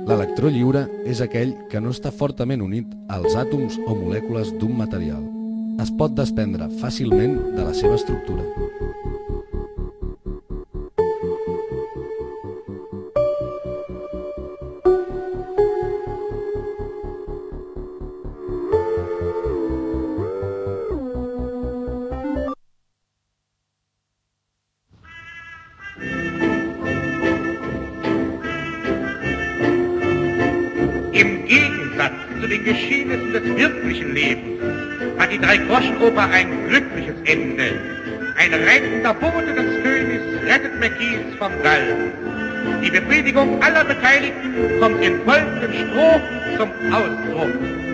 L'electró lliure és aquell que no està fortament unit als àtoms o molècules d'un material. Es pot desprendre fàcilment de la seva estructura. Im Gegensatz zu den Geschehnissen des wirklichen Lebens hat die Dreigroschenoper ein glückliches Ende. Ein rettender Bote des Königs rettet McGees vom Galgen. Die Befriedigung aller Beteiligten kommt in folgenden Strophen zum Ausdruck.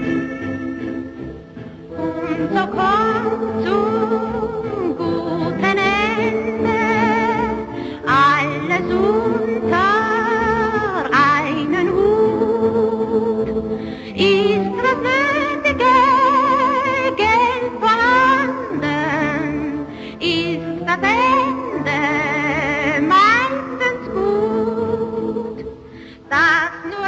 Und so kommt zum guten Ende alles unter einen Hut. Ist das nötige Geld vorhanden, ist das Ende meistens gut, dass nur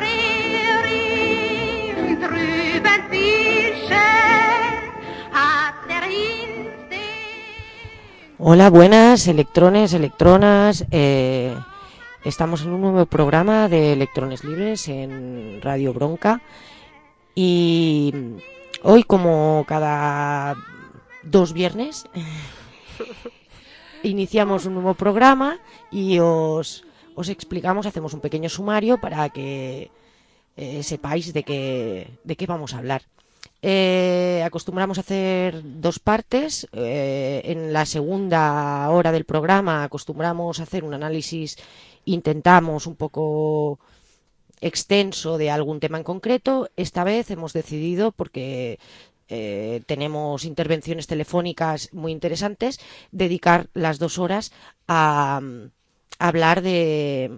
ihm drüben fische, hat der Instinkt. Hola, buenas, electrones, electronas. Estamos en un nuevo programa de Electrones Libres en Radio Bronca. Y hoy, como cada 2 viernes, iniciamos un nuevo programa y os explicamos, hacemos un pequeño sumario para que sepáis de qué vamos a hablar. Acostumbramos a hacer 2 partes. En la segunda hora del programa acostumbramos a hacer un análisis, intentamos un poco extenso de algún tema en concreto. Esta vez hemos decidido, porque tenemos intervenciones telefónicas muy interesantes, dedicar las 2 horas a hablar de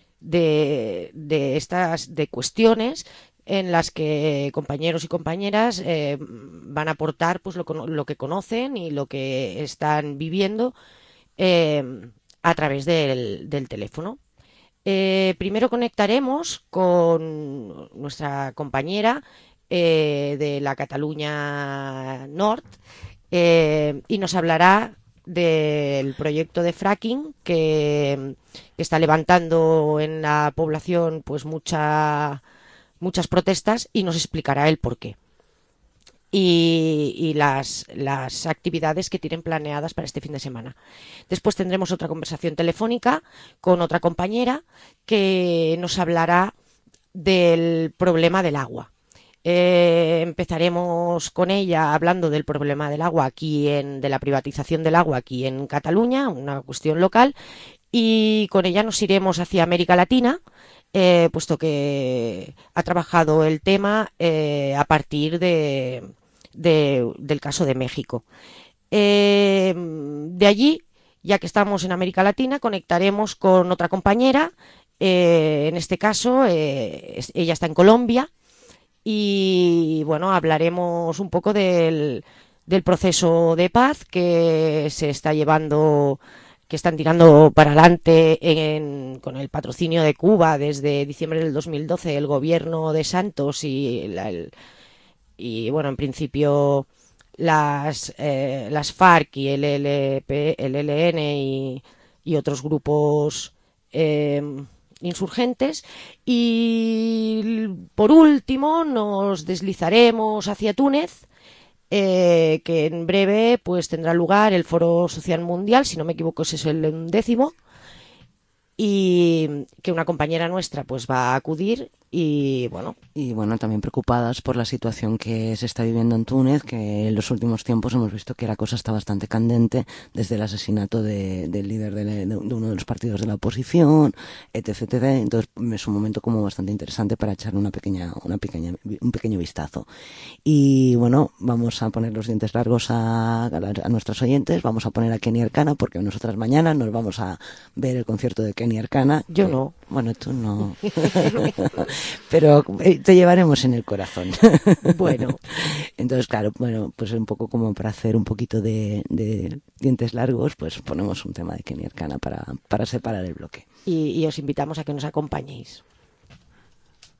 cuestiones en las que compañeros y compañeras van a aportar pues lo que conocen y lo que están viviendo a través del teléfono. Primero conectaremos con nuestra compañera de la Cataluña Nord y nos hablará del proyecto de fracking que está levantando en la población pues muchas protestas, y nos explicará el porqué y las actividades que tienen planeadas para este fin de semana. Después tendremos otra conversación telefónica con otra compañera que nos hablará del problema del agua. Empezaremos con ella hablando del problema del agua de la privatización del agua aquí en Cataluña, una cuestión local, y con ella nos iremos hacia América Latina, puesto que ha trabajado el tema a partir del caso de México. De allí, ya que estamos en América Latina, conectaremos con otra compañera. En este caso, ella está en Colombia, y bueno, hablaremos un poco del proceso de paz que se está llevando, que están tirando para adelante con el patrocinio de Cuba desde diciembre del 2012, el gobierno de Santos y bueno, en principio las FARC y el ELN y otros grupos insurgentes. Y por último nos deslizaremos hacia Túnez, que en breve pues tendrá lugar el Foro Social Mundial, si no me equivoco ese es el 11º, y que una compañera nuestra pues va a acudir. Y bueno, también preocupadas por la situación que se está viviendo en Túnez, que en los últimos tiempos hemos visto que la cosa está bastante candente desde el asesinato del líder de uno de los partidos de la oposición, etc. Entonces es un momento como bastante interesante para echar un pequeño vistazo. Y bueno, vamos a poner los dientes largos a nuestros oyentes. Vamos a poner a Kenny Arcana, porque nosotras mañana nos vamos a ver el concierto de Kenny Arcana. Yo no. Bueno, tú no. Pero te llevaremos en el corazón. Bueno. Entonces, claro, pues un poco como para hacer un poquito de dientes largos, pues ponemos un tema de Kenny Arcana para separar el bloque. Y os invitamos a que nos acompañéis.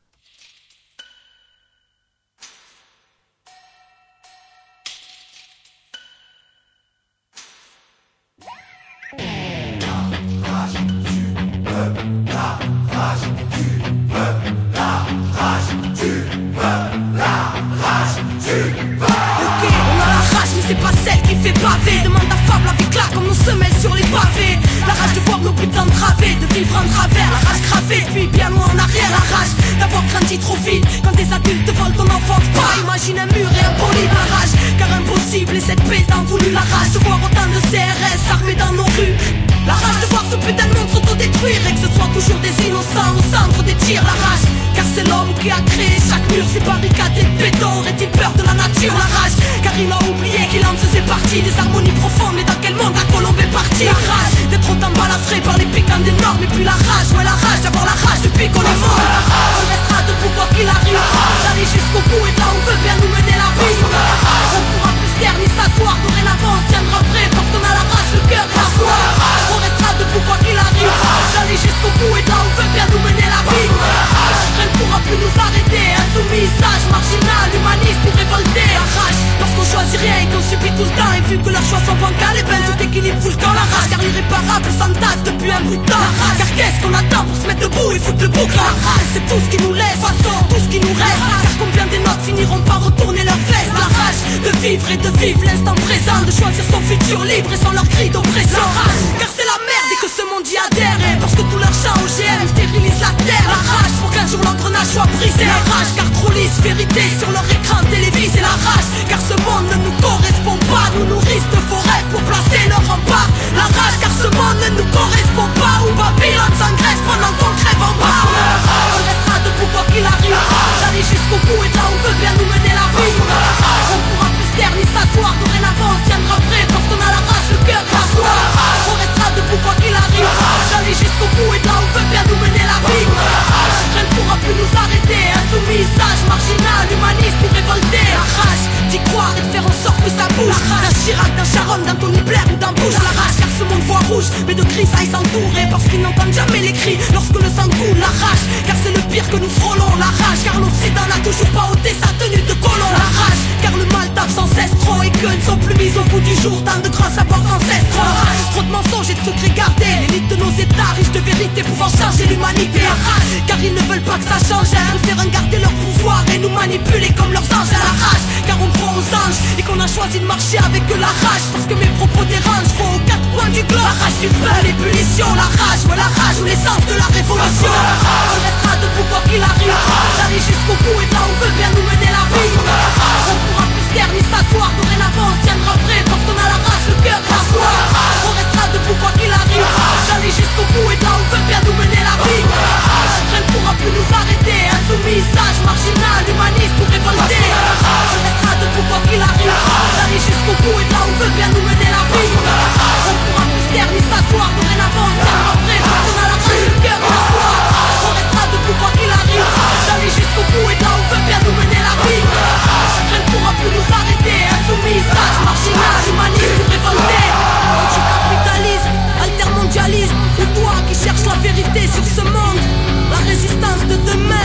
C'est pas celle qui fait baver. Demande à Fab la vie claque comme nos semelles sur les pavés. La rage de voir nos putains través, de vivre en travers. La rage cravée, puis bien loin en arrière. La rage d'avoir grandi trop vite. Quand des adultes volent ton enfance, pas imagine un mur et un poli. La rage, car impossible et cette paix tant voulu. La rage de voir autant de CRS armés dans nos rues. La rage de voir ce putain de monde s'autodétruire. Et que ce soit toujours des innocents au centre des tirs. La rage, car c'est l'homme qui a créé chaque mur. Ces barricades et de béton. Aurait-il peur de la nature? La rage, car il a oublié qu'il en faisait partie. Des harmonies profondes, mais dans quel monde la colombe est partie? La rage d'être autant balafré par les piquants des normes. Et puis la rage, ouais la rage d'avoir la rage depuis qu'on est mort. On restera debout quoi qu'il arrive. D'aller jusqu'au bout et de là on veut bien nous mener la vie. On pourra plus se taire ni s'asseoir. Dorénavant on se tiendra prêt parce qu'on a la rage, le cœur à soi. On restera debout quoi qu'il arrive. D'aller jusqu'au bout et de là on veut bien nous mener la vie. Rien ne pourra plus nous arrêter. Insoumis, sage, marginal, humaniste ou révolté. La rage lorsqu'on choisit rien et qu'on subit tout le temps. Et vu que leurs choix sont bancals, et ben tout équilibre fout le camp. La rage car l'irréparable s'entasse depuis un bout de temps. Car qu'est-ce qu'on attend pour se mettre debout et foutre le bouc? La rage c'est tout ce qui nous laisse, façon tout ce qui nous reste. Car combien des nôtres finiront par retourner leurs vestes? La rage de vivre et de vivre l'instant présent, de choisir son futur libre et sans leur cri d'oppression. Car c'est la merde et que ce monde y adhère. Et parce que tout leur chant OGM stérilise la terre. La rage pour qu'un jour l'engrenage soit brisé. La rage car trop lisse vérité sur leur écran télévisé. La rage car ce monde ne nous correspond pas. Nous nourrissent de forêts pour placer leur rempart. La rage car ce monde ne nous correspond pas. Où Babylone s'engraisse pendant qu'on crève en bas. On restera debout quoi qu'il arrive. D'aller jusqu'au bout et de là on veut bien nous mener la vie. On pourra plus se taire ni s'asseoir. Dorénavant on se tiendra prêt parce qu'on a la rage, le cœur à soi. On restera debout quoi qu'il arrive. D'aller jusqu'au bout et de là on veut bien nous mener la vie. Rien ne pourra plus nous arrêter. Insoumis, sage, marginal, humaniste ou révolté. La rage d'y croire et de faire en sorte que ça bouge. D'un Chirac, d'un Sharon, d'un Tony Blair ou d'un Bush. La rage car ce monde voit rouge, mais de grisailles s'entourer. Parce qu'ils n'entendent jamais les cris lorsque le sang coule. La rage car c'est le pire que nous frôlons. La rage car l'Occident n'a toujours pas ôté sa tenue de colon. La rage car le mal tape sans cesse trop. Et que ne sont plus mis au bout du jour tant de grands savoirs ancestraux. Trop de mensonges et de secrets gardés. L'élite de nos états riches de vérité pouvant changer l'humanité. La rage car ils ne veulent pas que ça change. Ils préfèrent garder leur pouvoir et nous manipuler comme leurs anges. À la rage car on croit aux anges et qu'on a choisi de marcher avec la rage. Parce que mes propos dérangent, faut aux quatre coins du globe. La rage du peuple, l'ébullition, la rage, ouais la rage ou l'essence de la révolution. On restera debout quoi qu'il arrive. D'aller jusqu'au bout et de là on veut bien nous mener la vie. On pourra plus se taire ni s'asseoir. Dorénavant on se tiendra prêt parce qu'on a la rage, le cœur à soi. On restera debout quoi qu'il arrive. D'aller jusqu'au bout et de là on veut bien nous mener la vie. Rien ne pourra plus nous arrêter. Insoumis, sage, marginal, humaniste ou révolté. On restera debout quoi qu'il arrive. D'aller jusqu'au bout et de là on veut bien nous mener la vie. On pourra plus se taire ni s'asseoir. Dorénavant on se tiendra prêt parce qu'on a la rage, le cœur à soi. On restera debout quoi qu'il arrive. D'aller jusqu'au bout et de là on veut bien nous mener la vie. Rien ne pourra plus nous arrêter. Insoumis, sage, marginal, humaniste ou révolté. Anticapitaliste, altermondialiste. Ou toi qui cherches la vérité sur ce monde. La résistance de demain.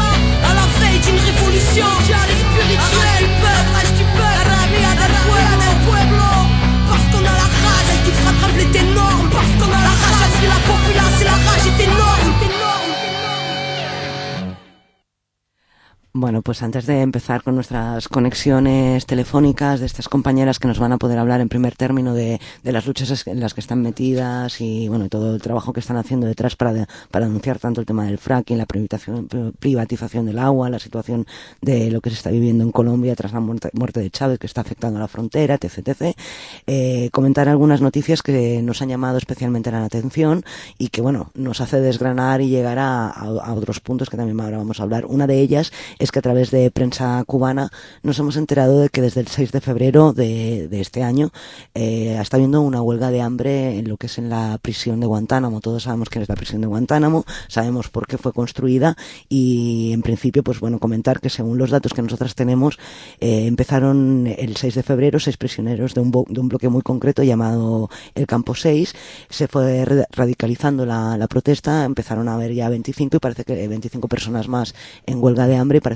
À la veille d'une révolution spirituelle du peuple, la rabia del pueblo. Parce qu'on a la rage qui fera trembler tes normes. Parce qu'on a la rage a pris la populace et la rage est énorme. Bueno, pues antes de empezar con nuestras conexiones telefónicas de estas compañeras que nos van a poder hablar en primer término de las luchas en las que están metidas y bueno, todo el trabajo que están haciendo detrás para denunciar tanto el tema del fracking, la privatización del agua, la situación de lo que se está viviendo en Colombia tras la muerte de Chávez que está afectando a la frontera, etc. Comentar algunas noticias que nos han llamado especialmente la atención y que bueno, nos hace desgranar y llegar a otros puntos que también ahora vamos a hablar. Una de ellas es que a través de prensa cubana nos hemos enterado de que desde el 6 de febrero de este año está habiendo una huelga de hambre en lo que es en la prisión de Guantánamo. Todos sabemos que es la prisión de Guantánamo, sabemos por qué fue construida y en principio, pues bueno, comentar que según los datos que nosotras tenemos, empezaron el 6 de febrero 6 prisioneros de un bloque muy concreto llamado el Campo 6, se fue radicalizando la protesta, empezaron a haber ya 25 y parece que 25 personas más en huelga de hambre y parece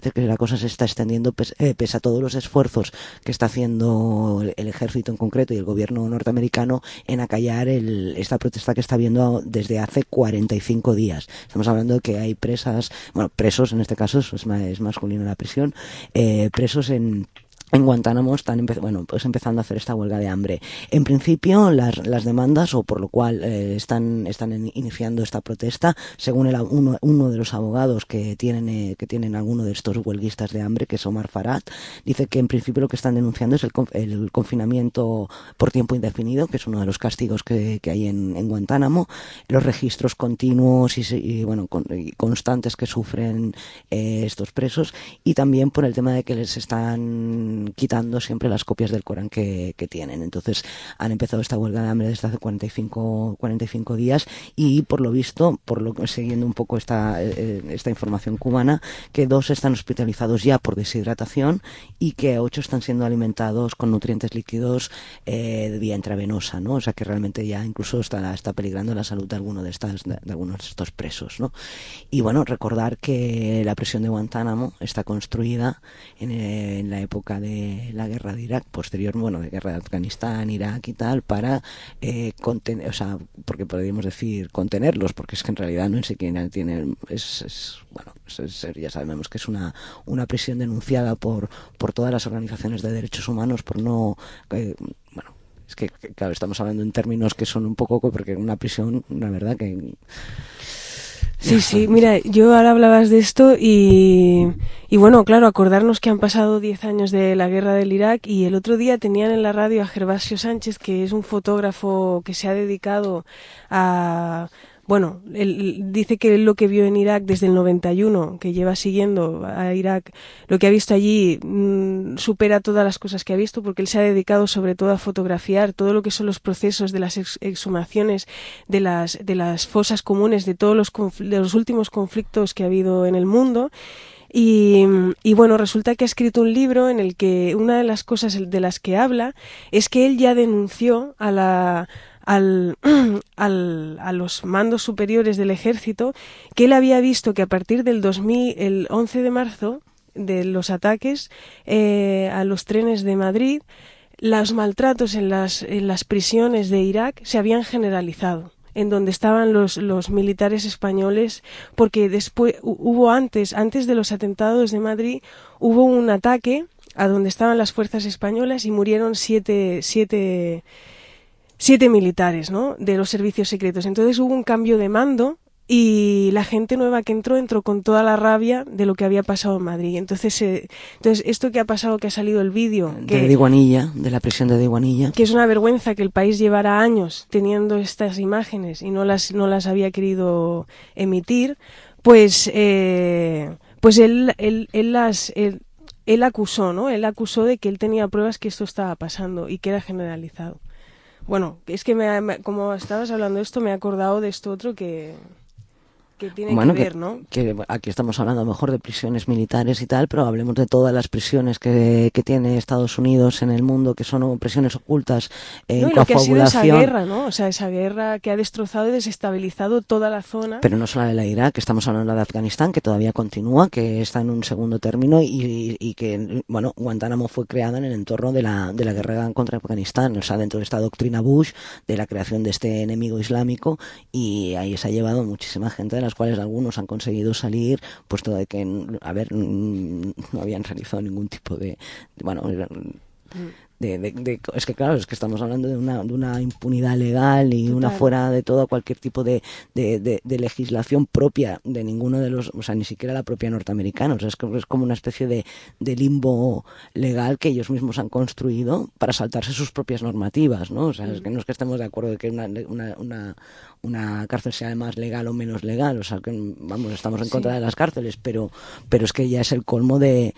parece que la cosa se está extendiendo pese a todos los esfuerzos que está haciendo el ejército en concreto y el gobierno norteamericano en acallar esta protesta que está habiendo desde hace 45 días. Estamos hablando de que hay presos en este caso, es masculino la prisión, presos en Guantánamo están empezando a hacer esta huelga de hambre. En principio, las demandas, o por lo cual están iniciando esta protesta, según uno de los abogados que tienen alguno de estos huelguistas de hambre, que es Omar Farhat, dice que en principio lo que están denunciando es el confinamiento por tiempo indefinido, que es uno de los castigos que hay en Guantánamo, los registros continuos y constantes que sufren estos presos, y también por el tema de que les están quitando siempre las copias del Corán que tienen. Entonces han empezado esta huelga de hambre desde hace 45 días y por lo visto, siguiendo un poco esta información cubana, que 2 están hospitalizados ya por deshidratación y que 8 están siendo alimentados con nutrientes líquidos de vía intravenosa, ¿no? O sea que realmente ya incluso está peligrando la salud de algunos de estos presos, ¿no? Y bueno, recordar que la prisión de Guantánamo está construida en la época de la guerra de Irak, de guerra de Afganistán, Irak y tal, para contener, porque podríamos decir contenerlos, porque es que en realidad no sé quién tiene, ya sabemos que es una prisión denunciada por todas las organizaciones de derechos humanos por no, es que claro, estamos hablando en términos que son un poco, porque una prisión, la verdad que... Sí, mira, yo ahora hablabas de esto y bueno, claro, acordarnos que han pasado 10 años de la guerra del Irak y el otro día tenían en la radio a Gervasio Sánchez, que es un fotógrafo que se ha dedicado a... Bueno, él dice que lo que vio en Irak desde el 91, que lleva siguiendo a Irak, lo que ha visto allí supera todas las cosas que ha visto, porque él se ha dedicado sobre todo a fotografiar todo lo que son los procesos de las exhumaciones, de las fosas comunes, de todos de los últimos conflictos que ha habido en el mundo. Y bueno, resulta que ha escrito un libro en el que una de las cosas de las que habla es que él ya denunció a los mandos superiores del ejército, que él había visto que a partir del 2000, el 11 de marzo, de los ataques a los trenes de Madrid, los maltratos en las prisiones de Irak se habían generalizado, en donde estaban los militares españoles, porque después antes de los atentados de Madrid, hubo un ataque a donde estaban las fuerzas españolas y murieron siete militares, ¿no?, de los servicios secretos. Entonces hubo un cambio de mando y la gente nueva que entró con toda la rabia de lo que había pasado en Madrid. Entonces esto que ha pasado, que ha salido el vídeo... De Diguanilla, de la prisión de Diguanilla. Que es una vergüenza que el país llevara años teniendo estas imágenes y no las había querido emitir, pues él acusó, ¿no? Él acusó de que él tenía pruebas que esto estaba pasando y que era generalizado. Bueno, es que como estabas hablando de esto, me he acordado de esto otro que tiene que ver, ¿no? Que aquí estamos hablando a lo mejor de prisiones militares y tal, pero hablemos de todas las prisiones que tiene Estados Unidos en el mundo, que son prisiones ocultas en confabulación. Lo que ha sido esa guerra, ¿no? O sea, esa guerra que ha destrozado y desestabilizado toda la zona. Pero no solo de la Irak, estamos hablando de Afganistán, que todavía continúa, que está en un segundo término y que, bueno, Guantánamo fue creada en el entorno de la guerra contra Afganistán, o sea, dentro de esta doctrina Bush, de la creación de este enemigo islámico, y ahí se ha llevado muchísima gente, de las cuales algunos han conseguido salir, puesto de que, no habían realizado ningún tipo de es que claro, es que estamos hablando de una impunidad legal y una fuera de todo cualquier tipo de legislación propia de ninguno de los, o sea, ni siquiera la propia norteamericana. O sea, es como una especie de limbo legal que ellos mismos han construido para saltarse sus propias normativas, ¿no? O sea, es que no es que estemos de acuerdo de que una cárcel sea más legal o menos legal, o sea, que vamos, estamos en contra de las cárceles, pero es que ya es el colmo del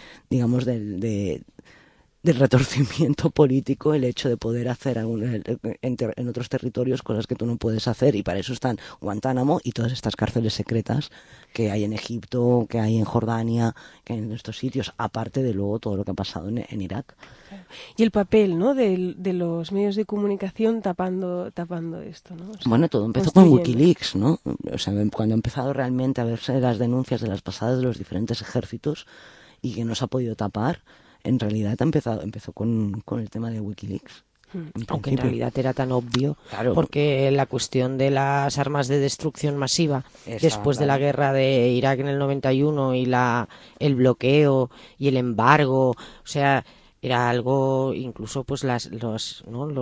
retorcimiento político el hecho de poder hacer en otros territorios cosas que tú no puedes hacer, y para eso están Guantánamo y todas estas cárceles secretas que hay en Egipto, que hay en Jordania, que hay en estos sitios, aparte de luego todo lo que ha pasado en Irak. Y el papel, ¿no?, de los medios de comunicación tapando esto, ¿no? O sea, bueno, todo empezó con Wikileaks, ¿no? O sea, cuando ha empezado realmente a verse las denuncias de las pasadas de los diferentes ejércitos, y que no se ha podido tapar, en realidad empezó con el tema de Wikileaks. Aunque en realidad era tan obvio, porque la cuestión de las armas de destrucción masiva después de la guerra de Irak en el 91 y el bloqueo y el embargo, o sea, era algo, incluso pues los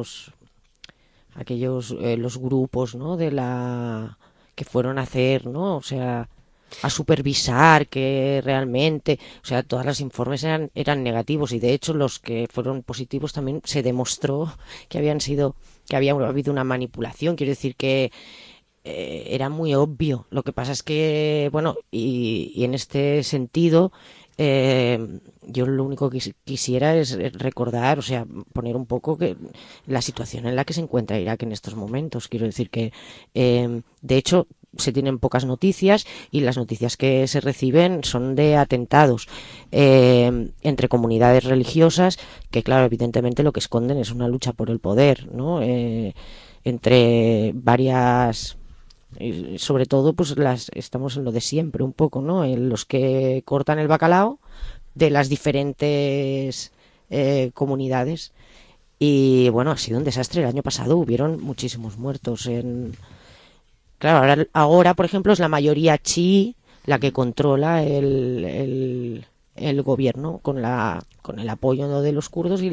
grupos, ¿no? Que fueron a hacer, ¿no? O sea, a supervisar que realmente, o sea, todos los informes eran negativos, y de hecho los que fueron positivos también se demostró que había habido una manipulación. Quiero decir que era muy obvio. Lo que pasa es que, bueno, y en este sentido, yo lo único que quisiera es recordar, o sea, poner un poco que la situación en la que se encuentra Irak en estos momentos. Quiero decir que, de hecho, se tienen pocas noticias, y las noticias que se reciben son de atentados entre comunidades religiosas que, claro, evidentemente lo que esconden es una lucha por el poder, ¿no? Entre varias, sobre todo, pues estamos en lo de siempre un poco, ¿no? En los que cortan el bacalao de las diferentes comunidades. Y bueno, ha sido un desastre. El año pasado hubieron muchísimos muertos Claro, ahora, por ejemplo, es la mayoría chií la que controla el gobierno con el apoyo, ¿no?, de los kurdos y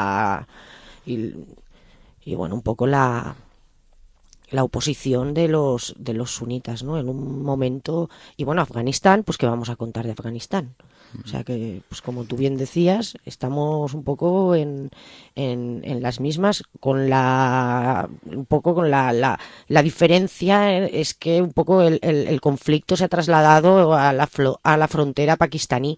bueno, un poco la oposición de los sunitas, ¿no? En un momento. Y bueno, Afganistán, pues ¿qué vamos a contar de Afganistán? O sea que, pues como tú bien decías, estamos un poco en las mismas, la diferencia es que un poco el conflicto se ha trasladado a la frontera pakistaní,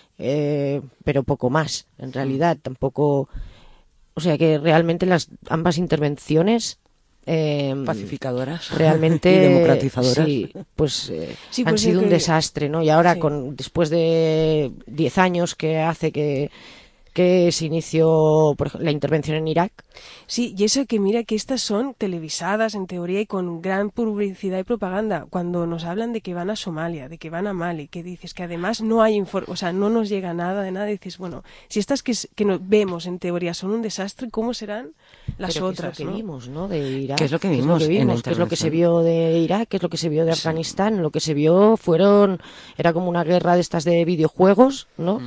pero poco más, en realidad, tampoco. O sea que realmente ambas intervenciones pacificadoras realmente y democratizadoras, pues han sido un desastre, ¿no? Y ahora, después de 10 años que hace que se inició, por ejemplo, la intervención en Irak. Sí, y eso que mira que estas son televisadas en teoría y con gran publicidad y propaganda. Cuando nos hablan de que van a Somalia, de que van a Mali, que dices que además no hay o sea, no nos llega nada de nada, dices, bueno, si estas que nos vemos en teoría son un desastre, ¿cómo serán las otras? ¿Qué es lo que vimos, ¿no? De Irak. ¿Qué es lo que vimos? ¿Qué es lo que se vio de Irak? ¿Qué es lo que se vio de Afganistán? Lo que se vio era como una guerra de estas de videojuegos, ¿no?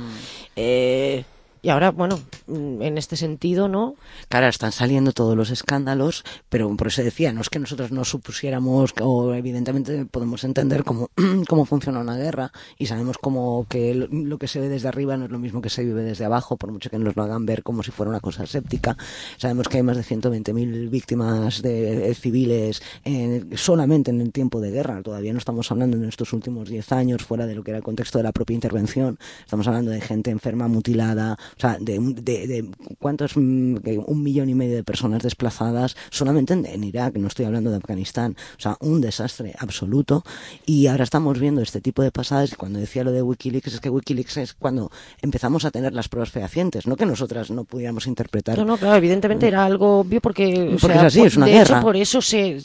Y ahora, bueno, en este sentido, ¿no? Claro, están saliendo todos los escándalos, pero por eso decía, no es que nosotros no supusiéramos, o evidentemente podemos entender cómo funciona una guerra, y sabemos como que lo que se ve desde arriba no es lo mismo que se vive desde abajo, por mucho que nos lo hagan ver como si fuera una cosa séptica. Sabemos que hay más de 120.000 víctimas de civiles solamente en el tiempo de guerra. Todavía no estamos hablando en estos últimos 10 años, fuera de lo que era el contexto de la propia intervención. Estamos hablando de gente enferma, mutilada. O sea, de ¿cuántos? 1,5 millones de personas desplazadas solamente en Irak, no estoy hablando de Afganistán. O sea, un desastre absoluto. Y ahora estamos viendo este tipo de pasadas, y cuando decía lo de Wikileaks, es que Wikileaks es cuando empezamos a tener las pruebas fehacientes, no que nosotras no pudiéramos interpretar. No, claro, evidentemente era algo obvio porque es así, es una guerra. De hecho, por eso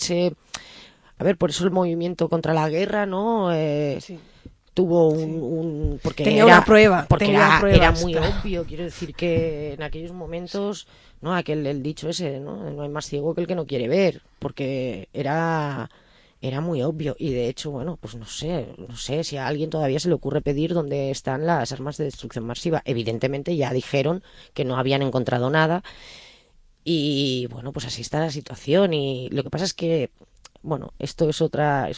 por eso el movimiento contra la guerra, ¿no? Sí. Tuvo porque tenía una prueba, porque era muy obvio. Quiero decir que en aquellos momentos, no, el dicho ese, no hay más ciego que el que no quiere ver, porque era muy obvio. Y de hecho, bueno, pues no sé si a alguien todavía se le ocurre pedir dónde están las armas de destrucción masiva. Evidentemente ya dijeron que no habían encontrado nada, y bueno, pues así está la situación. Y lo que pasa es que, bueno, esto es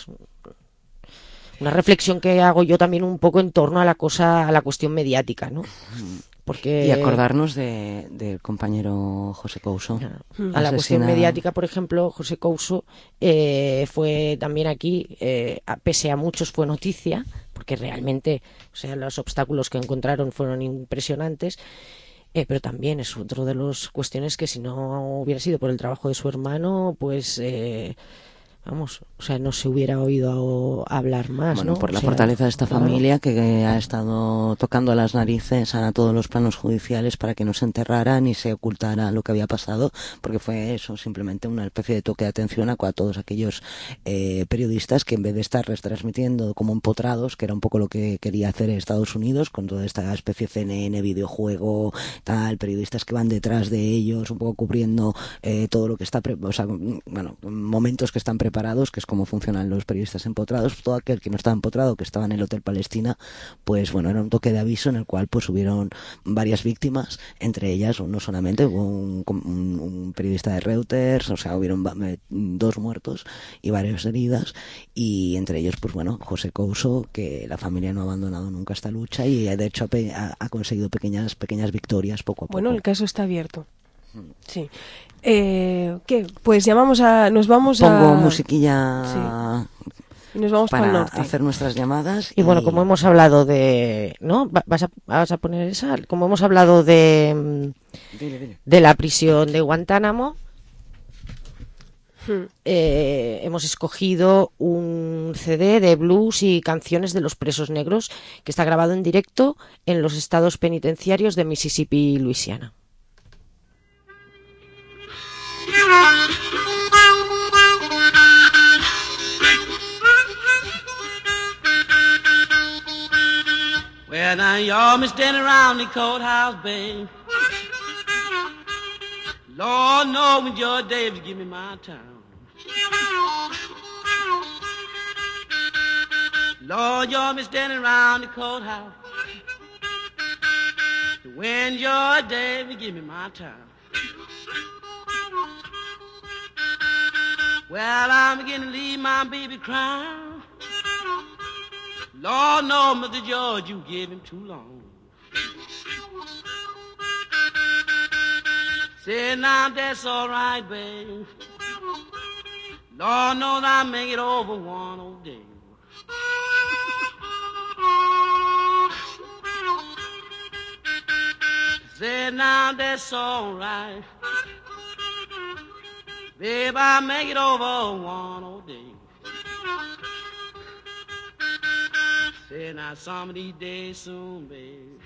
una reflexión que hago yo también un poco en torno a la cuestión mediática, ¿no? Porque y acordarnos del compañero José Couso. A la cuestión mediática, por ejemplo, José Couso fue también aquí, pese a muchos fue noticia, porque realmente, o sea, los obstáculos que encontraron fueron impresionantes. Pero también es otro de las cuestiones que, si no hubiera sido por el trabajo de su hermano, pues vamos, o sea, no se hubiera oído hablar más, bueno, ¿no? por la O sea, fortaleza de esta claro. familia que ha estado tocando las narices a todos los planos judiciales para que no se enterrara ni se ocultara lo que había pasado, porque fue eso, simplemente una especie de toque de atención a todos aquellos periodistas que en vez de estar retransmitiendo como empotrados, que era un poco lo que quería hacer Estados Unidos con toda esta especie de CNN, videojuego, tal, periodistas que van detrás de ellos, un poco cubriendo todo lo que está, o sea, bueno, momentos que están preparados, que es como funcionan los periodistas empotrados. Todo aquel que no estaba empotrado, que estaba en el Hotel Palestina, pues bueno, era un toque de aviso en el cual pues hubieron varias víctimas, entre ellas no solamente hubo un periodista de Reuters, o sea, hubieron 2 muertos y varias heridas, y entre ellos pues bueno, José Couso, que la familia no ha abandonado nunca esta lucha y de hecho ha conseguido pequeñas victorias poco a poco. Bueno, el caso está abierto. Sí. ¿Qué? Pues nos vamos Pongo a... musiquilla Sí. Y nos vamos para el para norte. hacer nuestras llamadas. Y bueno, como hemos hablado de... ¿No? ¿Vas a poner esa? Como hemos hablado de la prisión de Guantánamo, hemos escogido un CD de blues y canciones de los presos negros que está grabado en directo en los estados penitenciarios de Mississippi y Luisiana. Well, now y'all been standing around the courthouse, babe. Lord, know when your David give me my time. Lord, y'all been standing around the courthouse. When your David give me my time. Well, I'm beginning to leave my baby crying. Lord, no, Mr. George, you gave him too long. Say now that's all right, babe. Lord knows I'll make it over one old day. Say now that's all right. Babe, I'll make it over one old day. Say now some of these days soon, babe.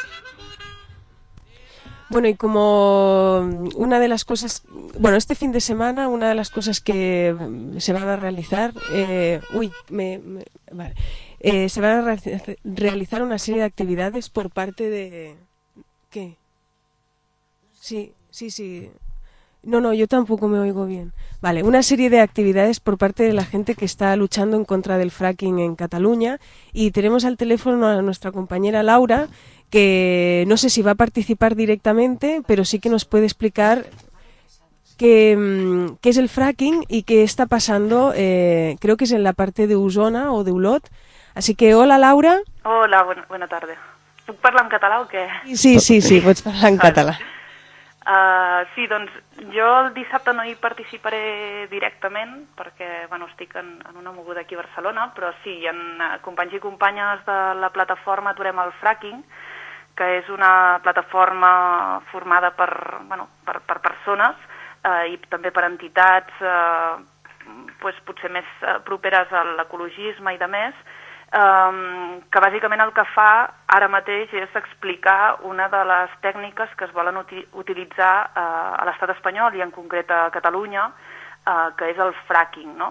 Bueno, y como una de las cosas, bueno, este fin de semana, una de las cosas que se van a realizar, vale, se van a realizar una serie de actividades por parte de, ¿qué? Sí. No, yo tampoco me oigo bien. Vale, una serie de actividades por parte de la gente que está luchando en contra del fracking en Cataluña, y tenemos al teléfono a nuestra compañera Laura, que no sé si va a participar directamente, pero sí que nos puede explicar qué es el fracking y qué está pasando, creo que es en la parte de Osona o de Olot. Así que hola, Laura. Hola, bona tarda. Puc parlar en català o què? Sí, pots parlar en català. Sí, doncs jo el dissabte no hi participaré directament perquè estic en una moguda aquí a Barcelona, però sí, hi ha companys i companyes de la plataforma Aturem el Fracking, que és una plataforma formada per persones i també per entitats potser més properes a l'ecologisme i de més, que bàsicament el que fa ara mateix és explicar una de les tècniques que es volen utilitzar a l'estat espanyol i en concret a Catalunya, que és el fracking, no?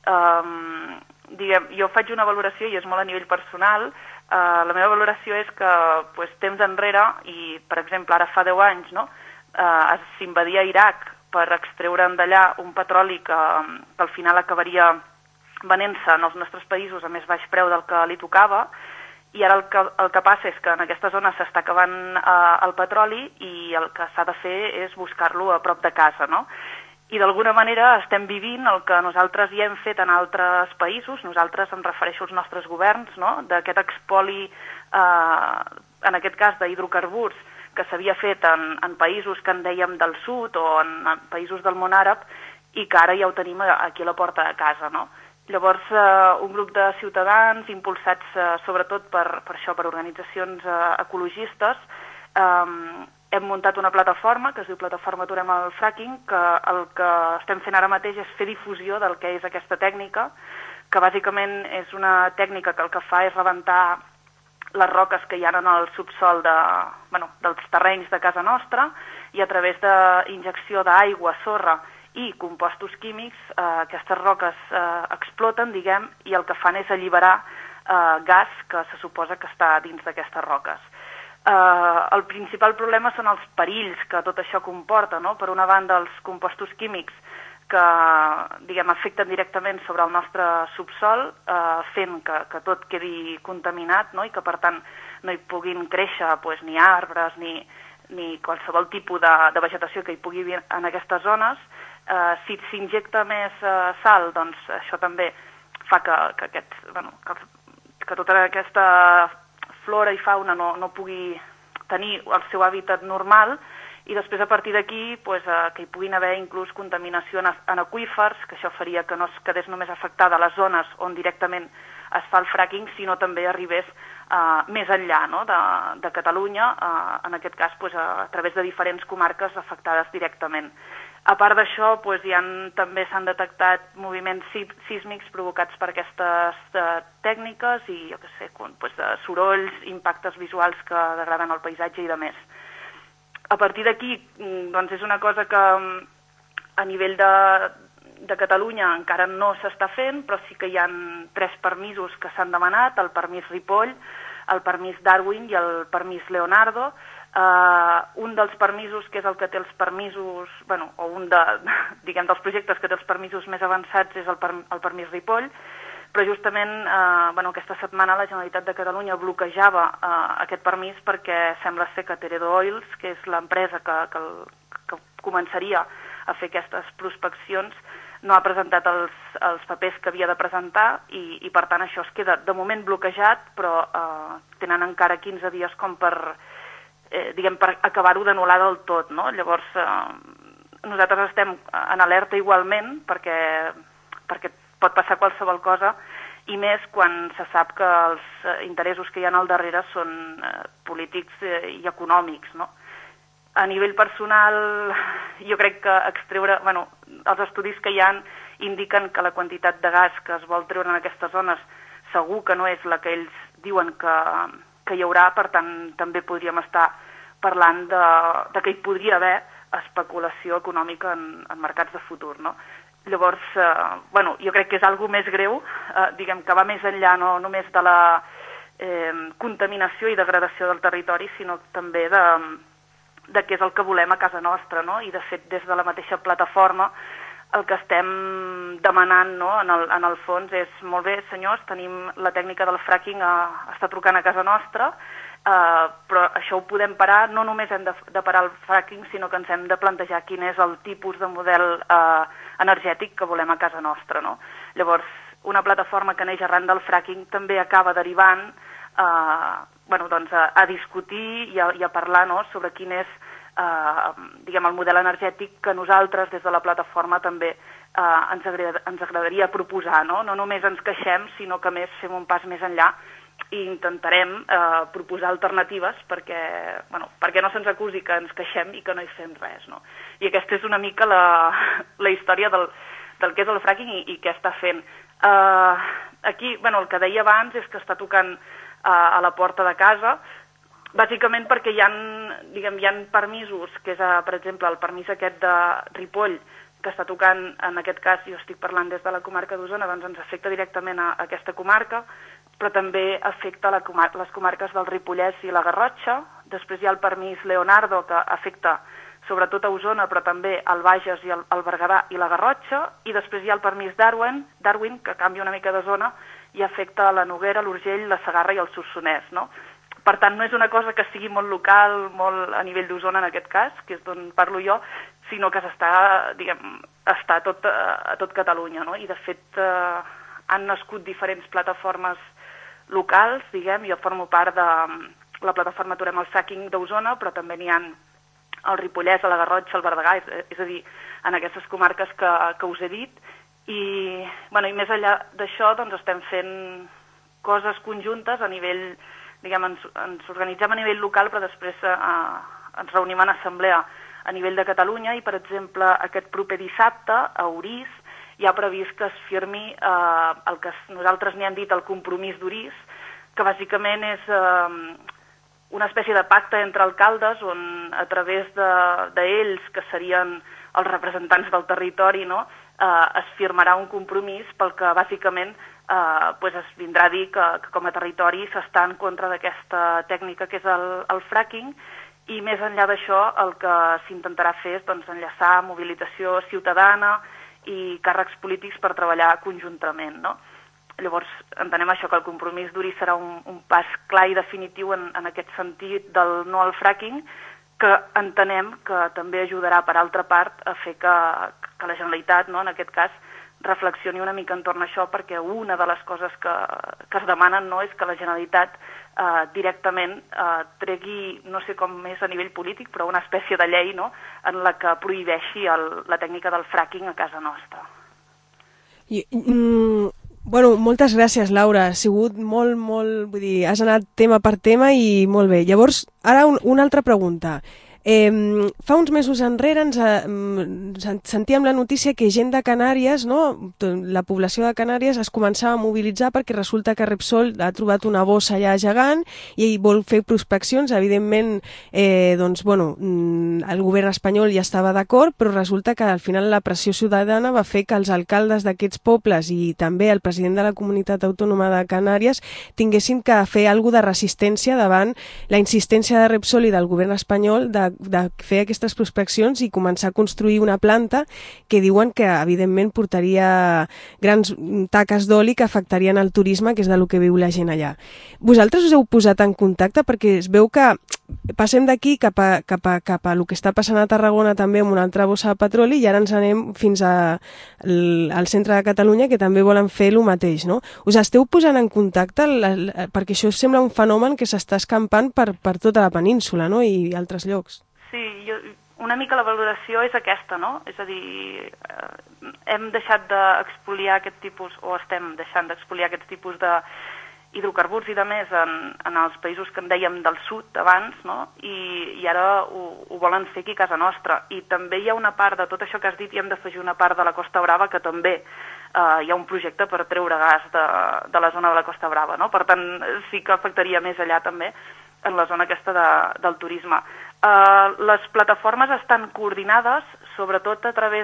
Jo faig una valoració i és molt a nivell personal. La meva valoració és que temps enrere, i per exemple ara fa 10 anys, no, s'invadia Iraq per extreure'n d'allà un petroli que al final acabaria venent-se en els nostres països a més baix preu del que li tocava, i ara el que passa és que en aquesta zona s'està acabant el petroli i el que s'ha de fer és buscar-lo a prop de casa, no? I d'alguna manera estem vivint el que nosaltres ja hem fet en altres països, nosaltres em refereixo als nostres governs, no? D'aquest expoli, en aquest cas d'hidrocarburs, que s'havia fet en països que en dèiem del sud o en països del món àrab, i que ara ja ho tenim aquí a la porta de casa, no? Llavors, un grup de ciutadans impulsats sobretot per això, per organitzacions ecologistes, hem muntat una plataforma que es diu Plataforma Aturem el Fracking, que el que estem fent ara mateix és fer difusió del que és aquesta tècnica, que bàsicament és una tècnica que el que fa és rebentar les roques que hi ha en el subsol dels terrenys de casa nostra, i a través d'injecció d'aigua, sorra i compostos químics, aquestes roques exploten, diguem, i el que fan és alliberar gas que se suposa que està dins d'aquestes roques. El principal problema són els perills que tot això comporta, no? Per una banda, els compostos químics que, diguem, afecten directament sobre el nostre subsol, fent que tot quedi contaminat, no? I que, per tant, no hi puguin créixer ni arbres ni qualsevol tipus de vegetació que hi pugui haver en aquestes zones. Si s'injecta més sal, doncs això també fa que tota aquesta flora i fauna no pugui tenir el seu hàbitat normal, i després a partir d'aquí que hi puguin haver inclús contaminació en aqüífers, que això faria que no es quedés només afectada a les zones on directament es fa el fracking, sinó també arribés més enllà, no? de Catalunya, en aquest cas a través de diferents comarques afectades directament. A part d'això, també s'han detectat moviments sísmics provocats per aquestes tècniques i, jo què sé, sorolls, impactes visuals que degraden el paisatge i de més. A partir d'aquí, doncs és una cosa que a nivell de Catalunya encara no s'està fent, però sí que hi ha 3 permisos que s'han demanat, el permís Ripoll, el permís Darwin i el permís Leonardo. Un dels permisos, que és el que té els permisos, o un dels projectes que té els permisos més avançats, és el permís Ripoll, però justament aquesta setmana la Generalitat de Catalunya bloquejava aquest permís perquè sembla ser que Teredo Oils, que és l'empresa que començaria a fer aquestes prospeccions, no ha presentat els papers que havia de presentar i per tant això es queda de moment bloquejat, però tenen encara 15 dies com per acabar-ho d'anul·lar del tot, no? Llavors, nosaltres estem en alerta igualment perquè pot passar qualsevol cosa, i més quan se sap que els interessos que hi ha al darrere són polítics i econòmics, no? A nivell personal, jo crec que els estudis que hi ha indiquen que la quantitat de gas que es vol treure en aquestes zones segur que no és la que ells diuen que hi haurà, per tant també podríem estar parlant de que hi podria haver especulació econòmica en mercats de futur, no? Llavors, jo crec que és algo més greu, que va més enllà no només de la contaminació i degradació del territori, sinó també de què és el que volem a casa nostra, no? I de fet, des de la mateixa plataforma, el que estem demanant, no, en el fons és, molt bé, senyors, tenim la tècnica del fracking, està trucant a casa nostra, però això ho podem parar, no només hem de parar el fracking, sinó que ens hem de plantejar quin és el tipus de model energètic que volem a casa nostra, no? Llavors, una plataforma que neix arran del fracking també acaba derivant a discutir i a parlar, no, sobre quin és el model energètic que nosaltres des de la plataforma també ens agradaria proposar, no? No només ens queixem, sinó que més fem un pas més enllà i intentarem proposar alternatives perquè no se'ns acusi que ens queixem i que no hi fem res, no? I aquesta és una mica la història del que és el fracking i què està fent. Aquí, el que deia abans és que està tocant a la porta de casa, bàsicament perquè hi ha permisos, que és, per exemple, el permís aquest de Ripoll, que està tocant, en aquest cas, jo estic parlant des de la comarca d'Osona, doncs ens afecta directament a aquesta comarca, però també afecta les comarques del Ripollès i la Garrotxa. Després hi ha el permís Leonardo, que afecta sobretot a Osona, però també al Bages i al Berguedà i la Garrotxa, i després hi ha el permís Darwin, que canvia una mica de zona i afecta la Noguera, l'Urgell, la Segarra i el Solsonès, no? Per tant, no és una cosa que sigui molt local, molt a nivell d'Osona en aquest cas, que és d'on parlo jo, sinó que està a tot Catalunya, no? I de fet han nascut diferents plataformes locals, jo formo part de la plataforma Aturem el Fracking d'Osona, però també n'hi ha al Ripollès, a la Garrotxa, al Berguedà, és a dir, en aquestes comarques que us he dit, i més enllà d'això doncs estem fent coses conjuntes a nivell, ens organitzem a nivell local, però després ens reunim en assemblea a nivell de Catalunya i, per exemple, aquest proper dissabte a Orís hi ha previst que es firmi el que nosaltres n'hi hem dit el compromís d'Orís, que bàsicament és una espècie de pacte entre alcaldes on a través d'ells, que serien els representants del territori, no? Es firmarà un compromís pel que bàsicament es vindrà a dir que com a territori s'està en contra d'aquesta tècnica que és el fracking, i més enllà d'això el que s'intentarà fer és enllaçar mobilització ciutadana i càrrecs polítics per treballar conjuntament, no? Llavors entenem això, que el compromís d'Orís serà un pas clar i definitiu en aquest sentit del no al fracking, que entenem que també ajudarà per altra part a fer que la Generalitat, no, en aquest cas, reflexioni una mica entorn a això, perquè una de les coses que es demanen, no, és que la Generalitat directament tregui, no sé com és a nivell polític, però una espècie de llei, no, en la que prohibeixi la tècnica del fracking a casa nostra. Bueno, moltes gràcies, Laura. Ha sigut molt, vull dir, has anat tema per tema i molt bé. Llavors, ara una altra pregunta. Fa uns mesos enrere sentíem la notícia que gent de Canàries, no? La població de Canàries es començava a mobilitzar perquè resulta que Repsol ha trobat una bossa allà gegant i vol fer prospeccions. Evidentment, el govern espanyol ja estava d'acord, però resulta que al final la pressió ciutadana va fer que els alcaldes d'aquests pobles i també el president de la Comunitat Autònoma de Canàries tinguessin que fer alguna de resistència davant la insistència de Repsol i del govern espanyol de fer aquestes prospeccions i començar a construir una planta que diuen que evidentment portaria grans taques d'oli que afectarien el turisme, que és del que viu la gent allà. Vosaltres us heu posat en contacte perquè es veu que passem d'aquí cap a el que està passant a Tarragona també amb una altra bossa de petroli i ara ens anem fins al centre de Catalunya, que també volen fer el mateix, no? Us esteu posant en contacte perquè això sembla un fenomen que s'està escampant per tota la península, no? I altres llocs. Sí, una mica la valoració és aquesta, no? És a dir, hem deixat d'expoliar aquest tipus, o estem deixant d'expoliar aquests tipus hidrocarburs i de més en els països que en dèiem del sud abans, no? I ara ho volen fer aquí a casa nostra. I també hi ha una part de tot això que has dit, i hem d'afegir una part de la Costa Brava que també hi ha un projecte per treure gas de la zona de la Costa Brava, no? Per tant, sí que afectaria més allà també, en la zona aquesta del turisme. Les plataformes estan coordinades, sobretot a través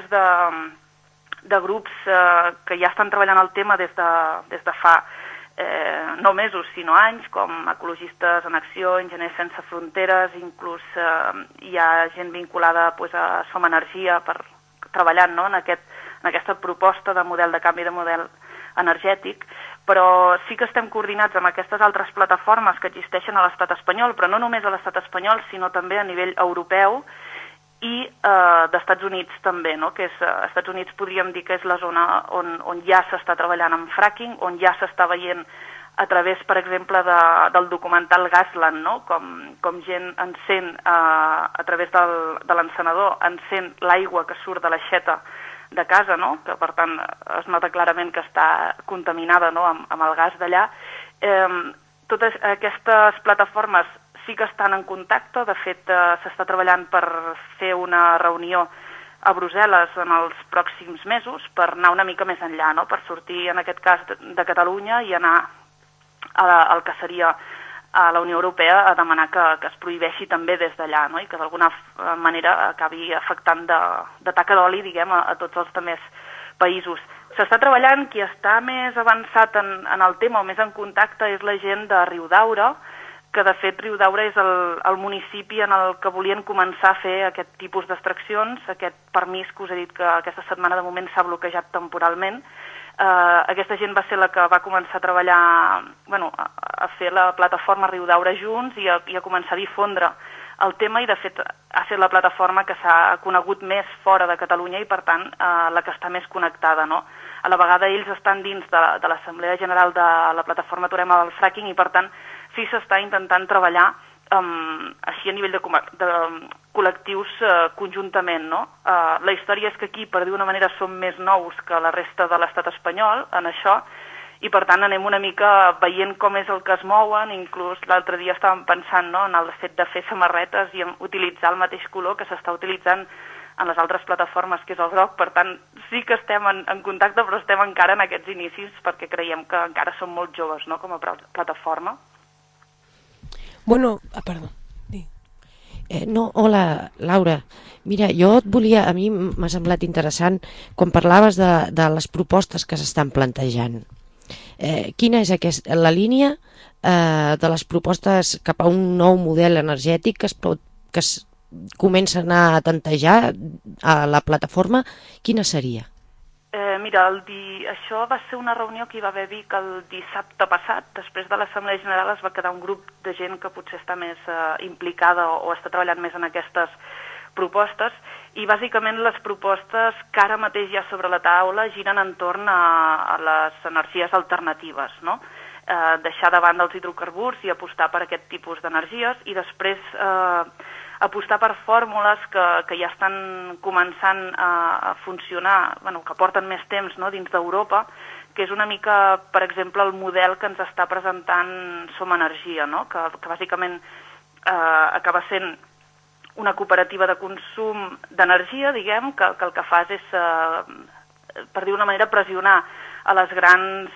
de grups que ja estan treballant el tema des de fa no mesos, sinó anys, com Ecologistes en Acció, Enginyers Sense Fronteres, inclús hi ha gent vinculada a Som Energia treballant, no, en aquesta proposta de model de canvi de model energètic, però sí que estem coordinats amb aquestes altres plataformes que existeixen a l'estat espanyol, però no només a l'estat espanyol, sinó també a nivell europeu i d'Estats Units també, no? Que als Estats Units podríem dir que és la zona on ja s'està treballant amb fracking, on ja s'està veient a través, per exemple, del documental Gasland, no? Com gent encén, a través de l'encenedor, encén l'aigua que surt de l'aixeta de casa, no? Que per tant es nota clarament que està contaminada, no? amb el gas d'allà. Totes aquestes plataformes sí que estan en contacte, de fet s'està treballant per fer una reunió a Brussel·les en els pròxims mesos per anar una mica més enllà, no? Per sortir en aquest cas de Catalunya i anar al que seria a la Unió Europea a demanar que es prohibeixi també des d'allà, no? I que d'alguna manera acabi afectant de taca d'oli, diguem, a tots els altres països. S'està treballant, qui està més avançat en el tema o més en contacte és la gent de Riudaura, que de fet Riudaura és el municipi en el que volien començar a fer aquest tipus d'extraccions, aquest permís que us he dit que aquesta setmana de moment s'ha bloquejat temporalment. Aquesta gent va ser la que va començar a treballar, a fer la plataforma Riudaura Junts i a començar a difondre el tema, i de fet ha estat la plataforma que s'ha conegut més fora de Catalunya i per tant la que està més connectada, no? A la vegada ells estan dins de l'Assemblea General de la plataforma Aturem el Fracking i per tant sí s'està intentant treballar així a nivell de col·lectius conjuntament, no? La història és que aquí, per dir d'una manera, som més nous que la resta de l'estat espanyol en això, i per tant anem una mica veient com és el que es mouen, inclús l'altre dia estàvem pensant, no?, en el fet de fer samarretes i utilitzar el mateix color que s'està utilitzant en les altres plataformes, que és el groc. Per tant, sí que estem en contacte, però estem encara en aquests inicis perquè creiem que encara som molt joves, no?, com a plataforma. Bueno, perdó. No, hola, Laura. Mira, jo et volia, a mi m'ha semblat interessant quan parlaves de les propostes que s'estan plantejant. Quina és la línia de les propostes cap a un nou model energètic que es comencen a tantejar a la plataforma? Quina seria? Mira, això va ser una reunió que hi va haver a Vic el dissabte passat. Després de l'Assemblea General es va quedar un grup de gent que potser està més implicada o està treballant més en aquestes propostes, i bàsicament les propostes que ara mateix hi ha sobre la taula giren entorn a les energies alternatives, no? Deixar de banda els hidrocarburs i apostar per aquest tipus d'energies, i després apostar per fórmules que ja estan començant a funcionar, que porten més temps, no?, dins d'Europa, que és una mica, per exemple, el model que ens està presentant Som Energia, no?, que bàsicament acaba sent una cooperativa de consum d'energia, diguem, que el que fas és, per dir d'una manera, pressionar a les grans,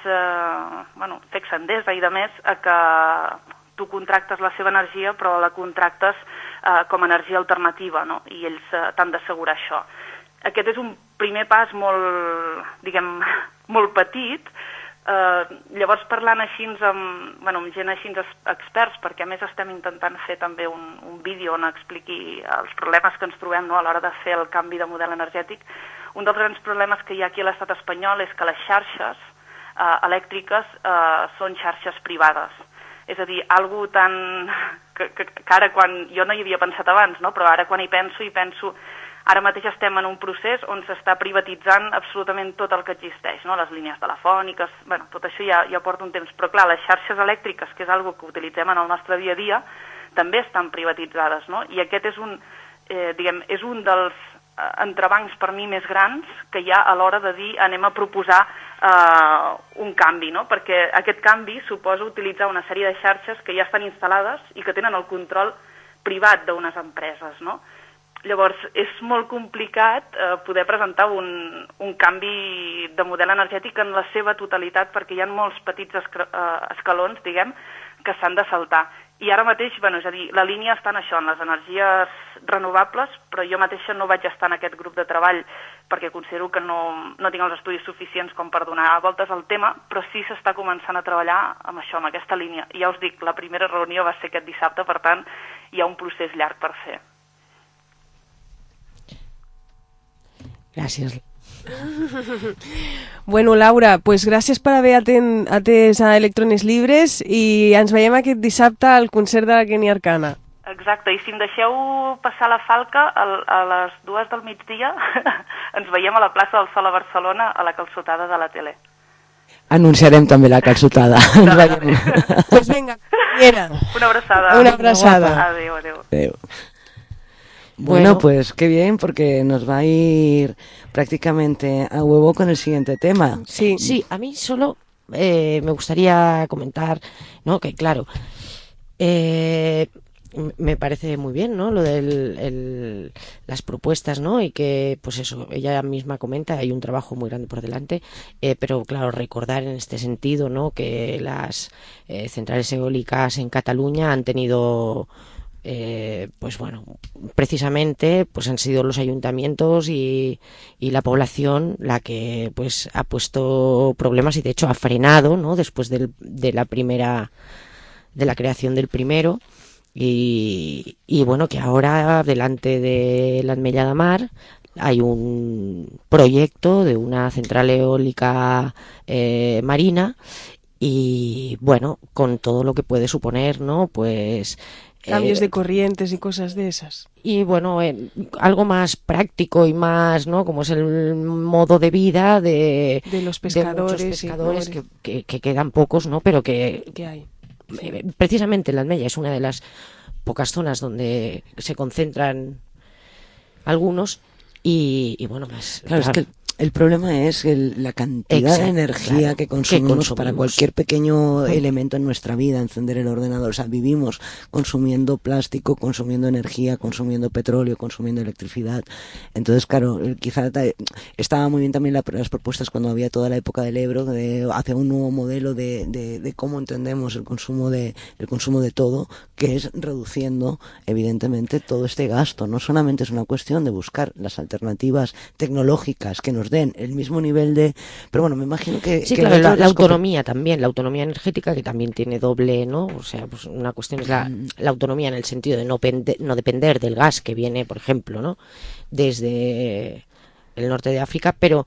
Sex Endesa i de més, a que tu contractes la seva energia, però la contractes com a energia alternativa, no?, i ells t'han d'assegurar això. Aquest és un primer pas molt, diguem, molt petit. Llavors, parlant així amb gent així experts, perquè a més estem intentant fer també un vídeo on expliqui els problemes que ens trobem, no?, a l'hora de fer el canvi de model energètic. Un dels grans problemes que hi ha aquí a l'estat espanyol és que les xarxes elèctriques són xarxes privades. És a dir, algo tan que ara quan jo no hi havia pensat abans, no?, però ara quan hi penso, ara mateix estem en un procés on s'està privatitzant absolutament tot el que existeix, no?, les línies telefòniques, tot això ja porta un temps, però clar, les xarxes elèctriques, que és algo que utilitzem en el nostre dia a dia, també estan privatitzades, no?, i aquest és és un dels entrebancs per mi més grans que hi ha a l'hora de dir anem a proposar un canvi, no?, perquè aquest canvi suposa utilitzar una sèrie de xarxes que ja estan instal·lades i que tenen el control privat d'unes empreses, no? Llavors, és molt complicat poder presentar un canvi de model energètic en la seva totalitat, perquè hi ha molts petits escalons, diguem, que s'han de saltar. I ara mateix, és a dir, la línia està en això, en les energies renovables, però jo mateixa no vaig estar en aquest grup de treball perquè considero que no tinc els estudis suficients com per donar voltes al tema, però sí s'està començant a treballar amb això, amb aquesta línia. I ja us dic, la primera reunió va ser aquest dissabte, per tant, hi ha un procés llarg per fer. Gràcies. Bueno, Laura, pues gràcies per haver atès a Electrones Libres i ens veiem aquest dissabte al concert de la Kenia Arcana. Exacte, i si em deixeu passar la falca, a les 2 del migdia ens veiem a la plaça del Sol a Barcelona a la calçotada de la tele. Anunciarem també la calçotada. Pues venga, una abraçada. Una abraçada. Adéu, adéu. Adéu. Bueno, pues qué bien, porque nos va a ir prácticamente a huevo con el siguiente tema. Sí, a mí solo me gustaría comentar, ¿no?, que claro, me parece muy bien, ¿no?, lo de las propuestas, ¿no?, y que, pues eso, ella misma comenta, hay un trabajo muy grande por delante, pero claro, recordar en este sentido, ¿no?, que las centrales eólicas en Cataluña han tenido... pues bueno, precisamente pues han sido los ayuntamientos y la población la que pues ha puesto problemas y de hecho ha frenado, ¿no?, después de la creación del primero y bueno, que ahora delante de la Ametlla de Mar hay un proyecto de una central eólica marina y bueno, con todo lo que puede suponer, ¿no?, pues cambios de corrientes y cosas de esas. Y bueno, algo más práctico y más, ¿no?, como es el modo de vida de los pescadores, de muchos pescadores que quedan pocos, ¿no?, pero que hay. Sí. Precisamente la Ametlla es una de las pocas zonas donde se concentran algunos y bueno, más. Claro, es que El problema es la cantidad de energía que consumimos para cualquier pequeño elemento en nuestra vida, encender el ordenador. O sea, vivimos consumiendo plástico, consumiendo energía, consumiendo petróleo, consumiendo electricidad. Entonces, claro, quizá estaba muy bien también las propuestas cuando había toda la época del Ebro, de hacer un nuevo modelo de cómo entendemos el consumo de todo, que es reduciendo, evidentemente, todo este gasto. No solamente es una cuestión de buscar las alternativas tecnológicas que nos den el mismo nivel de... Pero bueno, me imagino que... Sí, que claro, la autonomía también, la autonomía energética, que también tiene doble, ¿no? O sea, pues una cuestión es la autonomía en el sentido de no depender del gas que viene, por ejemplo, ¿no? Desde el norte de África, pero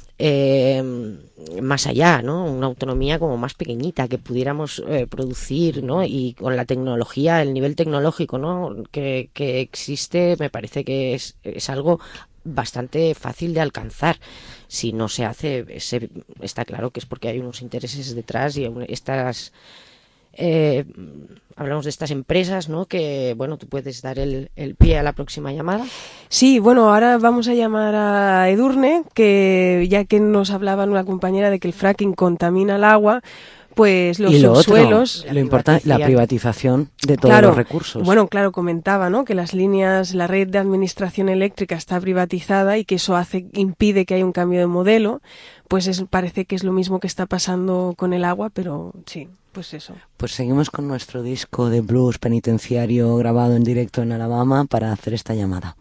más allá, ¿no? Una autonomía como más pequeñita, que pudiéramos producir, ¿no? Y con la tecnología, el nivel tecnológico, ¿no? que existe, me parece que es algo bastante fácil de alcanzar. Si no se hace, está claro que es porque hay unos intereses detrás y estas hablamos de estas empresas, ¿no? Que, bueno, tú puedes dar el pie a la próxima llamada. Sí, bueno, ahora vamos a llamar a Edurne, que ya que nos hablaba una compañera de que el fracking contamina el agua, pues los subsuelos... Lo importante, la privatización de todos los recursos. Bueno, claro, comentaba, ¿no? Que la red de administración eléctrica está privatizada y que eso impide que haya un cambio de modelo. Pues parece que es lo mismo que está pasando con el agua, pero sí, pues eso. Pues seguimos con nuestro disco de blues penitenciario grabado en directo en Alabama para hacer esta llamada.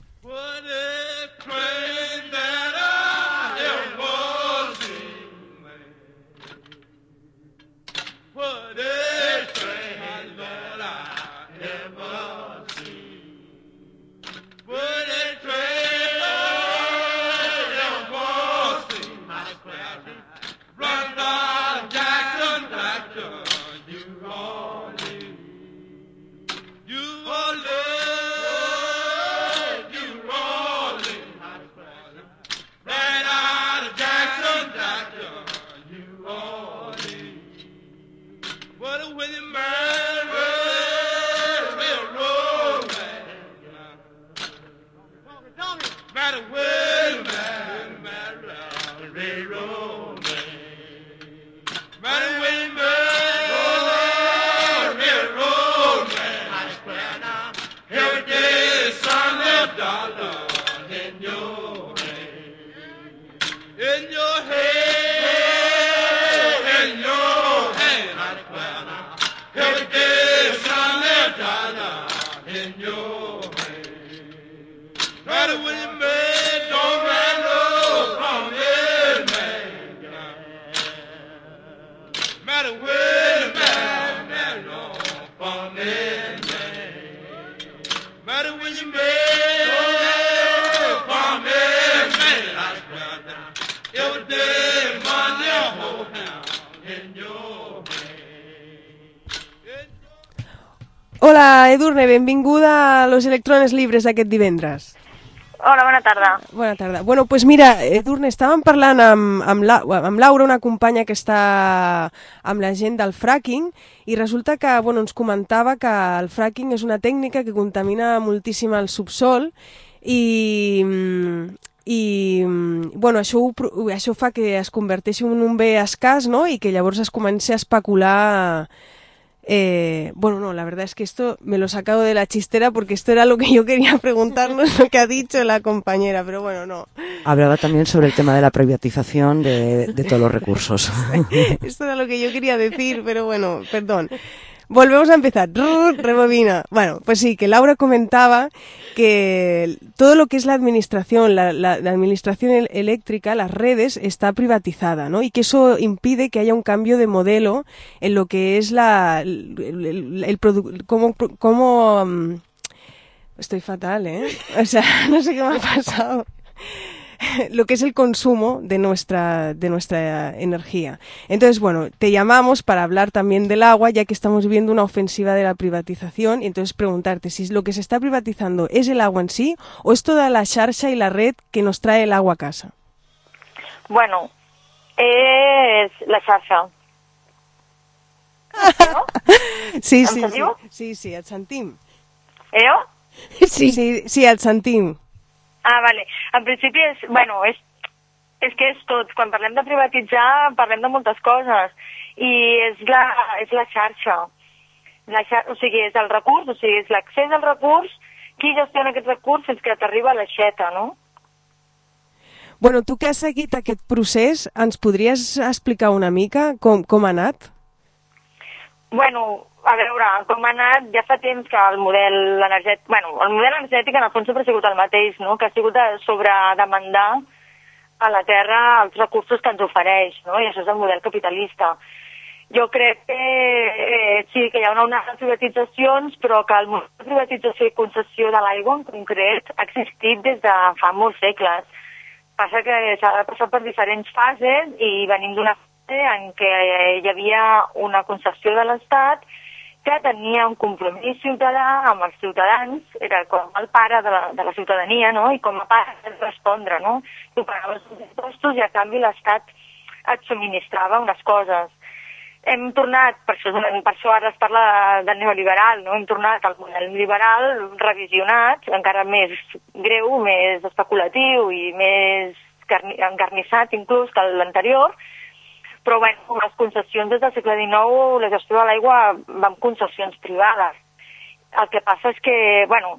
Hola, Edurne, benvinguda a los Electrones Libres d'aquest divendres. Hola, bona tarda. Bona tarda. Bueno, pues mira, Edurne, estàvem parlant amb Laura, una companya que està amb la gent del fracking, i resulta que, bueno, ens comentava que el fracking és una tècnica que contamina moltíssim el subsol i bueno, això fa que es converteixi en un bé escàs, no?, i que llavors es comenci a especular... bueno, no, la verdad es que esto me lo he sacado de la chistera porque esto era lo que yo quería preguntarnos, lo que ha dicho la compañera, pero bueno, no. Hablaba también sobre el tema de la privatización de todos los recursos. Esto era lo que yo quería decir, pero bueno, perdón. Volvemos a empezar. Rebobina. Bueno, pues sí, que Laura comentaba que todo lo que es la administración, la administración eléctrica, las redes, está privatizada, ¿no? Y que eso impide que haya un cambio de modelo en lo que es cómo estoy fatal, ¿eh? O sea, no sé qué me ha pasado. Lo que es el consumo de nuestra energía. Entonces, bueno, te llamamos para hablar también del agua, ya que estamos viendo una ofensiva de la privatización, y entonces preguntarte si lo que se está privatizando es el agua en sí o es toda la xarxa y la red que nos trae el agua a casa. Bueno, és la xarxa. No? Sí, et sentim. Jo? Sí, et sentim. Ah, vale. En principi és És que és tot. Quan parlem de privatitzar, parlem de moltes coses. I és la xarxa. O sigui, és el recurs, o sigui, és l'accés al recurs, qui gestiona aquest recurs fins que t'arriba a l'aixeta, no? Bueno, tu que has seguit aquest procés, ens podries explicar una mica com ha anat? Bueno, a veure, com ha anat, ja fa temps que el model energètic... Bueno, el model energètic en el fons sempre ha sigut el mateix, no? Que ha sigut sobredemandar a la terra els recursos que ens ofereix, no? I això és el model capitalista. Jo crec que sí, que hi ha una onada de privatitzacions, però que el model de privatització i concessió de l'aigua en concret ha existit des de fa molts segles. Passa que s'ha de passar per diferents fases i venim d'una fase en què hi havia una concessió de l'Estat que tenia un compromís ciutadà amb els ciutadans, era com el pare de la ciutadania, no? I com a pare has de respondre, no? Tu pagaves uns impostos i a canvi l'Estat et subministrava unes coses. Hem tornat, per això ara es parla del neoliberal, no? Hem tornat al model liberal revisionat, encara més greu, més especulatiu i més encarnissat inclús que l'anterior, però bueno, les concessions des del segle XIX, la gestió de l'aigua va amb concessions privades. El que passa és que, bueno,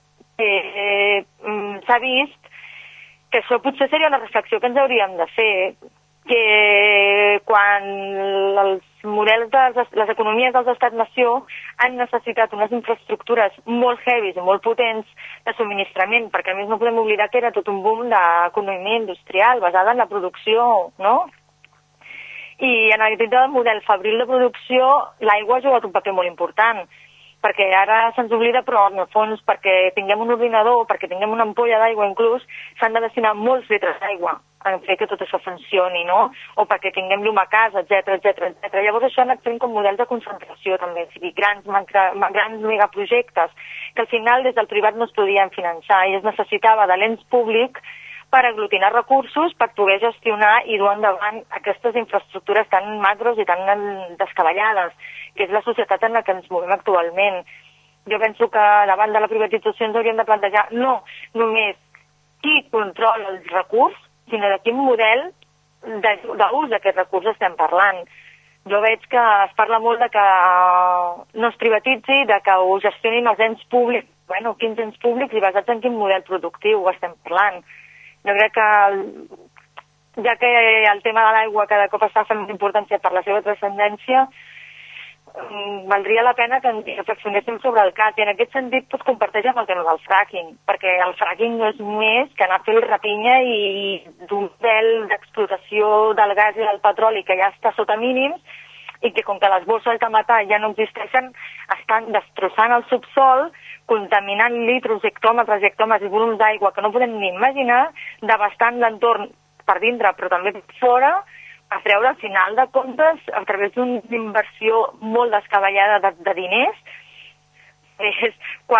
s'ha vist que això potser seria una reflexió que ens hauríem de fer, que quan els models de les economies dels estats-nació han necessitat unes infraestructures molt heavies i molt potents de subministrament, perquè a més no podem oblidar que era tot un boom d'economia industrial basada en la producció, no? I en aquest model fabril de producció l'aigua ha jugat un paper molt important, perquè ara se'ns oblida, però en el fons perquè tinguem un ordinador, perquè tinguem una ampolla d'aigua inclús, s'han de destinar molts litres d'aigua a fer que tot això funcioni, no? O perquè tinguem llum a casa, etc. Llavors això ha anat fent com models de concentració també, o sigui, grans megaprojectes que al final des del privat no es podien finançar i es necessitava de l'ens públic per aglutinar recursos, per poder gestionar i dur endavant aquestes infraestructures tan macros i tan descabellades, que és la societat en la que ens movem actualment. Jo penso que davant de la privatització ens hauríem de plantejar no només qui controla el recurs, sinó de quin model d'ús d'aquest recurs estem parlant. Jo veig que es parla molt de que no es privatitzi, de que ho gestionin els ens públics, bueno, quins ens públics i basats en quin model productiu estem parlant. Jo crec que, ja que el tema de l'aigua cada cop està fent importància per la seva transcendència, valdria la pena que reflexionéssim sobre el cas. I en aquest sentit pues, comparteix amb el tema del fracking, perquè el fracking no és més que anar a fer el rapinya i d'un model d'explotació del gas i del petroli que ja està sota mínims i que com que les bosses de metà ja no existeixen, estan destrossant el subsol, contaminant litros, hectòmetres i volums d'aigua que no podem ni imaginar, devastant l'entorn per dintre però també per fora, a treure al final de comptes a través d'una inversió molt descabellada de diners, és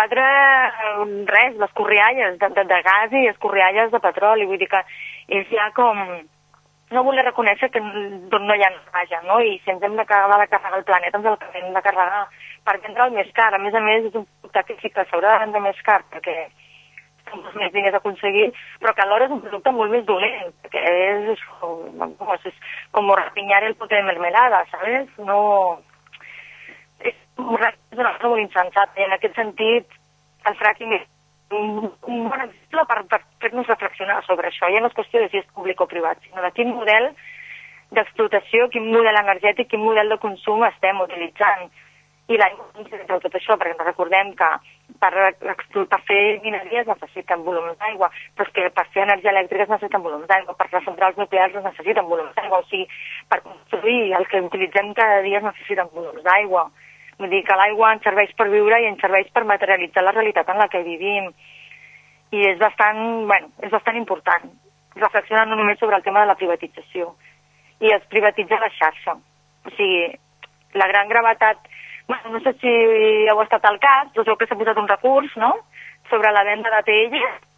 escorrialles de gas i escorrialles de petroli, vull dir que és ja com no voler reconèixer que no hi ha vaja, no? I si ens hem d'acabar de carregar el planeta, ens el hem de carregar per vendre'l més car. A més, és un producte que sí que s'haurà de vendre més car perquè són més diners a aconseguir, però que alhora és un producte molt més dolent, perquè és com rapinyar el pote de mermelada, ¿sabes? No... És una cosa molt insensata, i en aquest sentit el fracking és un bon exemple per fer-nos reflexionar sobre això. Ja no és qüestió de si és públic o privat, sinó de quin model d'explotació, quin model energètic, quin model de consum estem utilitzant. I l'aigua necessita tot això, perquè recordem que per fer mineries necessiten volums d'aigua, però és que per fer energia elèctrica es necessiten volums d'aigua, per les centrals nuclears es necessiten volums d'aigua, o sigui, per construir el que utilitzem cada dia es necessiten volums d'aigua. Vull dir que l'aigua ens serveix per viure i ens serveix per materialitzar la realitat en la que vivim. I és bastant important reflexionar no només sobre el tema de la privatització. I es privatitza la xarxa. O sigui, la gran gravetat... Bueno, no sé si heu estat al cas, però crec que s'ha posat un recurs, no?, sobre la venda d'ATL.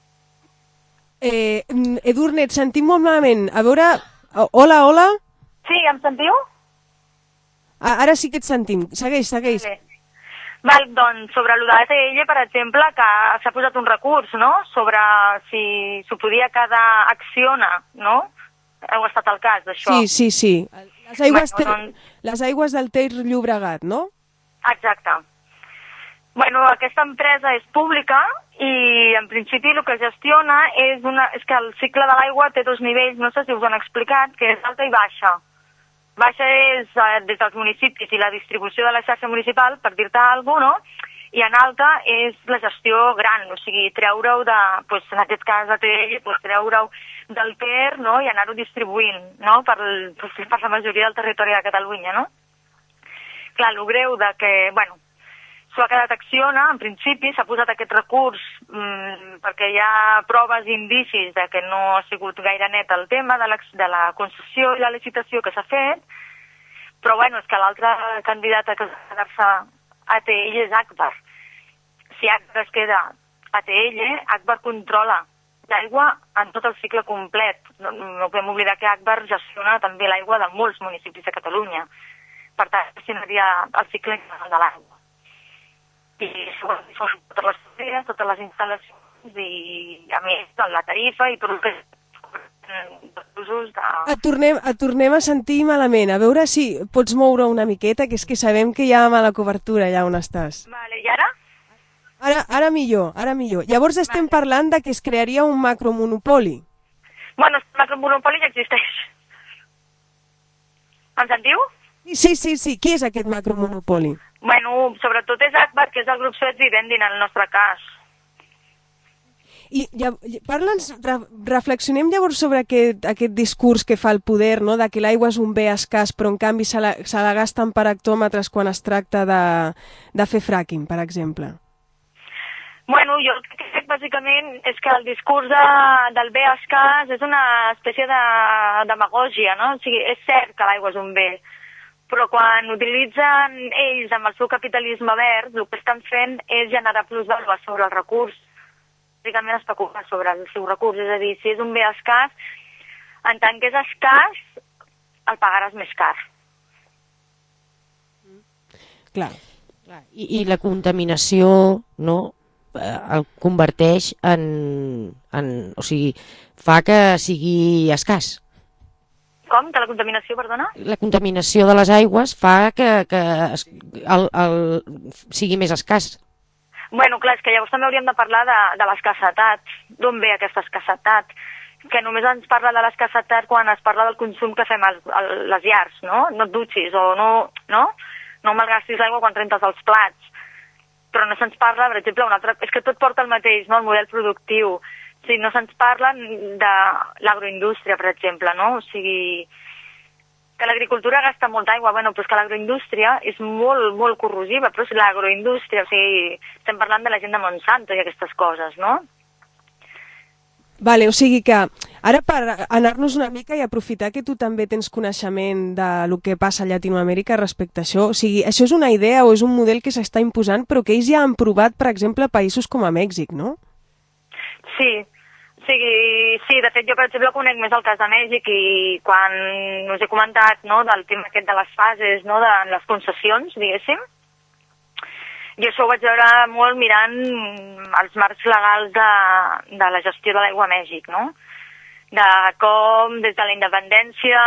Edurne, et sentim molt malament. A veure... Hola? Sí, em sentiu? Ara sí que et sentim. Segueix. Val, doncs, sobre allò d'ATL, per exemple, que s'ha posat un recurs, no?, sobre si s'ho podia quedar Acciona, no?, Heu estat al cas d'això? Sí. Les aigües del Ter Llobregat, no? Exacte. Bueno, aquesta empresa és pública i en principi el que gestiona és que el cicle de l'aigua té dos nivells, no sé si us han explicat, que és alta i baixa. Baixa és des dels municipis i la distribució de la xarxa municipal, per dir-te alguna cosa, no? I en alta és la gestió gran, o sigui, treure-ho en aquest cas de TEL, treure-ho del Ter, no? I anar-ho distribuint, no? Per la majoria del territori de Catalunya, no? Clar, el greu de que, s'ho ha quedat Acciona, en principi s'ha posat aquest recurs perquè hi ha proves i indicis de que no ha sigut gaire net el tema de la concessió i la licitació que s'ha fet, però és que l'altre candidat a quedar-se a ATL és Agbar. Si Agbar es queda a ATL, Agbar controla l'aigua en tot el cicle complet. No podem oblidar que Agbar gestiona també l'aigua de molts municipis de Catalunya. Per tant, gestionaria el cicle de l'aigua. I són totes les fronteres, totes les instal·lacions i, a més, la tarifa i tot el que usos de... Et tornem a sentir malament. A veure si pots moure una miqueta, que és que sabem que hi ha mala cobertura allà on estàs. Vale, i ara? Ara millor. Llavors estem parlant de que es crearia un macromonopoli. El macromonopoli ja existeix. Em sentiu? Sí. Qui és aquest macromonopoli? Sobretot és Agbar, que és el grup Suez Vivendi en el nostre cas. I reflexionem llavors sobre aquest discurs que fa el poder, no? De que l'aigua és un bé escàs, però en canvi se la gasten per hectòmetres quan es tracta de fer fracking, per exemple. Jo el que crec bàsicament és que el discurs del bé escàs és una espècie de demagògia, no? O sigui, és cert que l'aigua és un bé, però quan utilitzen ells amb el seu capitalisme verd, el que estan fent és generar plusvàlua sobre el recurs, bàsicament especular sobre el seu recurs, és a dir, si és un bé escàs, en tant que és escàs, el pagaràs més car. Clar. I la contaminació, no?, el converteix o sigui, fa que sigui escàs. Com? Que la contaminació, perdona? La contaminació de les aigües fa que sigui més escàs. Clar, és que llavors també hauríem de parlar de l'escassetat. D'on ve aquesta escassetat? Que només ens parla de l'escassetat quan es parla del consum que fem a les llars, no? No et dutxis o no malgastis l'aigua quan rentes els plats. Però no se'ns parla, per exemple, és que tot porta el mateix, no? El model productiu. O sigui, no se'ns parla de l'agroindústria, per exemple, no? O sigui, que l'agricultura gasta molta aigua, però és que l'agroindústria és molt, molt corrosiva, però és l'agroindústria, o sigui, estem parlant de la gent de Monsanto i aquestes coses, no? Vale, o sigui que ara per anar-nos una mica i aprofitar que tu també tens coneixement de lo que passa a Llatinoamèrica respecte a això, o sigui, això és una idea o és un model que s'està imposant però que ells ja han provat, per exemple, a països com a Mèxic, no? Sí, de fet jo per exemple conec més el cas de Mèxic i quan us he comentat, no, del tema aquest de les fases, no, de les concessions, diguéssim, jo això ho vaig veure molt mirant els marcs legals de la gestió de l'aigua a Mèxic, no? De com des de la independència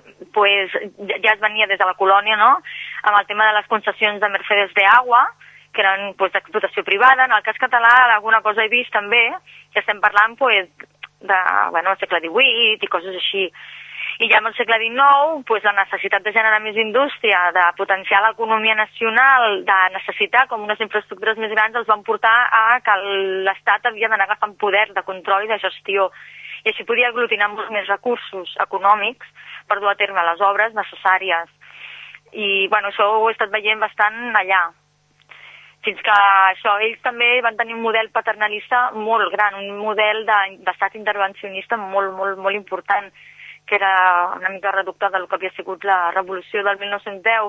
ja es venia des de la colònia, no? Amb el tema de les concessions de Mercedes de Agua, que eren d'explotació privada. En el cas català alguna cosa he vist també, que estem parlant del segle XVIII i coses així. I ja en el segle XIX, la necessitat de generar més indústria, de potenciar l'economia nacional, de necessitar com unes infraestructures més grans, els van portar a que l'Estat havia d'anar agafant poder de control i de gestió. I així podia aglutinar molts més recursos econòmics per dur a terme les obres necessàries. I això ho he estat veient bastant allà. Fins que ells també van tenir un model paternalista molt gran, un model d'estat intervencionista molt, molt, molt important, que era una mica reducte del que havia sigut la revolució del 1910,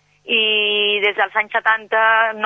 i des dels anys 70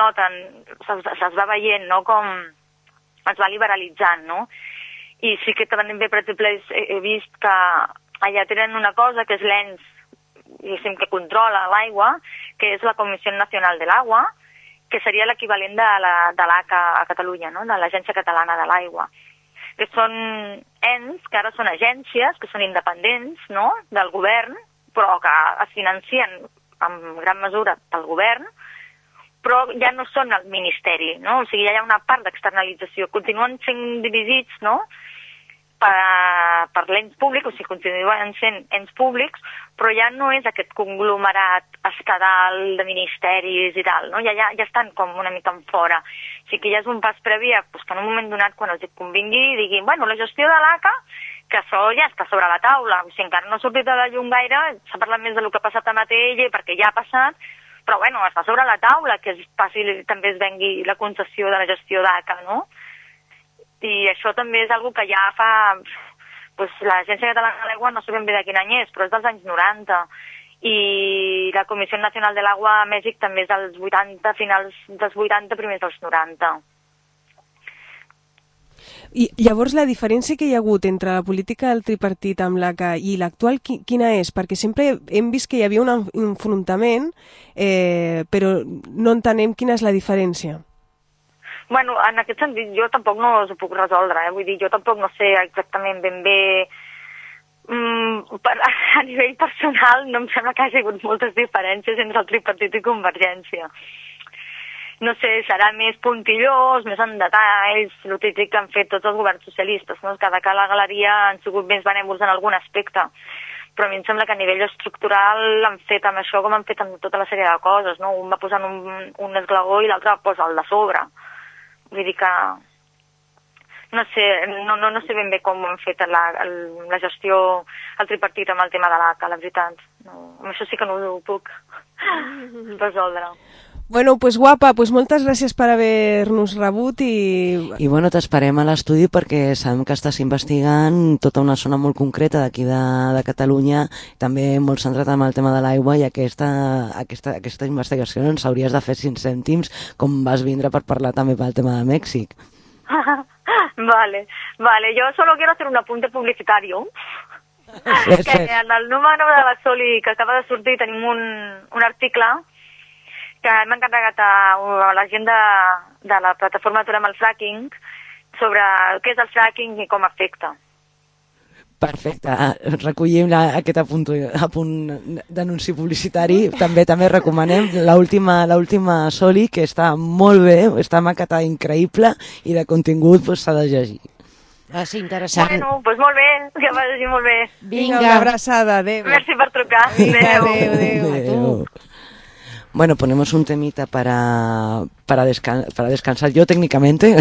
es va veient, no?, com es va liberalitzant, no? I sí que també, per exemple, he vist que allà tenen una cosa que és l'ENS, diguéssim, que controla l'aigua, que és la Comissió Nacional de l'Agua, que seria l'equivalent de l'ACA a Catalunya, no?, de l'Agència Catalana de l'Aigua, que són ens que ara són agències, que són independents, no?, del govern, però que es financien en gran mesura pel govern, però ja no són el ministeri, no? O sigui, ja hi ha una part d'externalització. Continuen sent dirigits, no?, per l'ens públic, o sigui, continuen sent ens públics, però ja no és aquest conglomerat estadal de ministeris i tal, no? Ja estan com una mica en fora. O sigui que ja és un pas previ pues, que en un moment donat, quan els convingui, diguin, bueno, la gestió de l'ACA, que això ja està sobre la taula. O sigui, encara no ha sortit a la llum gaire, s'ha parlat més del que ha passat a Matell, perquè ja ha passat, però bueno, està sobre la taula, que es passi, també es vengui la concessió de la gestió d'ACA, no? I això també és una que ja fa... Pues, l'Agència Catalana de l'Aigua no sé ben bé de quin any és, però és dels anys 90. I la Comissió Nacional de l'Aigua a Mèxic també és dels 80, finals dels 80, primers dels 90. I llavors la diferència que hi ha hagut entre la política del tripartit amb l'ACA i l'actual, quina és? Perquè sempre hem vist que hi havia un enfrontament, però no entenem quina és la diferència. Bueno, en aquest sentit jo tampoc no us ho puc resoldre, vull dir, jo tampoc no sé exactament ben bé... a nivell personal no em sembla que hagi hagut moltes diferències entre el tripartit i Convergència. No sé, serà més puntillós, més en detalls, el típic que han fet tots els governs socialistes, no? Cada que a la galeria han sigut més benèvols en algun aspecte, però a mi em sembla que a nivell estructural han fet amb això com han fet amb tota la sèrie de coses, no? Un va posant un esglaó i l'altre va posar el de sobre. Vull dir que, no sé ben bé com han fet la gestió al tripartit amb el tema de l'ACA, la veritat. No, amb això sí que no ho puc resoldre. Bueno, pues guapa, pues moltes gràcies per haver-nos rebut I bueno, t'esperem a l'estudi perquè sabem que estàs investigant tota una zona molt concreta d'aquí de Catalunya, també molt centrat en el tema de l'aigua, i aquesta investigació ens hauries de fer 5 cèntims, com vas vindre per parlar també pel tema de Mèxic. Vale, yo solo quiero hacer un apunte publicitario. Que en el número de la Soli que acaba de sortir tenim un article que hem encarregat a la gent de la plataforma Aturem el Fracking sobre què és el fracking i com afecta. Perfecte, recollim aquest apunt d'anunci publicitari. També recomanem l'última Soli, que està molt bé, està maquetada increïble i de contingut s'ha de llegir. Va ser interessant. Bueno, doncs molt bé, que va llegir molt bé. Vinga, una abraçada, adéu. Merci per trucar. Adéu. Bueno, ponemos un temita para descansar yo técnicamente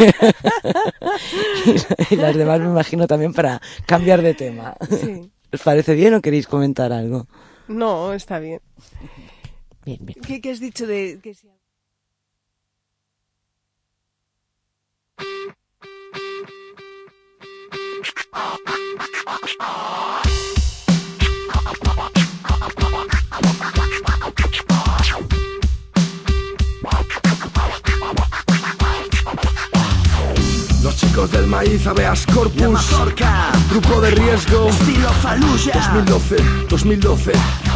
y las demás me imagino también para cambiar de tema. Sí. ¿Os parece bien o queréis comentar algo? No, está bien. Bien. ¿Qué has dicho de que si... Los chicos del maíz, habeas corpus, grupo de riesgo, estilo Fallujah, 2012.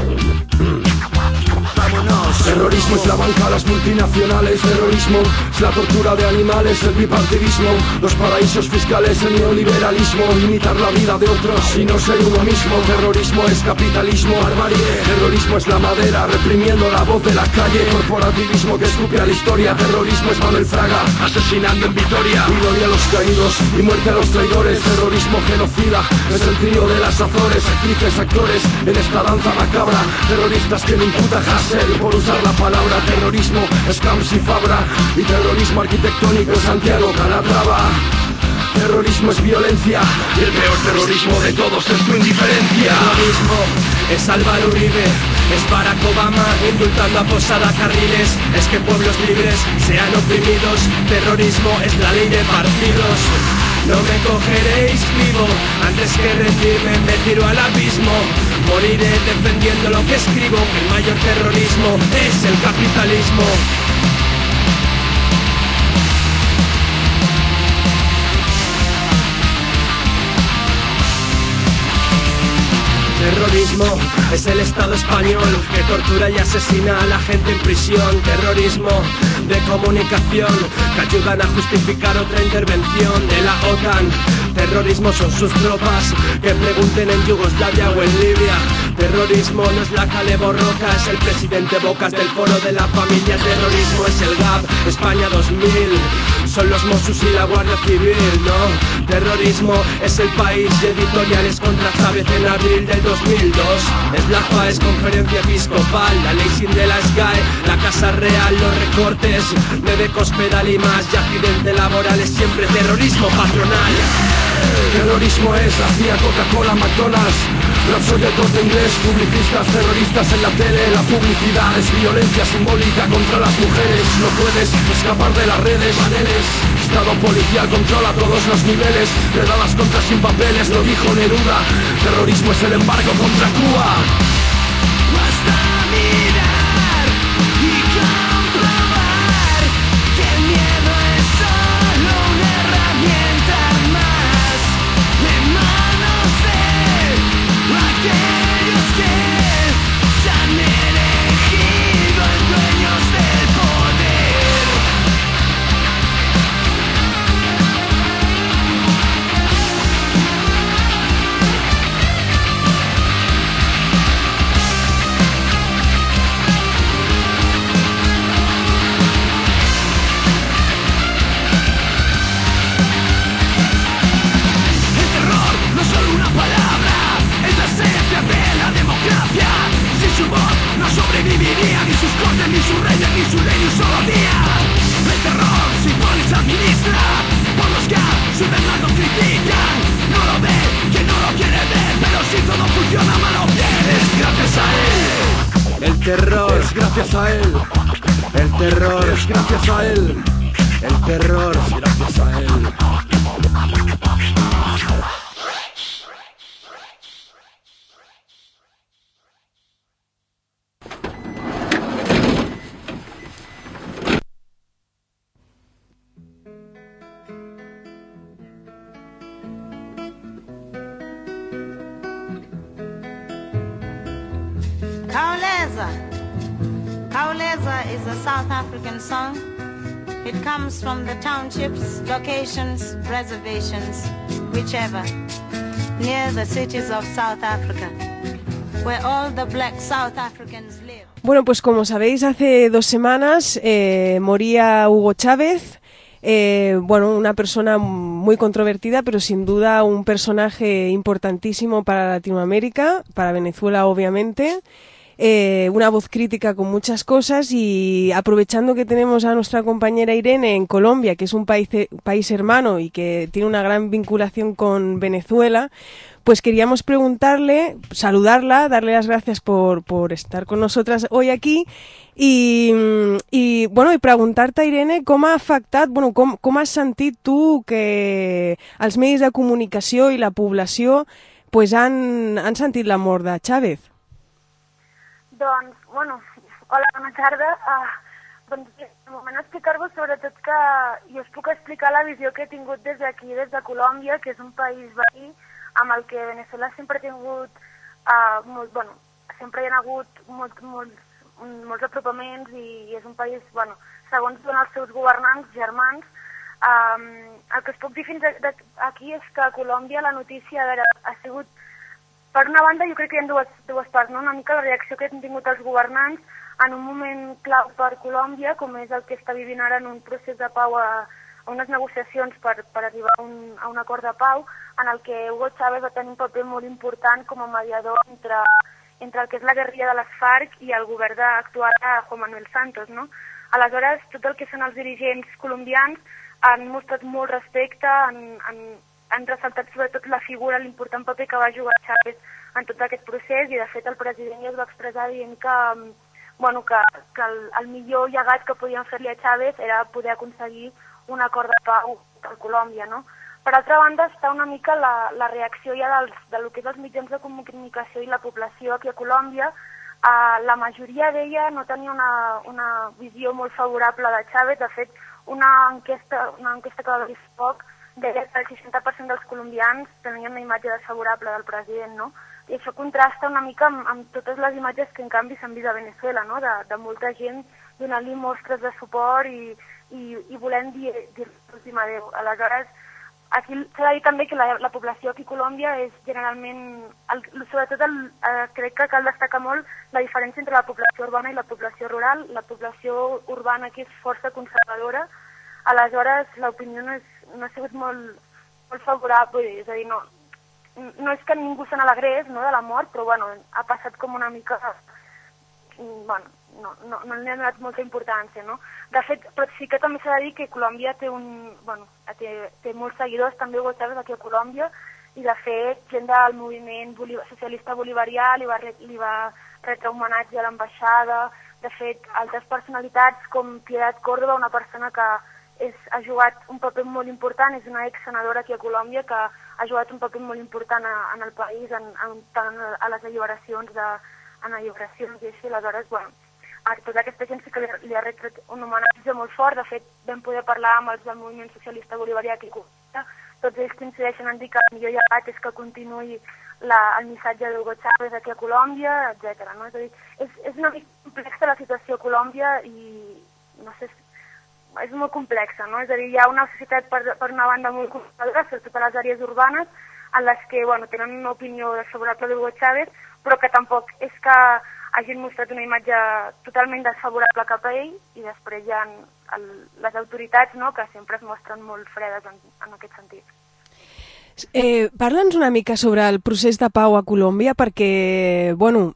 Vámonos. Terrorismo es la banca, las multinacionales. Terrorismo es la tortura de animales, el bipartidismo, los paraísos fiscales, el neoliberalismo, imitar la vida de otros y no ser uno mismo. Terrorismo es capitalismo, barbarie. Terrorismo es la madera, reprimiendo la voz de la calle. Corporativismo que escupe a la historia. Terrorismo es Manuel Fraga, asesinando en Vitoria. Gloria a los caídos y muerte a los traidores. Terrorismo genocida es el trío de las Azores. Actrices, actores en esta danza macabra. Terroristas que le imputa Hassel por usar la palabra terrorismo, Scams y Fabra. Y terrorismo arquitectónico Santiago Calatrava. Terrorismo es violencia y el peor terrorismo de todos es tu indiferencia. Terrorismo es Álvaro Uribe, es Barack Obama indultando a Posada Carriles. Es que pueblos libres sean oprimidos. Terrorismo es la ley de partidos. No me cogeréis vivo, antes que rendirme me tiro al abismo. Moriré defendiendo lo que escribo. El mayor terrorismo es el capitalismo. Terrorismo es el Estado español que tortura y asesina a la gente en prisión. Terrorismo de comunicación que ayudan a justificar otra intervención de la OTAN Terrorismo son sus tropas, que pregunten en Yugoslavia o en Libia. Terrorismo no es la Cale Borroca, es el presidente Bocas del Foro de la Familia. Terrorismo es el GAP, España 2000, son los Mossos y la Guardia Civil, ¿no? Terrorismo es el País y editoriales contra Chávez en abril del 2002. Es la FAES, Conferencia Episcopal, la ley sin de la SGAE, la Casa Real, los recortes de Cospedal y más, y accidente laboral es siempre terrorismo patronal. Terrorismo es la CIA, Coca-Cola, McDonald's, Repsol y el Corte Inglés, publicistas, terroristas en la tele. La publicidad es violencia simbólica contra las mujeres. No puedes escapar de las redes, paneles. Estado policial controla todos los niveles. Redadas contra sin papeles, lo dijo Neruda. Terrorismo es el embargo contra Cuba. Basta mirar y comprobar que el miedo es solo una herramienta más en manos de aquellos que se han elegido en dueños del poder. Sin su voz no sobreviviría ni sus cortes, ni sus reyes, ni su ley, ni un solo día. El terror se impone y se administra por los que a su verdad lo critican. No lo ve, que no lo quiere ver, pero si todo funciona mal o bien es gracias a él. El terror Es gracias a él. El terror Es gracias a él. El terror Es gracias a él. Kauleza is a South African song. It comes from the townships, locations, reservations, whichever, near the cities of South Africa, where all the black South Africans live. Bueno, pues como sabéis, hace 2 semanas moría Hugo Chávez. Bueno, una persona muy controvertida, pero sin duda un personaje importantísimo para Latinoamérica, para Venezuela obviamente. Una voz crítica con muchas cosas, y aprovechando que tenemos a nuestra compañera Irene en Colombia, que es un país hermano y que tiene una gran vinculación con Venezuela, pues queríamos preguntarle, saludarla, darle las gracias por estar con nosotras hoy aquí y bueno, y preguntar-te, Irene, com ha afectat, bueno, com has sentit tu que els medis de comunicació i la població pues han sentit la mort de Chávez? Doncs, bueno, hola, bona tarda. Doncs, de moment explicar-vos sobretot que jo us puc explicar la visió que he tingut des d'aquí, des de Colòmbia, que és un país veí amb el que Venezuela sempre ha tingut, sempre hi ha hagut molts apropaments i és un país, segons són els seus governants, germans. El que us puc dir fins aquí és que a Colòmbia la notícia ha sigut, per una banda, jo crec que hi ha dues parts, no? Una mica la reacció que han tingut els governants en un moment clau per Colòmbia, com és el que està vivint ara en un procés de pau, a unes negociacions per arribar a un acord de pau, en el que Hugo Chávez va tenir un paper molt important com a mediador entre el que és la guerrilla de les FARC i el govern actual de Juan Manuel Santos, no? Aleshores, tot el que són els dirigents colombians han mostrat molt respecte, han ressaltat sobretot la figura, l'important paper que va jugar Chávez en tot aquest procés, i de fet el president ja es va expressar dient que el millor llegat que podien fer-li a Chávez era poder aconseguir un acord de pau per Colòmbia, no? Per altra banda, està una mica la reacció ja del que és els mitjans de comunicació i la població aquí a Colòmbia. La majoria d'ella no tenia una visió molt favorable de Chávez. De fet, una enquesta que va dir poc deia que el 60% dels colombians tenien una imatge desfavorable del president, no? I això contrasta una mica amb totes les imatges que en canvi s'han vist a Venezuela, no? De molta gent donant-li mostres de suport i volent dir l'últim adeu. Aleshores, aquí s'ha de dir també que la població aquí a Colòmbia és generalment, sobretot crec que cal destacar molt la diferència entre la població urbana i la població rural. La població urbana aquí és força conservadora, aleshores l'opinió no ha sigut molt favorable, és a dir, no és que ningú se n'alegrés, no, de la mort, però bueno, ha passat com una mica, bueno, no li ha donat molta importància, no? De fet, però sí que també s'ha de dir que Colòmbia té molts seguidors, també Hugo Chávez aquí a Colòmbia, i de fet gent del moviment socialista bolivarià li va retre homenatge a l'ambaixada. De fet, altres personalitats com Piedad Córdoba, una persona que ha jugat un paper molt important, és una ex-senadora aquí a Colòmbia que ha jugat un paper molt important en el país, tant a les alliberacions i així. Aleshores, bueno, a tota aquesta gent sí que li ha retret un homenatge molt fort. De fet, vam poder parlar amb els del moviment socialista bolivarià aquí a Colòmbia. Tots ells coincideixen en dir que el millor llegat és que continuï el missatge d'Hugo Chávez aquí a Colòmbia, etc. No? És a dir, és una mica complexa la situació a Colòmbia i no sé, és molt complexa, no? És a dir, hi ha una societat per una banda molt conservadora, sobretot a les àrees urbanes, en les que tenen una opinió desfavorable d'Hugo Chávez, però que tampoc és que hagin mostrat una imatge totalment desfavorable cap a ell, i després hi ha les autoritats, no?, que sempre es mostren molt fredes en aquest sentit. Parla'ns una mica sobre el procés de pau a Colòmbia, perquè, bueno,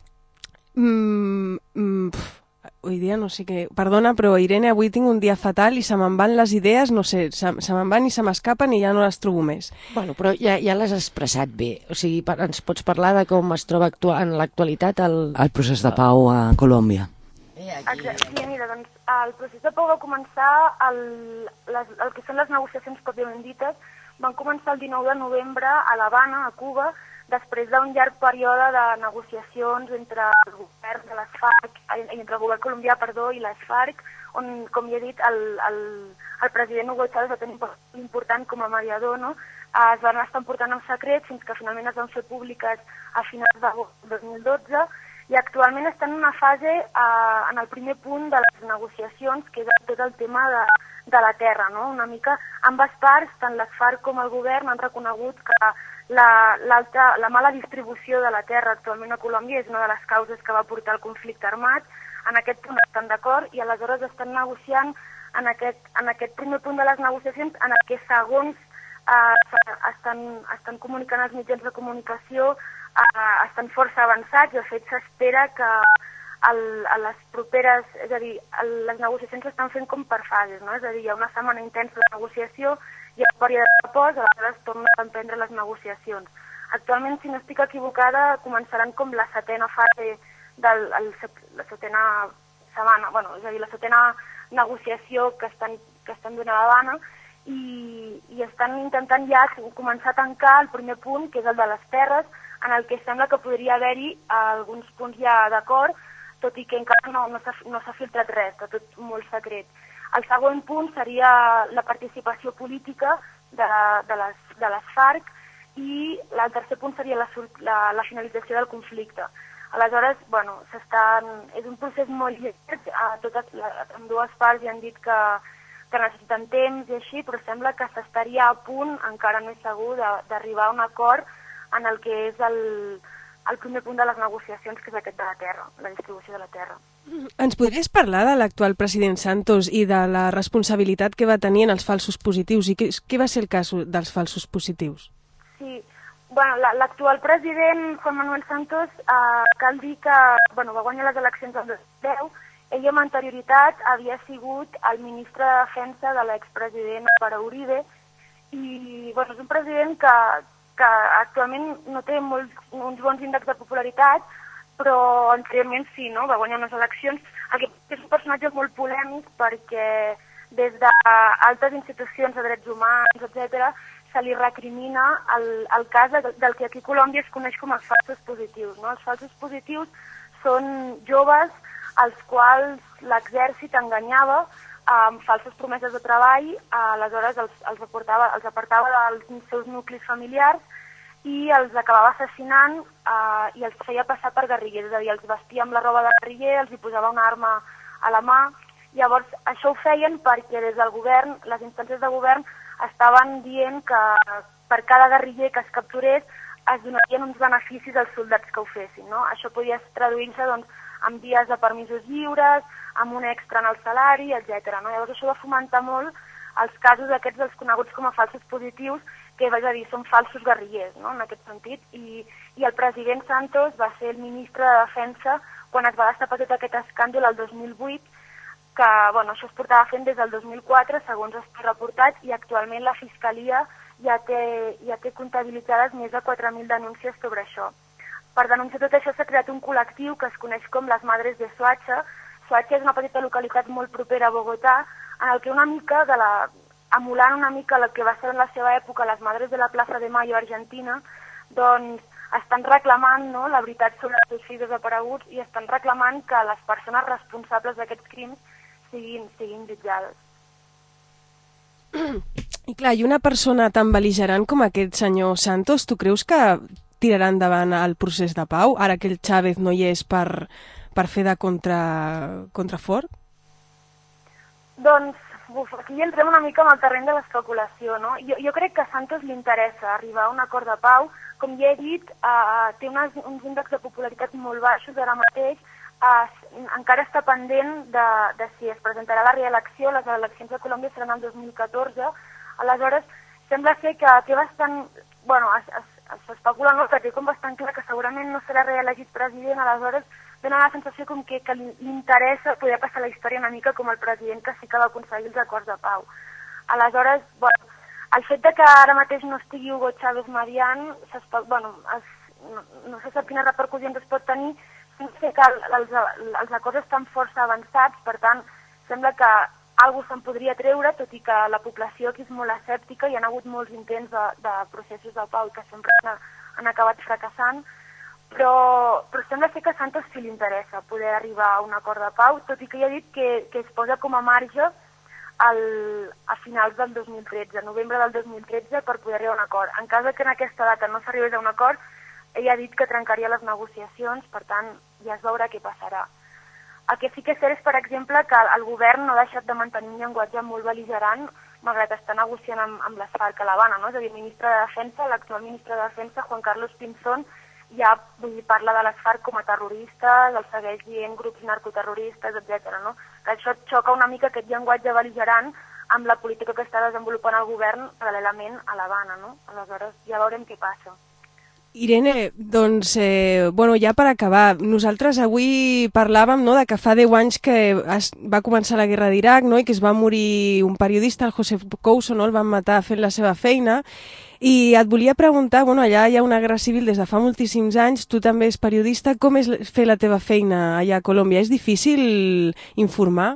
avui dia no sé què... Perdona, però Irene, avui tinc un dia fatal i se me'n van les idees, no sé, se me'n van i se m'escapen i ja no les trobo més. Bueno, però ja l'has expressat bé. O sigui, ens pots parlar de com es troba en l'actualitat el procés de pau a Colòmbia. Sí, mira, doncs el procés de pau va començar, el que són les negociacions pròpiament dites, van començar el 19 de novembre a l'Havana, a Cuba, després d'un llarg període de negociacions entre el govern de les FARC, entre el govern colombià, i les FARC, on, com ja he dit, el president Hugo Chávez va tenir un paper important com a mediador, no? Es van estar portant en secret fins que finalment es van fer públiques a finals d'agost del 2012, i actualment estan en una fase, en el primer punt de les negociacions, que és tot el tema de la terra, no? Una mica, ambes parts, tant les FARC com el govern, han reconegut que la mala distribució de la terra actualment a Colòmbia és una de les causes que va portar el conflicte armat. En aquest punt estan d'acord i aleshores estan negociant en aquest primer punt de les negociacions, en el que segons estan comunicant els mitjans de comunicació, estan força avançats. De fet, s'espera que a les properes, és a dir, les negociacions s'estan fent com per fases, no? És a dir, hi ha una setmana intensa de negociació, hi ha un període de repòs, aleshores tornen a emprendre les negociacions. Actualment, si no estic equivocada, començaran com la setena fase, la setena setmana, bueno, és a dir, la setena negociació que estan donant a l'Havana, i estan intentant ja començar a tancar el primer punt, que és el de les terres, en el que sembla que podria haver-hi alguns punts ja d'acord, tot i que encara no s'ha filtrat res, està tot molt secret. El segon punt seria la participació política de les FARC, i el tercer punt seria la finalització del conflicte. Aleshores, bueno, és un procés molt llarg, ambdues parts ja han dit que necessiten temps i així, però sembla que s'estaria a punt, encara no és segur, d'arribar a un acord en el que és el primer punt de les negociacions, que és aquest de la terra, la distribució de la terra. Ens podries parlar de l'actual president Santos i de la responsabilitat que va tenir en els falsos positius, i què va ser el cas dels falsos positius? Sí, bueno, l'actual president Juan Manuel Santos, cal dir que va guanyar les eleccions del 2010. Ell amb anterioritat havia sigut el ministre de Defensa de l'expresident Álvaro Uribe, i és un president que actualment no té uns bons índexs de popularitat, però anteriorment sí, no? Va guanyar unes eleccions. Aquest és un personatge molt polèmic perquè des d'altres institucions de drets humans, etc., se li recrimina el cas del que aquí a Colòmbia es coneix com els falsos positius, no? Els falsos positius són joves als quals l'exèrcit enganyava amb falses promeses de treball, aleshores els apartava dels seus nuclis familiars i els acabava assassinant i els feia passar per guerrillers, és a dir, els vestia amb la roba de guerriller, els hi posava una arma a la mà. Llavors, això ho feien perquè des del govern, les instàncies de govern, estaven dient que per cada guerriller que es capturés es donarien uns beneficis als soldats que ho fessin, no? Això podia traduir-se doncs, amb dies de permisos lliures, amb un extra en el salari, etc. No? Llavors això va fomentar molt els casos aquests dels coneguts com a falsos positius, que vaig a dir, són falsos guerrillers, no? En aquest sentit, i el president Santos va ser el ministre de Defensa quan es va destapar tot aquest escàndol el 2008, que bueno, això es portava fent des del 2004, segons està reportat, i actualment la Fiscalia ja té comptabilitzades més de 4.000 denúncies sobre això. Per denunciar tot això s'ha creat un col·lectiu que es coneix com les Madres de Soacha. Soacha és una petita localitat molt propera a Bogotà, en el que una mica, emulant una mica el que va ser en la seva època les Madres de la Plaza de Mayo a Argentina, doncs estan reclamant, no, la veritat sobre els seus fills desapareguts i estan reclamant que les persones responsables d'aquests crims siguin jutjades. I clar, i una persona tan bel·ligerant com aquest senyor Santos, tu creus que tirarà endavant el procés de pau, ara que el Chávez no hi és per fer de contrafort? Doncs, aquí entrem una mica en el terreny de l'especulació, no? Jo crec que a Santos li interessa arribar a un acord de pau. Com ja he dit, té uns índexs de popularitat molt baixos ara mateix, encara està pendent de si es presentarà la reelecció. Les eleccions de Colòmbia seran el 2014, aleshores sembla ser que té bastant, bueno, s'especula molt que té com bastant clar que segurament no serà reelegit president, aleshores dona la sensació com que li interessa poder passar la història una mica com el president que sí que va aconseguir els acords de pau. Aleshores, bueno, el fet de que ara mateix no estigui Hugo Chávez mediant, no se sap quines repercussions es pot tenir, sé que els acords estan força avançats, per tant, sembla que alguna se'n podria treure, tot i que la població aquí és molt escèptica, hi ha hagut molts intents de processos de pau que sempre han acabat fracassant, però sembla ser que a Santos sí li interessa poder arribar a un acord de pau, tot i que ja ha dit que es posa com a marge a finals del 2013, novembre del 2013, per poder arribar a un acord. En cas que en aquesta data no s'arribés a un acord, ell ha dit que trencaria les negociacions, per tant, ja es veurà què passarà. El que sí que és cert és, per exemple, que el govern no ha deixat de mantenir un llenguatge molt bel·ligerant, malgrat estar negociant amb les FARC a l'Havana, no? És a dir, el ministre de Defensa, l'actual ministre de Defensa, Juan Carlos Pinzón, ja parla de les FARC com a terroristes, els segueix dient grups narcoterroristes, etc. No? Que això xoca una mica aquest llenguatge bel·ligerant amb la política que està desenvolupant el govern paral·lelament a l'Havana, no? Aleshores ja veurem què passa. Irene, doncs, ja per acabar, nosaltres avui parlàvem, no, de que fa 10 anys que va començar la guerra d'Iraq, no, i que es va morir un periodista, el José Couso, no, el van matar fent la seva feina, i et volia preguntar, allà hi ha una guerra civil des de fa moltíssims anys, tu també ets periodista, com és fer la teva feina allà a Colòmbia? És difícil informar?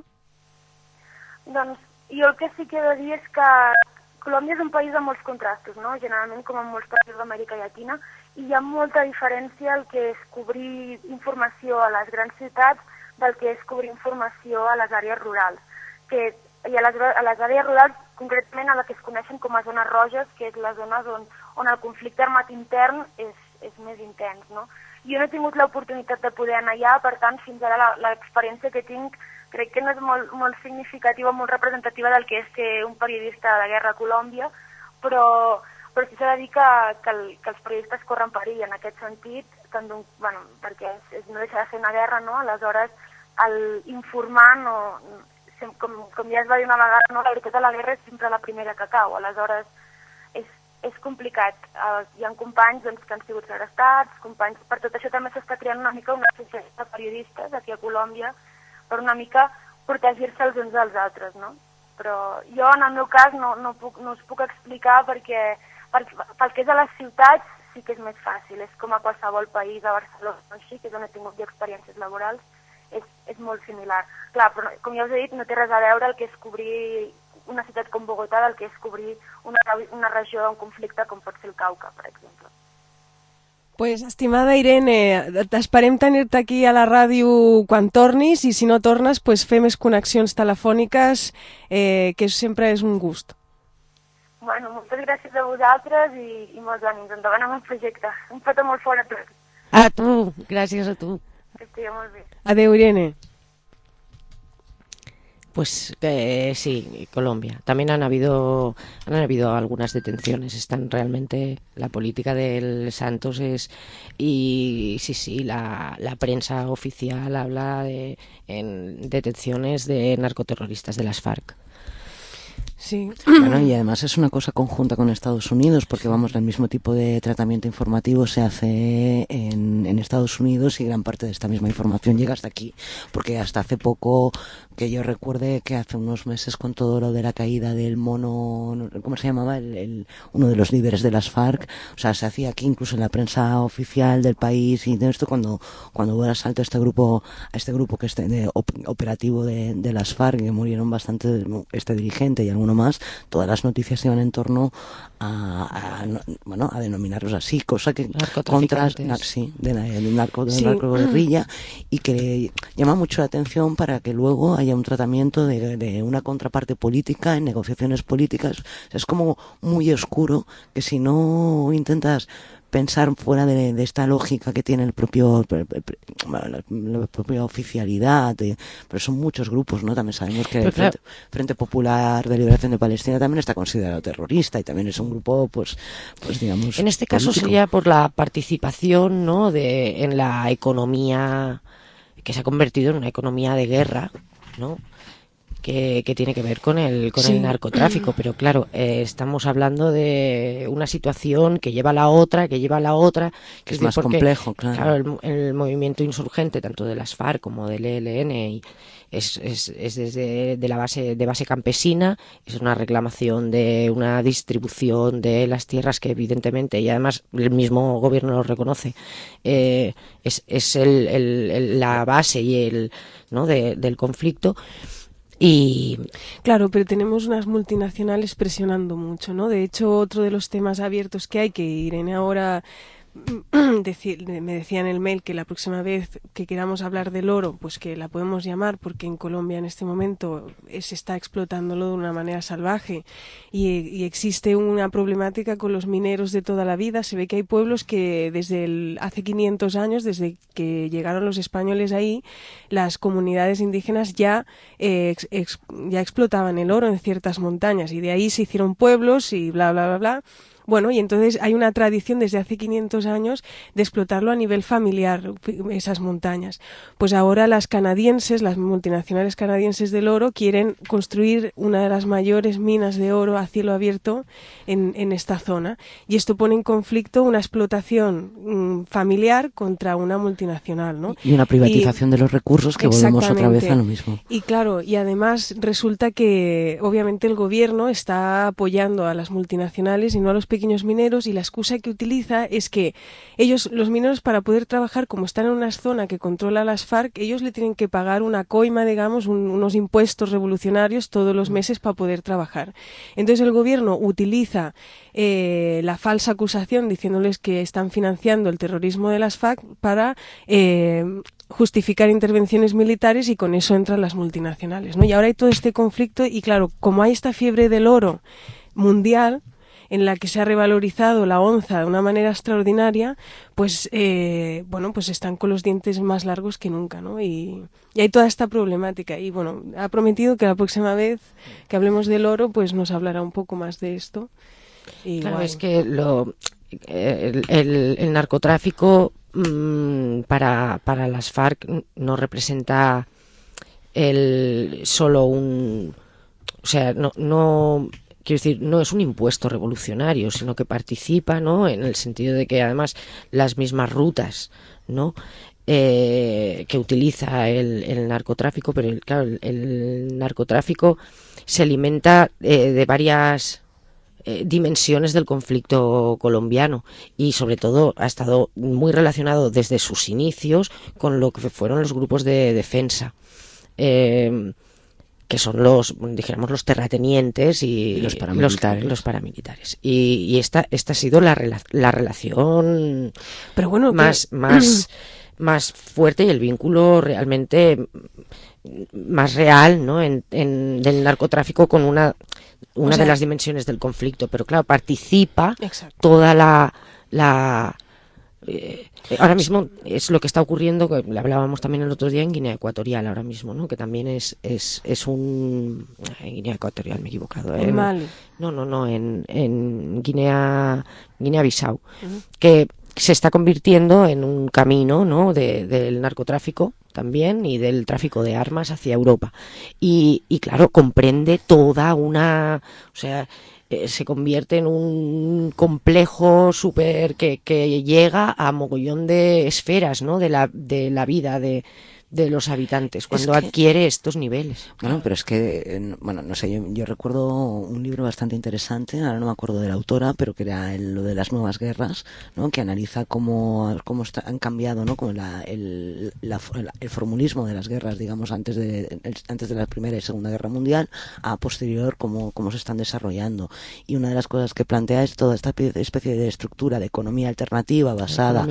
Doncs jo el que sí que he de dir és que Colòmbia és un país de molts contrastos, no? Generalment, com en molts països d'Amèrica Llatina, i hi ha molta diferència el que és cobrir informació a les grans ciutats del que és cobrir informació a les àrees rurals. I a les àrees rurals, concretament a la que es coneixen com a zones roges, que és les zones on el conflicte armat intern és més intens, no? Jo no he tingut l'oportunitat de poder anar allà, per tant, fins ara l'experiència que tinc crec que no és molt significativa, molt representativa del que és ser un periodista de guerra a Colòmbia, però sí s'ha de dir que els periodistes corren perill en aquest sentit, perquè no deixa de ser una guerra, no? Aleshores, informar, com ja es va dir una vegada, no? La veritat de la guerra és sempre la primera que cau, aleshores és complicat. Hi ha companys que han sigut segrestats, per tot això també s'està creant una mica una associació de periodistes aquí a Colòmbia per una mica protegir-se els uns dels altres, no? Però jo, en el meu cas, no us puc explicar perquè pel que és a les ciutats sí que és més fàcil, és com a qualsevol país, a Barcelona, així, que és on he tingut experiències laborals, és molt similar. Clar, però com ja us he dit, no té res a veure el que és cobrir una ciutat com Bogotà del que és cobrir una regió en conflicte com pot ser el Cauca, per exemple. Pues, estimada Irene, t'esperem tenir-te aquí a la ràdio quan tornis i si no tornes, pues, fer més connexions telefòniques, que sempre és un gust. Bueno, moltes gràcies a vosaltres i molts ànims. Endavant amb el projecte. Un petó molt fort a tots. A tu, gràcies a tu. Que estigui molt bé. Adéu, Irene. Pues sí, Colombia. También han habido algunas detenciones. Están realmente, la política del Santos es, y sí, la prensa oficial habla de detenciones de narcoterroristas de las FARC. Sí. Bueno, y además es una cosa conjunta con Estados Unidos, porque vamos, el mismo tipo de tratamiento informativo se hace en Estados Unidos y gran parte de esta misma información llega hasta aquí, porque hasta hace poco, que yo recuerde que hace unos meses con todo lo de la caída del mono, ¿cómo se llamaba? Uno de los líderes de las FARC, o sea, se hacía aquí incluso en la prensa oficial del país y de esto cuando hubo el asalto a este grupo que operativo de las FARC, que murieron bastante, este dirigente y algunos más, todas las noticias iban en torno a denominarlos así, cosa que contra del narcoguerrilla, y que llama mucho la atención para que luego haya un tratamiento de una contraparte política en negociaciones políticas. Es como muy oscuro que si no intentas pensar fuera de esta lógica que tiene la propia oficialidad, pero son muchos grupos, ¿no? También sabemos que el Frente Popular de Liberación de Palestina también está considerado terrorista y también es un grupo, pues digamos, en este caso político. sería por la participación, ¿no?, en la economía que se ha convertido en una economía de guerra, ¿no?, que tiene que ver con el narcotráfico, pero claro, estamos hablando de una situación que lleva a la otra, que es más complejo, claro. El movimiento insurgente, tanto de las FARC como del ELN, es desde de la base campesina, es una reclamación de una distribución de las tierras que evidentemente, y además el mismo gobierno lo reconoce, es la base y del conflicto. Y claro, pero tenemos unas multinacionales presionando mucho, ¿no? De hecho, otro de los temas abiertos que hay, que Irene ahora me decía en el mail que la próxima vez que queramos hablar del oro, pues que la podemos llamar, porque en Colombia en este momento se está explotándolo de una manera salvaje y existe una problemática con los mineros de toda la vida. Se ve que hay pueblos que desde hace 500 años, desde que llegaron los españoles ahí, las comunidades indígenas ya explotaban el oro en ciertas montañas y de ahí se hicieron pueblos y bla, bla, bla, bla. Bueno, y entonces hay una tradición desde hace 500 años de explotarlo a nivel familiar, esas montañas. Pues ahora las multinacionales canadienses del oro, quieren construir una de las mayores minas de oro a cielo abierto en esta zona. Y esto pone en conflicto una explotación familiar contra una multinacional, ¿no? Y una privatización de los recursos, que volvemos otra vez a lo mismo. Y claro, y además resulta que obviamente el gobierno está apoyando a las multinacionales y no a los pequeños mineros, y la excusa que utiliza es que los mineros, para poder trabajar, como están en una zona que controla las FARC, ellos le tienen que pagar una coima, digamos, unos impuestos revolucionarios todos los meses para poder trabajar. Entonces el gobierno utiliza la falsa acusación diciéndoles que están financiando el terrorismo de las FARC para justificar intervenciones militares, y con eso entran las multinacionales, ¿no? Y ahora hay todo este conflicto y claro, como hay esta fiebre del oro mundial en la que se ha revalorizado la onza de una manera extraordinaria, pues pues están con los dientes más largos que nunca, ¿no? Y hay toda esta problemática. Y bueno, ha prometido que la próxima vez que hablemos del oro, pues nos hablará un poco más de esto. Y claro, es que el narcotráfico para las FARC no representa solo un... O sea, no quiero decir, no es un impuesto revolucionario, sino que participa, ¿no?, en el sentido de que además las mismas rutas, ¿no?, que utiliza el narcotráfico, pero claro, el narcotráfico se alimenta de varias dimensiones del conflicto colombiano, y sobre todo ha estado muy relacionado desde sus inicios con lo que fueron los grupos de defensa, que son los terratenientes y los paramilitares. Y esta ha sido la relación, pero bueno, más fuerte, y el vínculo realmente más real, ¿no?, del narcotráfico con una de las dimensiones del conflicto. Pero claro, participa toda ahora mismo es lo que está ocurriendo, que le hablábamos también el otro día en Guinea Ecuatorial ahora mismo, ¿no? Que también es un... En Guinea Ecuatorial me he equivocado. En Mali. No, en Guinea-Bissau, que se está convirtiendo en un camino, ¿no? del narcotráfico también y del tráfico de armas hacia Europa. Y claro, comprende toda una... O sea, se convierte en un complejo súper que llega a mogollón de esferas, ¿no? de la vida de los habitantes cuando adquiere estos niveles. Bueno, pero es que, bueno, no sé, yo recuerdo un libro bastante interesante, ahora no me acuerdo de la autora, pero que era lo de las nuevas guerras, ¿no? Que analiza cómo han cambiado, ¿no? Como el formulismo de las guerras, digamos, antes de la Primera y Segunda Guerra Mundial, a posterior cómo se están desarrollando. Y una de las cosas que plantea es toda esta especie de estructura de economía alternativa basada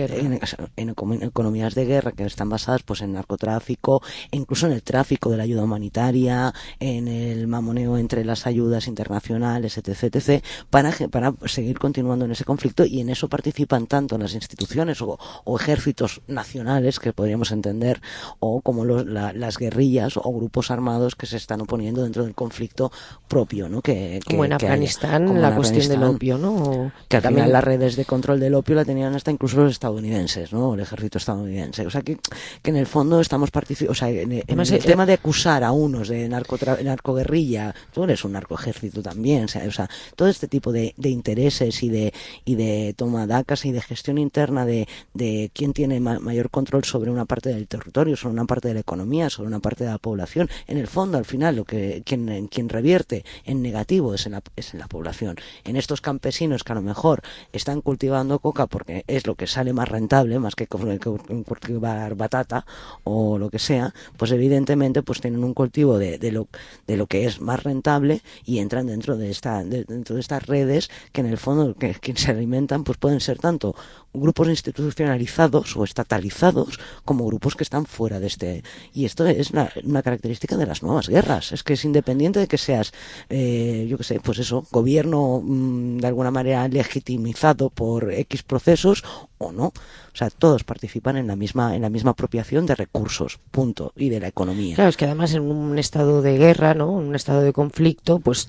en economías de guerra que están basadas pues en narcotráfico, e incluso en el tráfico de la ayuda humanitaria, en el mamoneo entre las ayudas internacionales, etc., para seguir continuando en ese conflicto, y en eso participan tanto las instituciones o ejércitos nacionales, que podríamos entender, o como las guerrillas o grupos armados que se están oponiendo dentro del conflicto propio, ¿no? Como en Afganistán, la cuestión del opio, ¿no? Que al final las redes de control del opio la tenían hasta incluso los estadounidenses, ¿no? El ejército estadounidense. O sea que en el fondo estamos participando, o sea, en el tema de acusar a unos de narcoguerrilla, tú eres un narcoejército también, o sea, todo este tipo de intereses y de tomadacas y de gestión interna de quién tiene mayor control sobre una parte del territorio, sobre una parte de la economía, sobre una parte de la población. En el fondo, al final, quien revierte en negativo es en la población. En estos campesinos que a lo mejor están cultivando coca porque es lo que sale más rentable, más que cultivar batata o lo que sea, pues evidentemente pues tienen un cultivo de lo que es más rentable, y entran dentro de estas redes que en el fondo que se alimentan pues pueden ser tanto grupos institucionalizados o estatalizados como grupos que están fuera de este. Y esto es una característica de las nuevas guerras. Es que es independiente de que seas, yo qué sé, pues eso, gobierno de alguna manera legitimizado por X procesos o no. O sea, todos participan en la misma apropiación de recursos, punto, y de la economía. Claro, es que además en un estado de guerra, ¿no? En un estado de conflicto, pues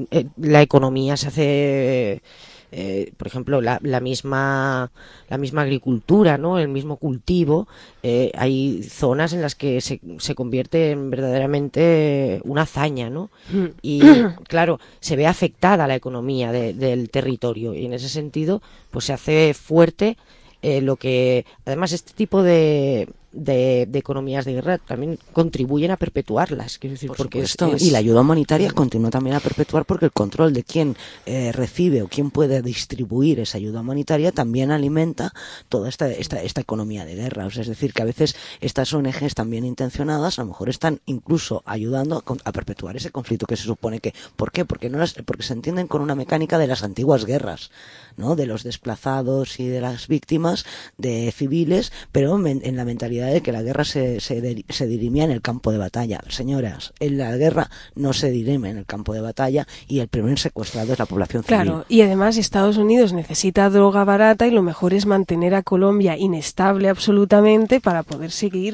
la economía se hace... por ejemplo, la misma agricultura, ¿no? El mismo cultivo, hay zonas en las que se convierte en verdaderamente una hazaña, ¿no? Y claro, se ve afectada la economía del territorio, y en ese sentido pues se hace fuerte lo que además este tipo de economías de guerra también contribuyen a perpetuarlas, quiero decir, porque y la ayuda humanitaria continúa también a perpetuar, porque el control de quién recibe o quién puede distribuir esa ayuda humanitaria también alimenta toda esta economía de guerra. O sea, es decir, que a veces estas ONGs también intencionadas a lo mejor están incluso ayudando a perpetuar ese conflicto que se supone que... ¿Por qué? Porque se entienden con una mecánica de las antiguas guerras, ¿no? De los desplazados y de las víctimas de civiles, pero en la mentalidad de que la guerra se dirimía en el campo de batalla. Señoras, en la guerra no se dirime en el campo de batalla, y el primer secuestrado es la población civil. Claro, y además Estados Unidos necesita droga barata, y lo mejor es mantener a Colombia inestable absolutamente para poder seguir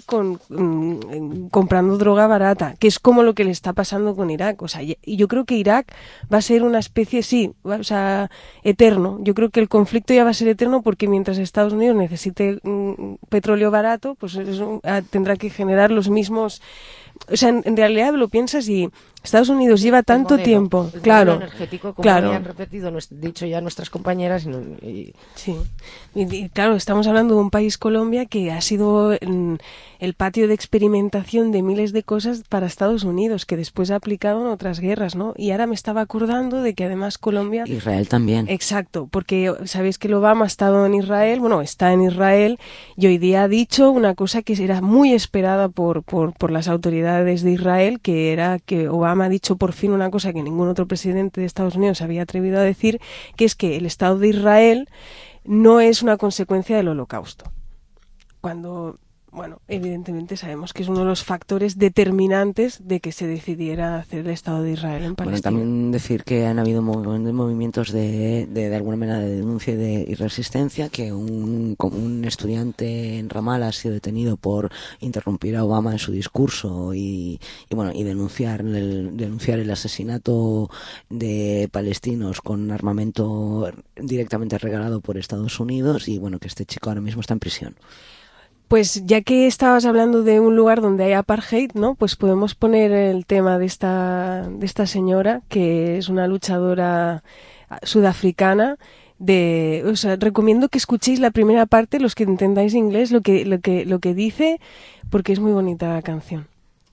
comprando droga barata, que es como lo que le está pasando con Irak. O sea, y yo creo que Irak va a ser una especie, o sea, eterno. Yo creo que el conflicto ya va a ser eterno, porque mientras Estados Unidos necesite petróleo barato, pues tendrá que generar los mismos. O sea, en realidad lo piensas, y Estados Unidos lleva tanto tiempo, claro, energético, como han repetido, dicho ya nuestras compañeras. Sí, y claro, estamos hablando de un país, Colombia, que ha sido el patio de experimentación de miles de cosas para Estados Unidos, que después ha aplicado en otras guerras, ¿no? Y ahora me estaba acordando de que además Colombia... Israel también. Exacto, porque sabéis que el Obama ha estado en Israel, está en Israel, y hoy día ha dicho una cosa que era muy esperada por las autoridades de Israel, que era que Obama ha dicho por fin una cosa que ningún otro presidente de Estados Unidos había atrevido a decir, que es que el Estado de Israel no es una consecuencia del Holocausto. Cuando bueno, evidentemente sabemos que es uno de los factores determinantes de que se decidiera hacer el Estado de Israel en Palestina. Bueno, también decir que han habido movimientos de alguna manera de denuncia y resistencia, que un estudiante en Ramallah ha sido detenido por interrumpir a Obama en su discurso y denunciar el asesinato de palestinos con armamento directamente regalado por Estados Unidos, y bueno, que este chico ahora mismo está en prisión. Pues ya que estabas hablando de un lugar donde hay apartheid, ¿no? Pues podemos poner el tema de esta señora, que es una luchadora sudafricana. Recomiendo que escuchéis la primera parte, los que entendáis inglés, lo que dice, porque es muy bonita la canción.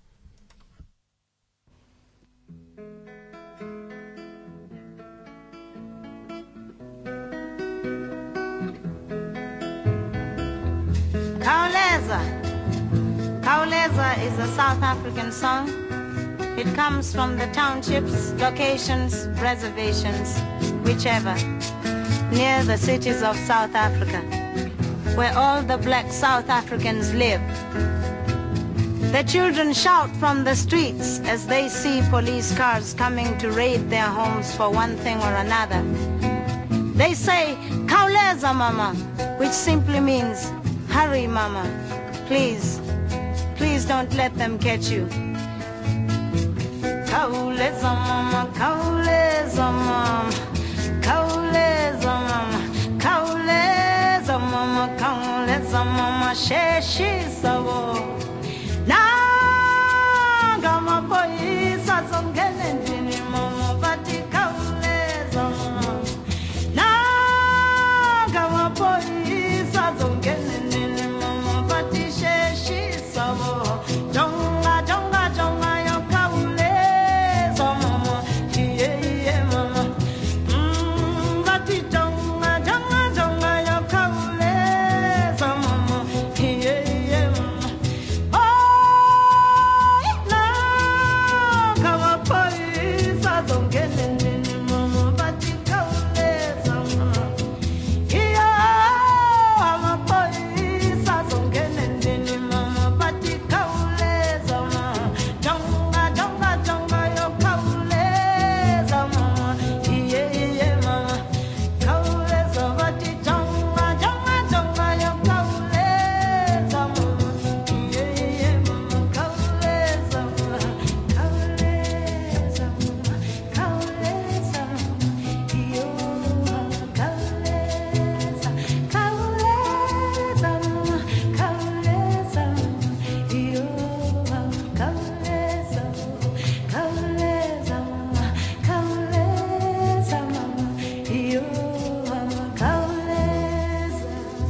Kauleza is a South African song. It comes from the townships, locations, reservations, whichever, near the cities of South Africa, where all the black South Africans live. The children shout from the streets as they see police cars coming to raid their homes for one thing or another. They say, Kauleza mama, which simply means, hurry mama, please, please don't let them catch you. Kauleza mama, kauleza mama, kauleza mama, kauleza mama, kauleza mama, sheshi sabo. Nanga mapoisa zongene ndini mama, bati kauleza mama. Nanga mapoisa zongene ndini mama, bati sheshi sabo. Jonga jonga jonga yo kauleza mama, yeah yeah mama. Bati jonga jonga jonga yo kauleza mama, yeah yeah mama. Oh na kama poisa zongene ndini mama, bati kauleza mama. Yeah, ama poisa zongene ndini mama, bati kauleza mama. Jonga jonga jonga yo kauleza mama, yeah yeah mama. Kauleza bati jonga jonga jonga yo kauleza mama, yeah yeah mama. Kauleza mama, kauleza mama, kauleza mama, yo kauleza, kauleza mama, kauleza mama, yo kauleza, kauleza mama, kauleza mama, yo kauleza.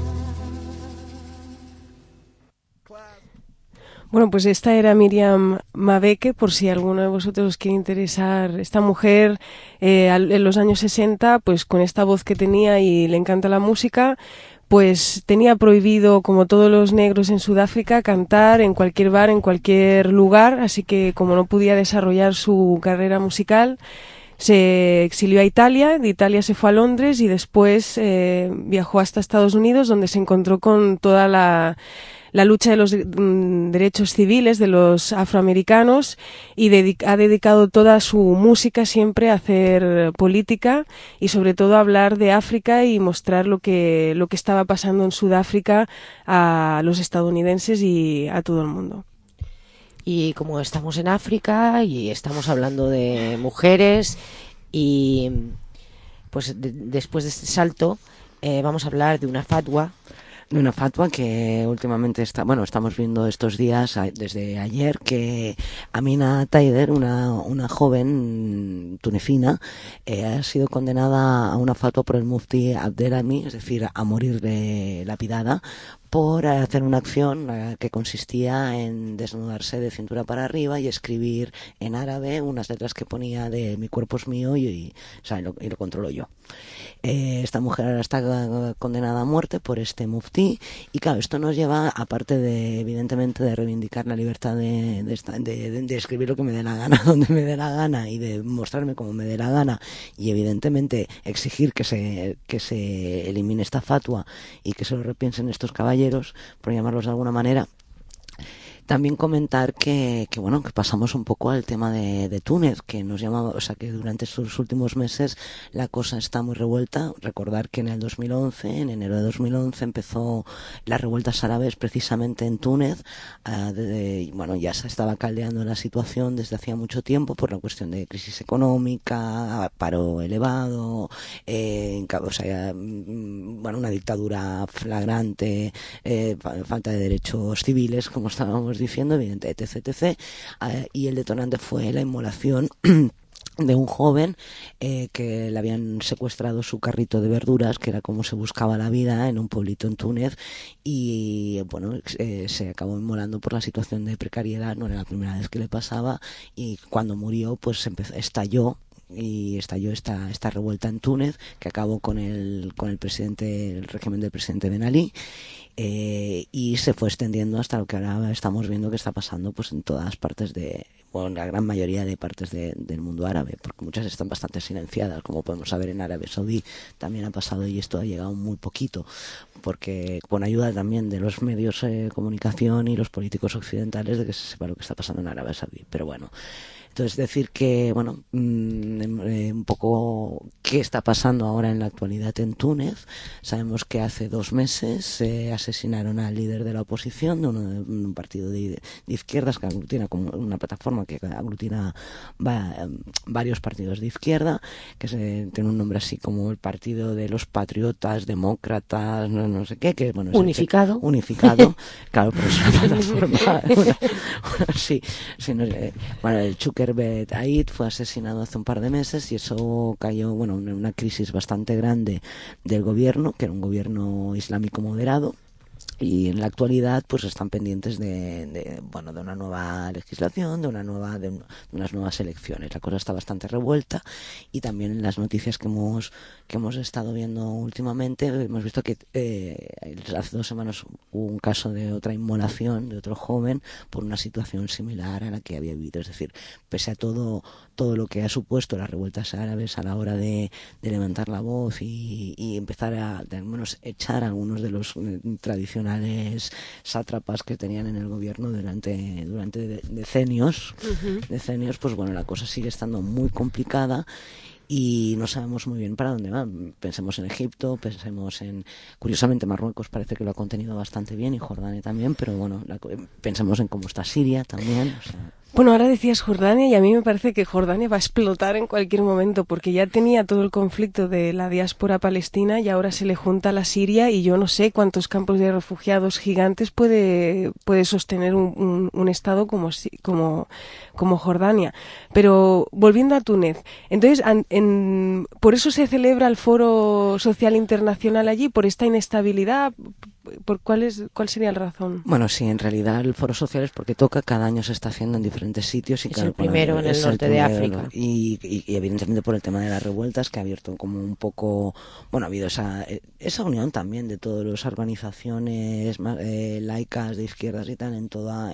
Bueno, pues esta era Miriam Mabeke, por si alguno de vosotros os quiere interesar. Esta mujer, en los años 60, pues con esta voz que tenía y le encanta la música, pues tenía prohibido, como todos los negros en Sudáfrica, cantar en cualquier bar, en cualquier lugar, así que como no podía desarrollar su carrera musical, se exilió a Italia, de Italia se fue a Londres y después viajó hasta Estados Unidos, donde se encontró con toda la lucha de los derechos civiles de los afroamericanos y ha dedicado toda su música siempre a hacer política y sobre todo a hablar de África y mostrar lo que estaba pasando en Sudáfrica a los estadounidenses y a todo el mundo. Y como estamos en África y estamos hablando de mujeres y pues después de este salto vamos a hablar de una fatwa. De una fatwa que últimamente estamos viendo estos días, desde ayer, que Amina Taider, una joven tunecina, ha sido condenada a una fatwa por el mufti Abdelhami, es decir, a morir lapidada, por hacer una acción que consistía en desnudarse de cintura para arriba y escribir en árabe unas letras que ponía de mi cuerpo es mío y lo controlo yo. Esta mujer ahora está condenada a muerte por este muftí y claro, esto nos lleva, aparte de evidentemente de reivindicar la libertad de escribir lo que me dé la gana, donde me dé la gana y de mostrarme como me dé la gana y evidentemente exigir que se elimine esta fatwa y que se lo repiensen estos caballeros, por llamarlos de alguna manera, También comentar que pasamos un poco al tema de Túnez, que nos llamaba, o sea, que durante estos últimos meses la cosa está muy revuelta. Recordar que en el 2011, en enero de 2011, empezó las revueltas árabes precisamente en Túnez. Ya se estaba caldeando la situación desde hacía mucho tiempo por la cuestión de crisis económica, paro elevado, una dictadura flagrante, falta de derechos civiles, como estábamos diciendo, evidentemente, etc. Y el detonante fue la inmolación de un joven que le habían secuestrado su carrito de verduras, que era como se buscaba la vida en un pueblito en Túnez, y se acabó inmolando por la situación de precariedad. No era la primera vez que le pasaba, y cuando murió pues estalló esta revuelta en Túnez, que acabó con el régimen del presidente Ben Ali, y se fue extendiendo hasta lo que ahora estamos viendo que está pasando pues en todas partes la gran mayoría de partes del mundo árabe, porque muchas están bastante silenciadas, como podemos saber en Arabia Saudí también ha pasado, y esto ha llegado muy poquito, porque con ayuda también de los medios de comunicación y los políticos occidentales, de que se sepa lo que está pasando en Arabia Saudí. Pero bueno, entonces decir que, un poco qué está pasando ahora en la actualidad en Túnez. Sabemos que hace 2 meses se asesinaron al líder de la oposición, de un partido de izquierdas que aglutina, como una plataforma que aglutina varios partidos de izquierda, que tiene un nombre así como el Partido de los Patriotas Demócratas, no sé qué, que bueno, unificado, claro, pero es una plataforma, el Chukerbet Aid fue asesinado hace un par de meses, y eso cayó en una crisis bastante grande del gobierno, que era un gobierno islámico moderado. Y en la actualidad pues están pendientes de una nueva legislación, de unas nuevas elecciones. La cosa está bastante revuelta, y también en las noticias que hemos estado viendo últimamente hemos visto que hace 2 semanas hubo un caso de otra inmolación de otro joven por una situación similar a la que había vivido. Es decir, pese a todo lo que ha supuesto las revueltas árabes a la hora de levantar la voz y empezar a al menos echar a algunos de los tradicionales sátrapas que tenían en el gobierno durante decenios, pues la cosa sigue estando muy complicada y no sabemos muy bien para dónde va. Pensemos en Egipto, curiosamente Marruecos parece que lo ha contenido bastante bien, y Jordania también, pero pensemos en cómo está Siria también. Bueno, ahora decías Jordania, y a mí me parece que Jordania va a explotar en cualquier momento, porque ya tenía todo el conflicto de la diáspora palestina y ahora se le junta la Siria, y yo no sé cuántos campos de refugiados gigantes puede sostener un estado como Jordania. Pero volviendo a Túnez, entonces por eso se celebra el Foro Social Internacional allí, por esta inestabilidad. ¿Cuál sería la razón? Bueno, sí, en realidad el Foro Social es porque cada año se está haciendo en diferentes sitios. Y es el primero en el norte de África. Y evidentemente por el tema de las revueltas, que ha abierto como un poco... Bueno, ha habido esa unión también de todas las organizaciones laicas de izquierdas y tal en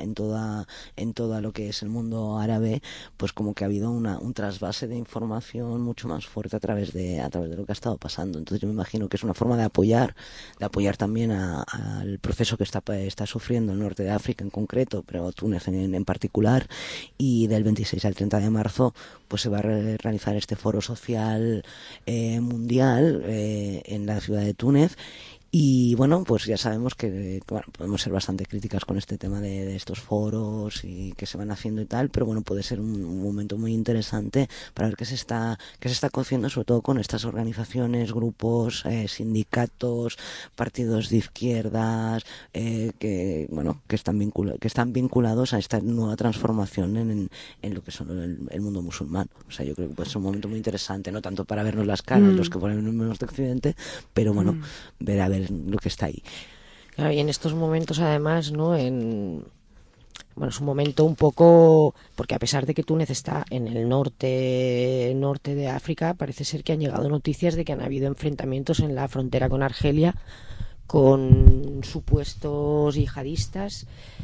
toda lo que es el mundo árabe, pues como que ha habido un trasvase de información mucho más fuerte a través de lo que ha estado pasando. Entonces yo me imagino que es una forma de apoyar también al proceso que está sufriendo el norte de África en concreto, pero Túnez en particular, y del 26 al 30 de marzo pues se va a realizar este foro social mundial en la ciudad de Túnez. Y pues ya sabemos que podemos ser bastante críticas con este tema de estos foros y que se van haciendo y tal, pero puede ser un momento muy interesante para ver qué se está cociendo, sobre todo con estas organizaciones, grupos, sindicatos, partidos de izquierdas que están vinculados a esta nueva transformación en lo que son el mundo musulmán. O sea, yo creo que puede ser un momento muy interesante, no tanto para vernos las caras los que ponemos de Occidente, pero ver a ver lo que está ahí. Claro, y en estos momentos además, ¿no? Es un momento un poco, porque a pesar de que Túnez está en el norte de África, parece ser que han llegado noticias de que han habido enfrentamientos en la frontera con Argelia con supuestos yihadistas,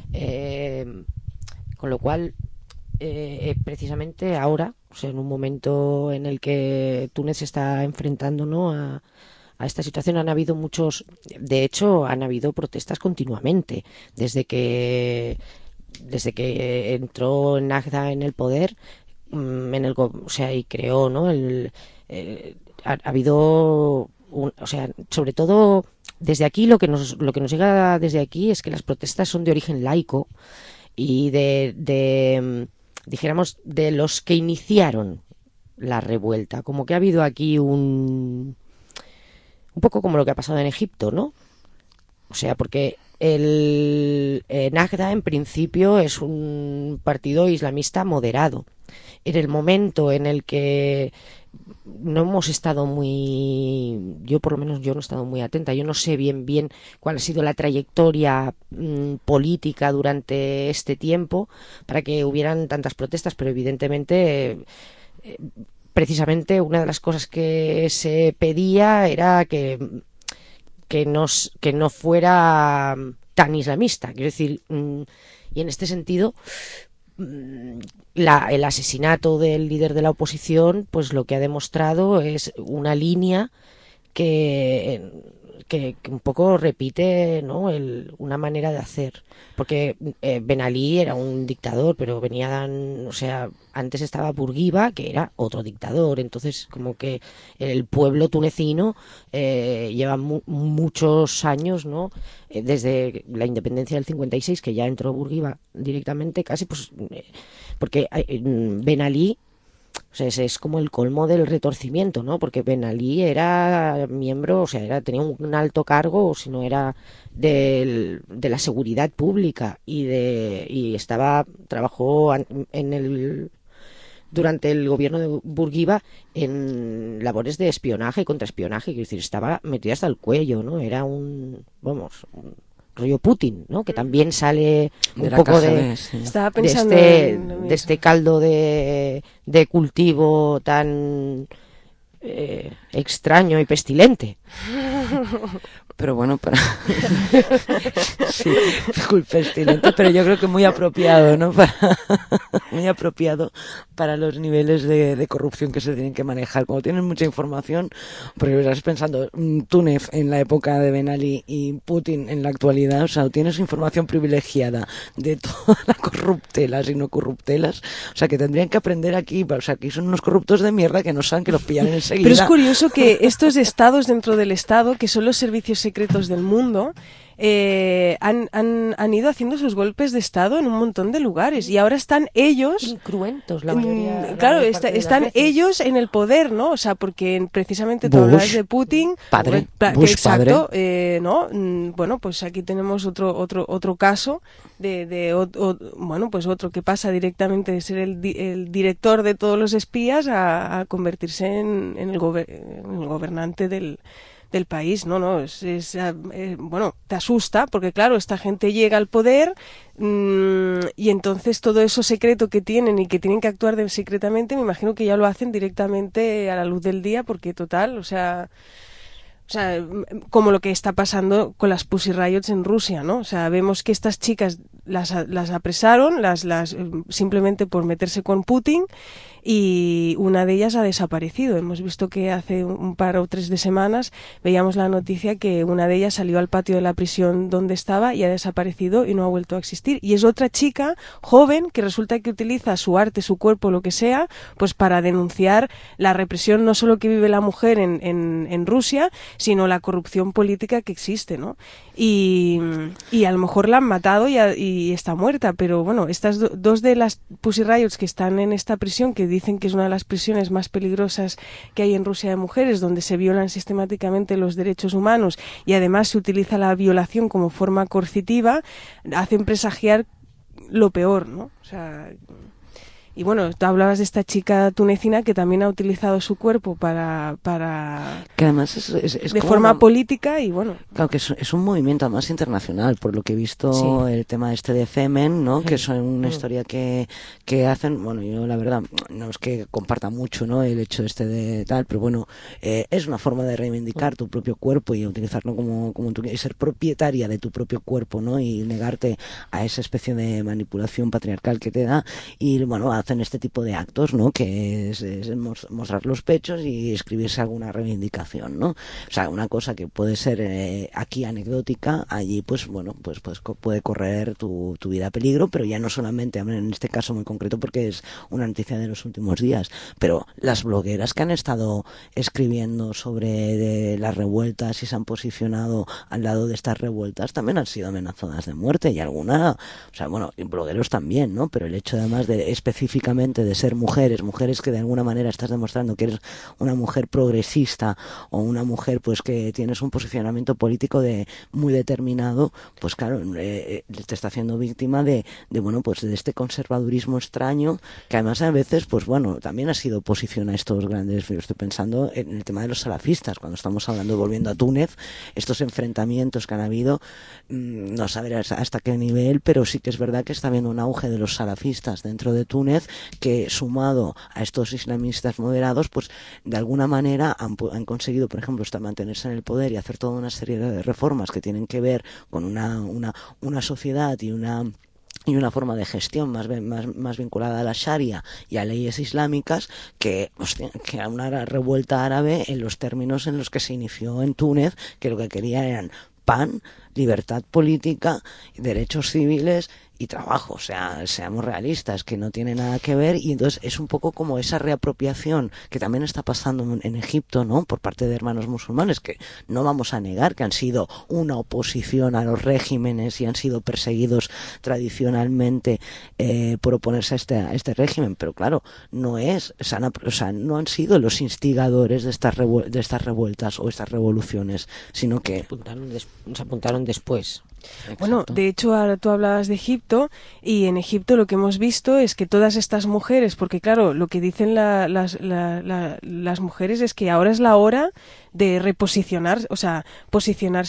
con lo cual precisamente ahora, o sea, en un momento en el que Túnez se está enfrentando, ¿no?, a esta situación, han habido protestas continuamente, desde que desde que entró Nagda en el poder, o sea, y creó, ¿no? Ha habido, o sea, sobre todo desde aquí lo que nos llega desde aquí es que las protestas son de origen laico y dijéramos, de los que iniciaron la revuelta, como que ha habido aquí un poco como lo que ha pasado en Egipto, ¿no? O sea, porque el Nagda en principio es un partido islamista moderado. En el momento en el que no hemos estado yo por lo menos yo no he estado muy atenta, yo no sé bien cuál ha sido la trayectoria política durante este tiempo para que hubieran tantas protestas, pero evidentemente precisamente una de las cosas que se pedía era que no fuera tan islamista, quiero decir, y en este sentido el asesinato del líder de la oposición pues lo que ha demostrado es una línea que un poco repite, ¿no? una manera de hacer, porque Ben Ali era un dictador, pero o sea, antes estaba Bourguiba, que era otro dictador, entonces como que el pueblo tunecino lleva muchos años, ¿no? Desde la independencia del 56, que ya entró Bourguiba directamente, casi, pues porque Ben Ali, o sea, ese es como el colmo del retorcimiento, ¿no? Porque Ben Ali era miembro, o sea, tenía un alto cargo, o si no era de la seguridad pública y trabajó durante el gobierno de Bourguiba en labores de espionaje y contraespionaje, quiero decir, estaba metido hasta el cuello, ¿no? Era un rollo Putin, ¿no? Que también sale un poco de este caldo de cultivo tan extraño y pestilente. Pero bueno, sí, pestilente, pero yo creo que muy apropiado, ¿no? Muy apropiado para los niveles de corrupción que se tienen que manejar. Como tienes mucha información, porque estás pensando, Túnez en la época de Ben Ali y Putin en la actualidad, o sea, tienes información privilegiada de todas las corruptelas y no corruptelas, o sea, que tendrían que aprender aquí, o sea, aquí son unos corruptos de mierda que no saben que los pillan enseguida. Pero es curioso que estos estados dentro del Estado, que son los servicios secretos del mundo, han ido haciendo sus golpes de Estado en un montón de lugares y ahora están ellos incruentos, la mayoría, claro, están ellos en el poder, ¿no? O sea, porque precisamente tú hablas de Putin, Bush exacto, padre. ¿no? Bueno, pues aquí tenemos otro caso bueno, pues otro que pasa directamente de ser el director de todos los espías a convertirse en el gobernante del país, ¿no? Bueno, te asusta, porque claro, esta gente llega al poder y entonces todo eso secreto que tienen y que tienen que actuar secretamente, me imagino que ya lo hacen directamente a la luz del día, porque total, o sea, como lo que está pasando con las Pussy Riots en Rusia, ¿no? O sea, vemos que estas chicas las apresaron, simplemente por meterse con Putin, y una de ellas ha desaparecido. Hemos visto que hace un par o 3 de semanas veíamos la noticia que una de ellas salió al patio de la prisión donde estaba y ha desaparecido y no ha vuelto a existir. Y es otra chica joven que resulta que utiliza su arte, su cuerpo, lo que sea, pues para denunciar la represión no solo que vive la mujer en Rusia, sino la corrupción política que existe, ¿no? Y a lo mejor la han matado y está muerta, pero bueno, estas dos de las Pussy Riots que están en esta prisión, que dicen que es una de las prisiones más peligrosas que hay en Rusia de mujeres, donde se violan sistemáticamente los derechos humanos y además se utiliza la violación como forma coercitiva, hacen presagiar lo peor, ¿no? O sea, y bueno, tú hablabas de esta chica tunecina que también ha utilizado su cuerpo para que además es de forma política, y bueno, claro que es un movimiento además internacional, por lo que he visto, sí. El tema de Femen, ¿no? Sí. Que son una historia que hacen, bueno, yo la verdad no es que comparta mucho, ¿no? El hecho de tal, pero bueno, es una forma de reivindicar tu propio cuerpo y utilizarlo como y ser propietaria de tu propio cuerpo, ¿no? Y negarte a esa especie de manipulación patriarcal que te da, y bueno, hacen este tipo de actos, ¿no? Que es mostrar los pechos y escribirse alguna reivindicación, ¿no? O sea, una cosa que puede ser aquí anecdótica, allí pues bueno, pues puede correr tu vida a peligro, pero ya no solamente en este caso muy concreto porque es una noticia de los últimos días, pero las blogueras que han estado escribiendo sobre las revueltas y se han posicionado al lado de estas revueltas también han sido amenazadas de muerte, y alguna, o sea, bueno, y blogueros también, ¿no? Pero el hecho además de específicamente de ser mujeres que de alguna manera estás demostrando que eres una mujer progresista o una mujer pues que tienes un posicionamiento político muy determinado, pues claro, te está haciendo víctima de bueno, pues de este conservadurismo extraño, que además a veces pues bueno, también ha sido oposición a estos grandes, yo estoy pensando en el tema de los salafistas, cuando estamos hablando, volviendo a Túnez, estos enfrentamientos que han habido, no saber hasta qué nivel, pero sí que es verdad que está habiendo un auge de los salafistas dentro de Túnez, que sumado a estos islamistas moderados, pues de alguna manera han conseguido, por ejemplo, mantenerse en el poder y hacer toda una serie de reformas que tienen que ver con una sociedad y una forma de gestión más vinculada a la Sharia y a leyes islámicas que a una revuelta árabe en los términos en los que se inició en Túnez, que lo que quería eran pan, libertad política, derechos civiles y trabajo. O sea, seamos realistas, que no tiene nada que ver, y entonces es un poco como esa reapropiación que también está pasando en Egipto, ¿no? Por parte de hermanos musulmanes, que no vamos a negar que han sido una oposición a los regímenes y han sido perseguidos tradicionalmente por oponerse a este régimen, pero claro, no han sido los instigadores de estas revueltas o estas revoluciones, sino que se apuntaron después. Exacto. Bueno, de hecho ahora tú hablabas de Egipto, y en Egipto lo que hemos visto es que todas estas mujeres, porque claro, lo que dicen las mujeres es que ahora es la hora de reposicionar, o sea, posicionar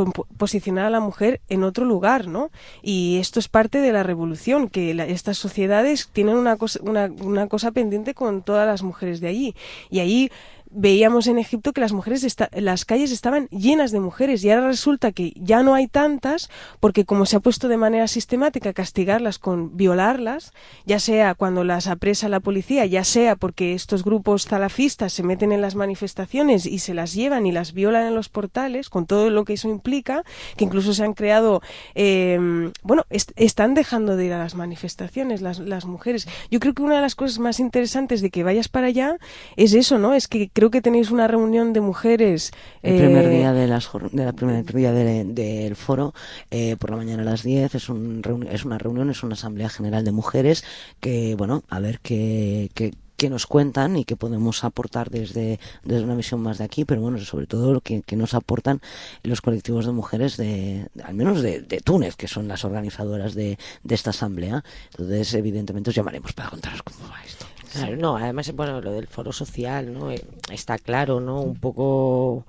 a la mujer en otro lugar, ¿no? Y esto es parte de la revolución, que estas sociedades tienen una cosa pendiente con todas las mujeres de allí, y allí veíamos en Egipto que las calles estaban llenas de mujeres, y ahora resulta que ya no hay tantas, porque como se ha puesto de manera sistemática a castigarlas con violarlas, ya sea cuando las apresa la policía, ya sea porque estos grupos salafistas se meten en las manifestaciones y se las llevan y las violan en los portales, con todo lo que eso implica, que incluso se han creado, están dejando de ir a las manifestaciones las mujeres. Yo creo que una de las cosas más interesantes de que vayas para allá es eso, ¿no? Es que creo que tenéis una reunión de mujeres. El primer día del foro, por la mañana a las 10, es una reunión, es una asamblea general de mujeres que, bueno, a ver qué nos cuentan y qué podemos aportar desde una visión más de aquí, pero bueno, sobre todo lo que nos aportan los colectivos de mujeres al menos de Túnez, que son las organizadoras de esta asamblea. Entonces, evidentemente, os llamaremos para contaros cómo va esto. Claro, no, además, bueno, lo del foro social, ¿no? Está claro, ¿no? Un poco...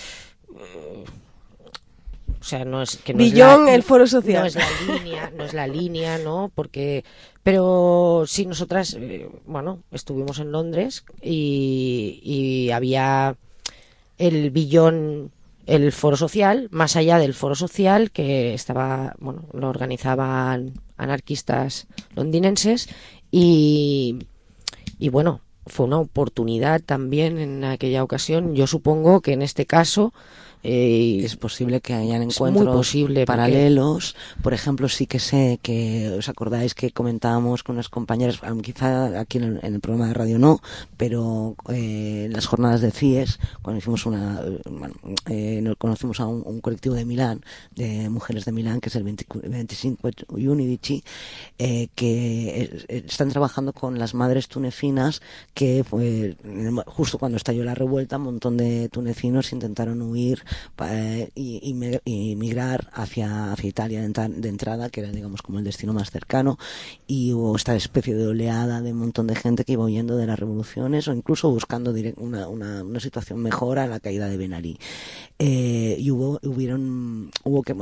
o sea, no es que no Billón, el foro social. No es la línea, ¿no? Pero sí, nosotras, estuvimos en Londres y había el Billón, el foro social, más allá del foro social, que estaba, lo organizaban anarquistas londinenses, y bueno, fue una oportunidad también en aquella ocasión. Yo supongo que en este caso es posible que hayan encuentros paralelos. Por ejemplo, sí que sé que os acordáis que comentábamos con unas compañeras, quizá aquí en el programa de radio no, pero en las jornadas de CIES, cuando hicimos nos conocimos a un colectivo de Milán, de mujeres de Milán, que es el 25 Unidici, que están trabajando con las madres tunecinas, que justo cuando estalló la revuelta, un montón de tunecinos intentaron huir y migrar hacia Italia de entrada, que era, digamos, como el destino más cercano, y hubo esta especie de oleada de un montón de gente que iba huyendo de las revoluciones o incluso buscando una situación mejor a la caída de Ben Ali. Y hubo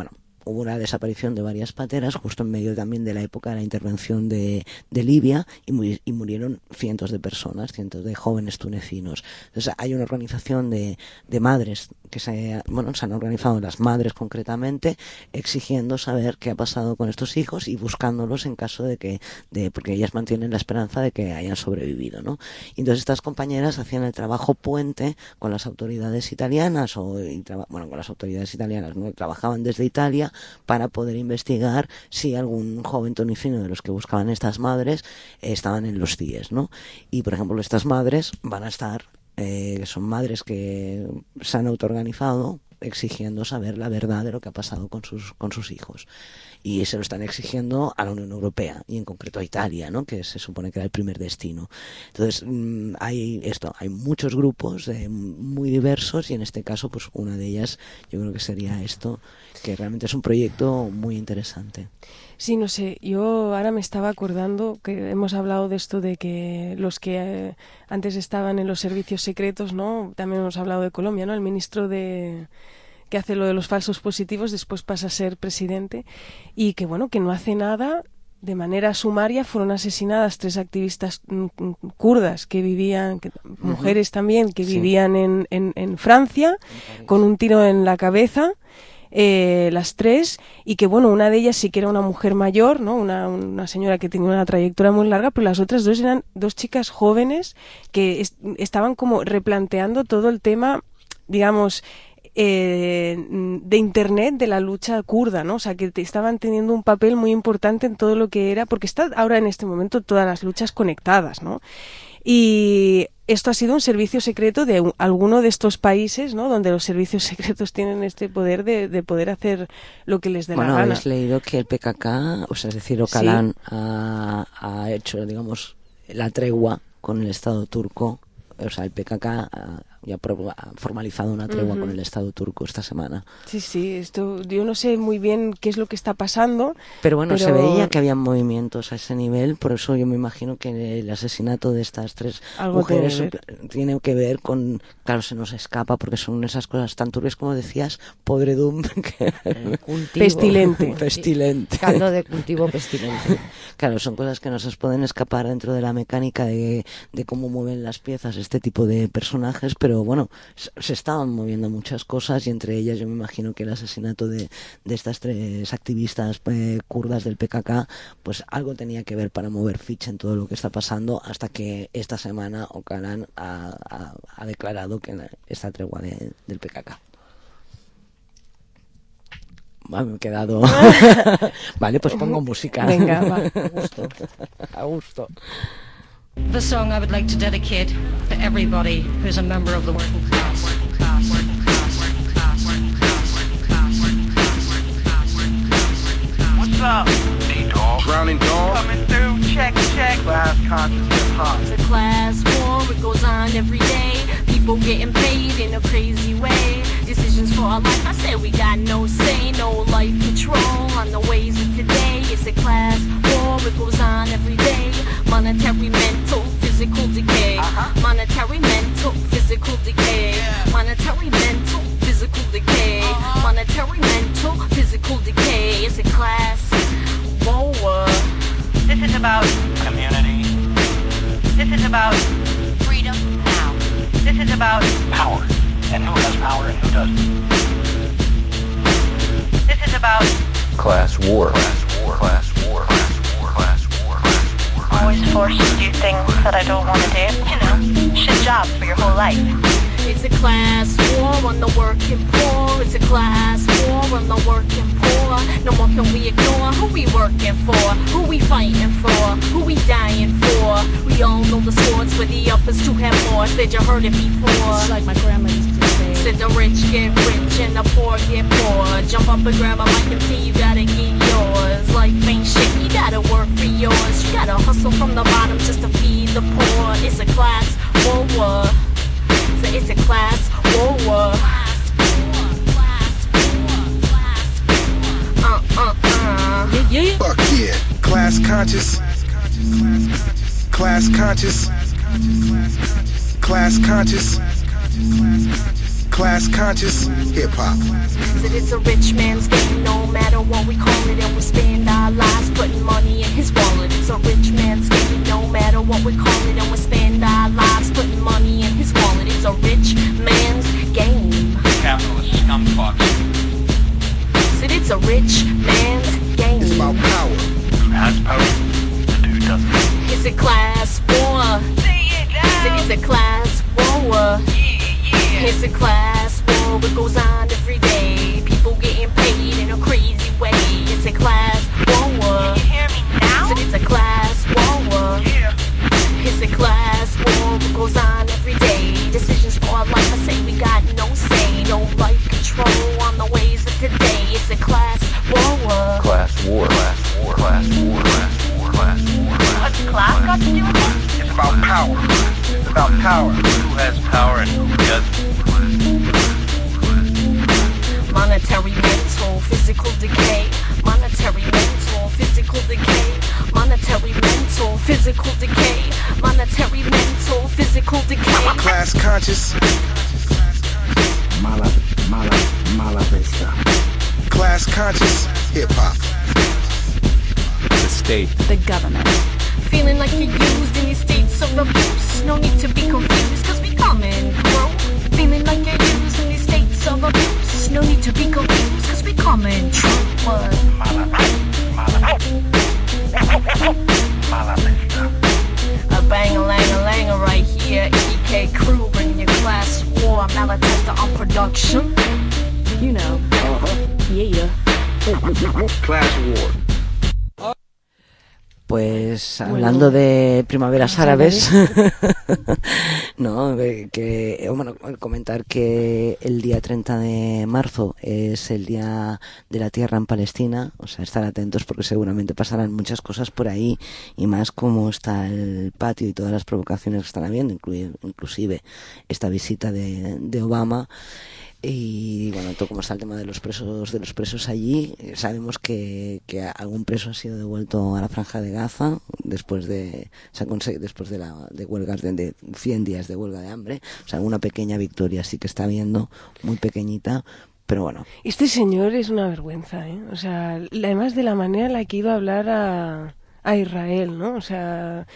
hubo una desaparición de varias pateras justo en medio también de la época de la intervención de Libia y murieron cientos de personas, cientos de jóvenes tunecinos. Entonces hay una organización de madres que se han organizado las madres concretamente, exigiendo saber qué ha pasado con estos hijos y buscándolos en caso porque ellas mantienen la esperanza de que hayan sobrevivido, ¿no? Y entonces estas compañeras hacían el trabajo puente con las autoridades italianas con las autoridades italianas, ¿no? Trabajaban desde Italia para poder investigar si algún joven tunecino de los que buscaban estas madres estaban en los CIES, ¿no? Y por ejemplo estas madres van a estar son madres que se han autoorganizado exigiendo saber la verdad de lo que ha pasado con sus hijos, y se lo están exigiendo a la Unión Europea y en concreto a Italia, ¿no? Que se supone que era el primer destino. Entonces hay muchos grupos muy diversos, y en este caso pues una de ellas yo creo que sería esto, que realmente es un proyecto muy interesante. Sí, no sé, yo ahora me estaba acordando que hemos hablado de esto de que los que antes estaban en los servicios secretos, ¿no? También hemos hablado de Colombia, ¿no? El ministro que hace lo de los falsos positivos después pasa a ser presidente, y que que no hace nada. De manera sumaria fueron asesinadas 3 activistas kurdas que vivían, mujeres también, que vivían en Francia, con un tiro en la cabeza. Las 3, y que una de ellas sí que era una mujer mayor, ¿no? Una señora que tenía una trayectoria muy larga, pero las otras 2 eran 2 chicas jóvenes que estaban como replanteando todo el tema, digamos, de internet, de la lucha kurda, ¿no? O sea, que estaban teniendo un papel muy importante en todo lo que era, porque está ahora en este momento todas las luchas conectadas, ¿no? Y esto ha sido un servicio secreto de alguno de estos países, ¿no? Donde los servicios secretos tienen este poder de poder hacer lo que les dé la gana. Habéis leído que el PKK, es decir, Öcalan, ha hecho, digamos, la tregua con el Estado turco. O sea, el PKK ya ha formalizado una tregua con el Estado turco esta semana. Sí, esto yo no sé muy bien qué es lo que está pasando. Pero se veía que había movimientos a ese nivel, por eso yo me imagino que el asesinato de estas 3 mujeres tiene que ver con... Claro, se nos escapa porque son esas cosas tan turbias como decías, podredum, pestilente. Caldo de cultivo pestilente. Claro, son cosas que no se pueden escapar dentro de la mecánica de cómo mueven las piezas este tipo de personajes, pero se estaban moviendo muchas cosas, y entre ellas yo me imagino que el asesinato de estas 3 activistas kurdas del PKK, pues algo tenía que ver para mover ficha en todo lo que está pasando, hasta que esta semana Öcalan ha declarado que esta tregua del PKK. Me he quedado... Vale, pues pongo música. Venga, va. A gusto. The song I would like to dedicate to everybody who's a member of the working class. What's up? Hey, dog. Drowning dog. Coming through. Check. Class conscious hip hop. It's a class war, it goes on every day. People getting paid in a crazy way. Decisions for our life, I say we got no say, no life control on the ways of today. It's a class war, it goes on every day. Monetary, mental, physical decay. Monetary, mental, physical decay. Monetary, mental, physical decay. Monetary, mental, physical decay. It's a class war. This is about community. This is about freedom now. This is about power, and who has power and who doesn't. This is about class war. I'm always forced to do things that I don't want to do. Shit job for your whole life. It's a class war on the working poor. It's a class war on the working poor. No more can we ignore who we working for, who we fighting for, who we dying for. We all know the sports where the uppers to have more. Said you heard it before. It's like my grandma used to say. Said the rich get rich and the poor get poor. Jump up and grab a mic and see you gotta get yours. Life ain't shit, you gotta work for yours. You gotta hustle from the bottom just to feed the poor. It's a class war. So it's a class war. Yeah. Fuck yeah. Class conscious. Class conscious. Class conscious. Class conscious hip hop. Said it's a rich man's game, no matter what we call it, and we spend our lives putting money in his wallet. It's a rich man's game, no matter what we call it, and we spend our lives putting money in his wallet. It's a rich man's game. Capitalist scumfucks. Said it's a rich man's game. It's about power. Who has power and who doesn't? It's a class war. Said it's a class war. It's a class war, it goes on every day. People getting paid in a crazy way. It's a class war. Can you hear me now? Said it's a class war. It's a class war, it goes on every day. Decisions for our life, I say we got no say. No life control on the ways of today. It's a class war. Class war. Class war. Class war. Class war. Class war. What's class got to do with it? It's about power. It's about power. Who has power and who doesn't? Monetary, mental, physical decay. Monetary, mental, physical decay. Monetary, mental, physical decay. Monetary, mental, physical decay. Class conscious. Mala vista. Class conscious hip hop. The state. The government. Feeling like you're used in these states of abuse. No need to be confused, cause we come and grow. Feeling like you're used in these states of abuse. No need to be confused, cause we come and true. What? A bang-a-lang-a-lang right here. EK crew bringing your class war. Malatesta on production. You know. Yeah. Class war. Pues hablando de primaveras árabes, no, bueno, comentar que el día 30 de marzo es el Día de la Tierra en Palestina, o sea, estar atentos porque seguramente pasarán muchas cosas por ahí, y más como está el patio y todas las provocaciones que están habiendo, inclusive esta visita de Obama. Y bueno, todo como está el tema de los presos allí, sabemos que algún preso ha sido devuelto a la Franja de Gaza después de huelgas de 100 días de huelga de hambre, o sea, una pequeña victoria sí que está habiendo, muy pequeñita, pero bueno. Este señor es una vergüenza, ¿eh? O sea, además de la manera en la que iba a hablar a Israel, ¿no? O sea,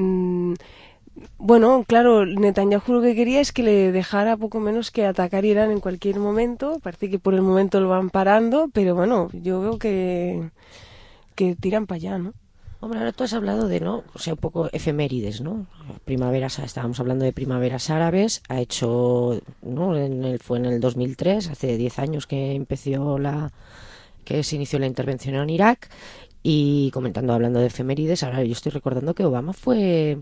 bueno, claro, Netanyahu lo que quería es que le dejara poco menos que atacar Irán en cualquier momento. Parece que por el momento lo van parando, pero bueno, yo veo que tiran para allá, ¿no? Hombre, ahora tú has hablado de, ¿no? O sea, un poco efemérides, ¿no? Estábamos hablando de primaveras árabes, ¿no? Fue en el 2003, hace 10 años que se inició la intervención en Irak, y hablando de efemérides, ahora yo estoy recordando que Obama fue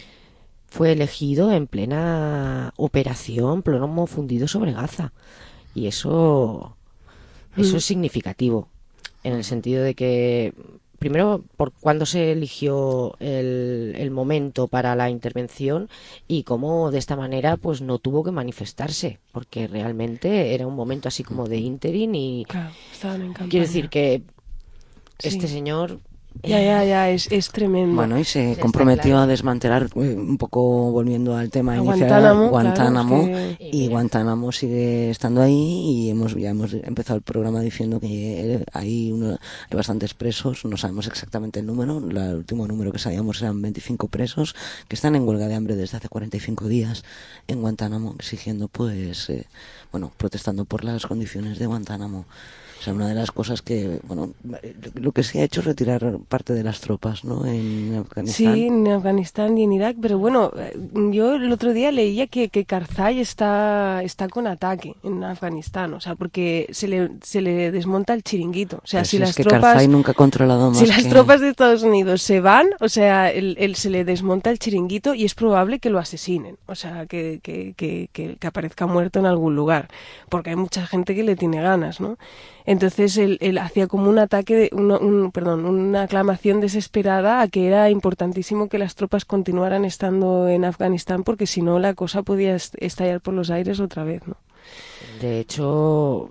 elegido en plena operación plomo fundido sobre Gaza, y eso es significativo, en el sentido de que primero por cuándo se eligió el momento para la intervención y cómo de esta manera pues no tuvo que manifestarse, porque realmente era un momento así como de interín y claro, estaban en campaña. Quiero decir que este Sí. señor Ya, es tremendo. Bueno, y se comprometió a desmantelar, un poco volviendo al tema inicial, Guantánamo, claro, y Guantánamo sigue estando ahí, y ya hemos empezado el programa diciendo que hay bastantes presos, no sabemos exactamente el número, el último número que sabíamos eran 25 presos que están en huelga de hambre desde hace 45 días en Guantánamo, exigiendo protestando por las condiciones de Guantánamo. O sea, una de las cosas que, lo que se ha hecho es retirar parte de las tropas, ¿no? En Afganistán. Sí, en Afganistán y en Irak, pero bueno, yo el otro día leía que Karzai está con ataque en Afganistán, o sea, porque se le desmonta el chiringuito. O sea, Pero si las que tropas... Karzai nunca ha controlado más Si las tropas de Estados Unidos se van, o sea, se le desmonta el chiringuito y es probable que lo asesinen, o sea, que aparezca muerto en algún lugar, porque hay mucha gente que le tiene ganas, ¿no? Entonces él hacía como un ataque, una aclamación desesperada a que era importantísimo que las tropas continuaran estando en Afganistán, porque si no la cosa podía estallar por los aires otra vez, ¿no? De hecho,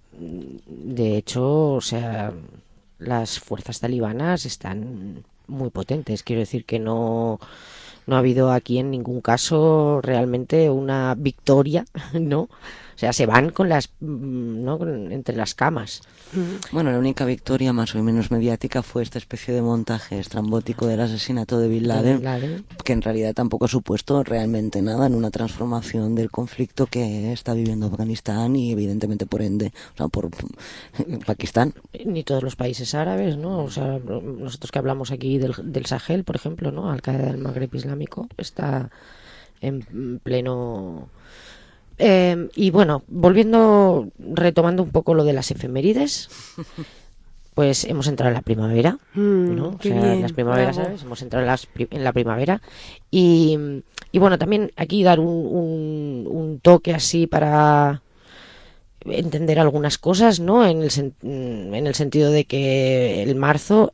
o sea, las fuerzas talibanas están muy potentes. Quiero decir que no ha habido aquí en ningún caso realmente una victoria, ¿no? O sea, se van con las, ¿no? Entre las camas. Bueno, la única victoria más o menos mediática fue esta especie de montaje estrambótico del asesinato de Bin Laden, que en realidad tampoco ha supuesto realmente nada en una transformación del conflicto que está viviendo Afganistán y evidentemente por ende, o sea, por Pakistán. Ni todos los países árabes, ¿no? O sea, nosotros que hablamos aquí del Sahel, por ejemplo, ¿no? Al-Qaeda del Magreb Islámico está en pleno... y bueno, retomando un poco lo de las efemérides, pues hemos entrado en la primavera, ¿no? O sea, bien, las primaveras, bravo. ¿sabes? Hemos entrado en la primavera y bueno, también aquí dar un toque así para entender algunas cosas, ¿no? En el sentido de que el marzo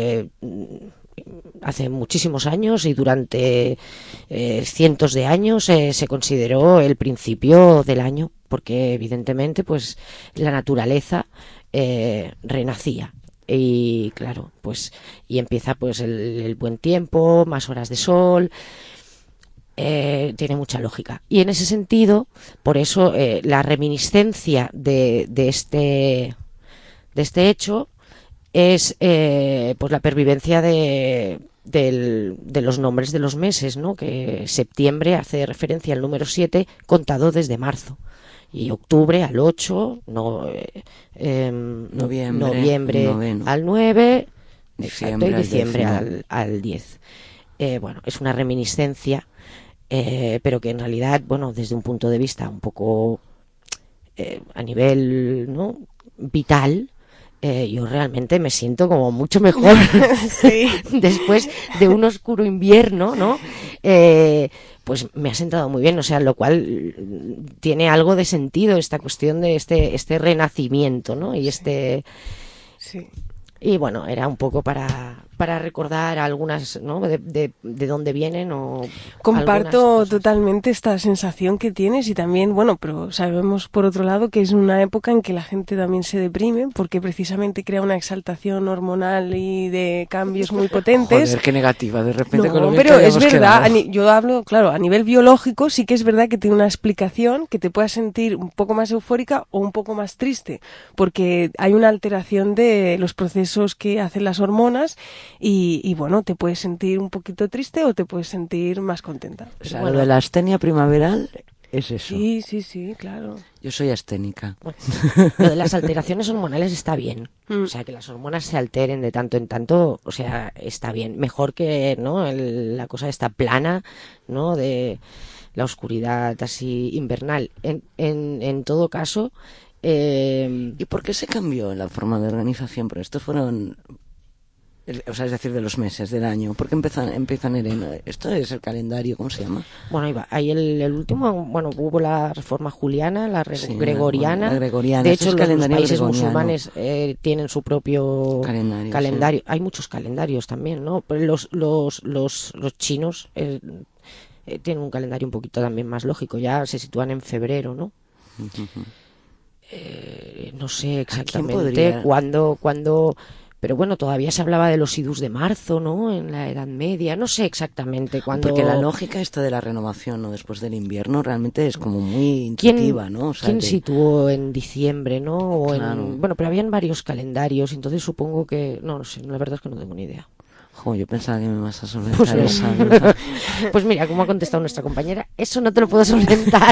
hace muchísimos años y durante cientos de años se consideró el principio del año, porque evidentemente pues la naturaleza renacía y claro, pues y empieza pues el buen tiempo, más horas de sol. Tiene mucha lógica y en ese sentido, por eso la reminiscencia de este hecho es pues la pervivencia de los nombres de los meses, ¿no? Que septiembre hace referencia al número 7 contado desde marzo y octubre al 8, noviembre al 9, diciembre, exacto, y diciembre al al 10. Bueno, es una reminiscencia, pero que en realidad, bueno, desde un punto de vista un poco a nivel, ¿no? Vital, yo realmente me siento como mucho mejor después de un oscuro invierno, ¿no? Pues me ha sentado muy bien, o sea, lo cual tiene algo de sentido esta cuestión de este renacimiento, ¿no? Y y bueno, era un poco para recordar algunas, ¿no? De dónde vienen o comparto totalmente esta sensación que tienes y también, bueno, pero sabemos por otro lado que es una época en que la gente también se deprime porque precisamente crea una exaltación hormonal y de cambios muy potentes. Joder, qué negativa, de repente No, con lo bien pero que es habíamos verdad, quedado. yo hablo, claro, a nivel biológico sí que es verdad que tiene una explicación que te puedas sentir un poco más eufórica o un poco más triste, porque hay una alteración de los procesos que hacen las hormonas y bueno, te puedes sentir un poquito triste o te puedes sentir más contenta. O sea, Bueno, lo de la astenia primaveral es eso. Sí, claro. Yo soy asténica. Bueno, lo de las alteraciones hormonales está bien. O sea, que las hormonas se alteren de tanto en tanto, o sea, está bien. Mejor que, ¿no? La cosa esta plana, ¿no? De la oscuridad así invernal. En todo caso... ¿Y por qué se cambió la forma de organización? Porque estos fueron... O sea, es decir, de los meses del año. ¿Por qué empiezan en esto es el calendario, ¿cómo se llama? Bueno, ahí el último, bueno, hubo la reforma juliana, la gregoriana. La gregoriana. De Esto hecho, es los calendario países gregoriano. musulmanes tienen su propio calendario. Sí. Hay muchos calendarios también, ¿no? Pero los chinos tienen un calendario un poquito también más lógico. Ya se sitúan en febrero, ¿no? No sé exactamente cuándo, pero bueno, todavía se hablaba de los idus de marzo, ¿no? En la Edad Media, no sé exactamente cuándo. Porque la lógica esta de la renovación, ¿no? Después del invierno realmente es como muy intuitiva, ¿no? O sea, ¿quién situó en diciembre, no? O claro. Bueno, pero habían varios calendarios, entonces supongo que, no sé, la verdad es que no tengo ni idea. Jo, yo pensaba que me ibas a solventar esa. Pues mira, como ha contestado nuestra compañera, eso no te lo puedo solventar.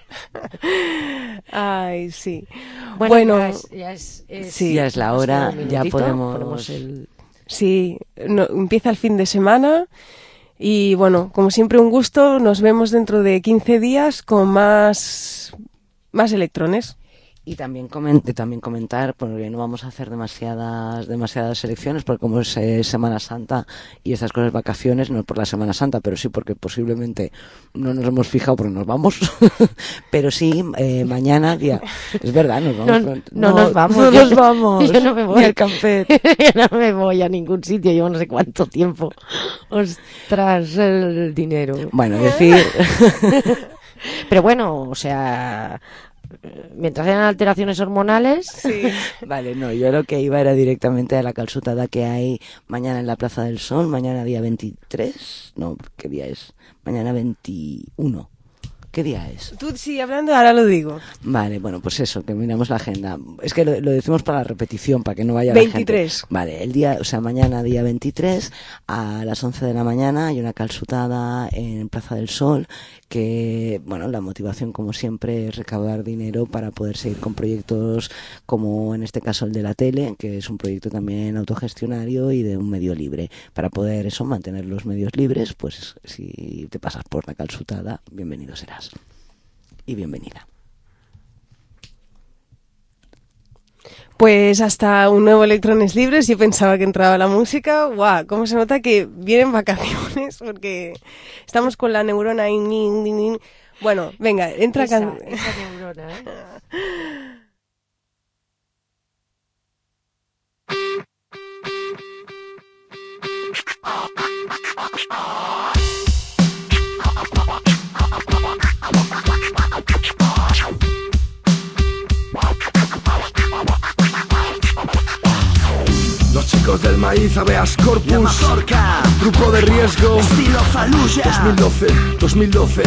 Ay, sí. Bueno, ya es la hora, ya podemos Sí, empieza el fin de semana y bueno, como siempre un gusto, nos vemos dentro de 15 días con más electrones. Y también comentar, porque no vamos a hacer demasiadas selecciones, porque como es Semana Santa y estas cosas, vacaciones, no es por la Semana Santa, pero sí porque posiblemente no nos hemos fijado porque nos vamos. Pero sí, mañana, es verdad, nos vamos. No nos vamos. No nos vamos. Yo no me voy. Ni al Campet. Yo no me voy a ningún sitio, llevo no sé cuánto tiempo. Ostras, el dinero. Bueno, decir... Pero bueno, o sea... Mientras hayan alteraciones hormonales... Sí. Vale, no, yo lo que iba era directamente a la calçotada que hay mañana en la Plaza del Sol, mañana día 23, no, ¿qué día es? Mañana 21. ¿Qué día es? Tú sigue hablando, ahora lo digo. Vale, bueno, pues eso, que miramos la agenda. Es que lo decimos para la repetición, para que no vaya 23. La gente. Vale, el día, o sea, mañana día 23 a las 11 de la mañana hay una calçotada en Plaza del Sol que, bueno, la motivación como siempre es recaudar dinero para poder seguir con proyectos como en este caso el de la tele, que es un proyecto también autogestionario y de un medio libre. Para poder eso, mantener los medios libres, pues si te pasas por la calçotada, bienvenido serás. Y bienvenida. Pues hasta un nuevo Electrones Libres. Yo pensaba que entraba la música. ¡Guau! ¿Cómo se nota que vienen vacaciones? Porque estamos con la neurona. Bueno, venga, entra esa neurona, ¿eh? Los chicos del maíz, habeas corpus, grupo de riesgo, estilo Fallujah, 2012.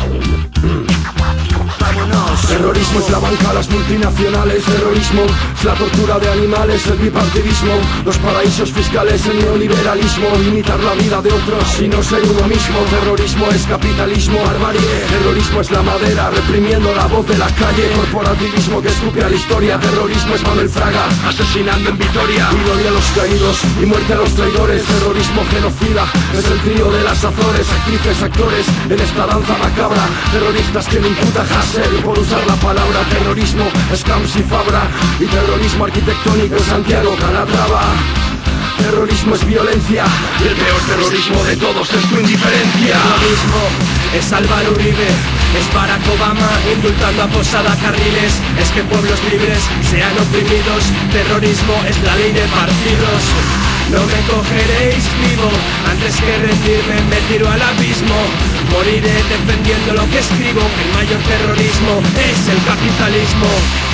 Vámonos. Terrorismo es la banca, las multinacionales. Terrorismo es la tortura de animales, el bipartidismo, los paraísos fiscales, el neoliberalismo, imitar la vida de otros y no ser uno mismo. Terrorismo es capitalismo, barbarie. Terrorismo es la madera, reprimiendo la voz de la calle. Corporativismo que escupe a la historia. Terrorismo es Manuel Fraga, asesinando en Vitoria. Gloria a los caídos y muerte a los traidores. Terrorismo genocida es el trío de las Azores. Actrices, actores en esta danza macabra. Terroristas que le imputa Hassel por usar la palabra terrorismo. Scams y Fabra. Y terrorismo arquitectónico Santiago Calatrava. Terrorismo es violencia y el peor terrorismo de todos es tu indiferencia. Terrorismo es Álvaro Uribe, es Barack Obama indultando a Posada Carriles. Es que pueblos libres sean oprimidos. Terrorismo es la ley de partidos. No me cogeréis vivo, antes que rendirme me tiro al abismo. Moriré defendiendo lo que escribo. El mayor terrorismo es el capitalismo.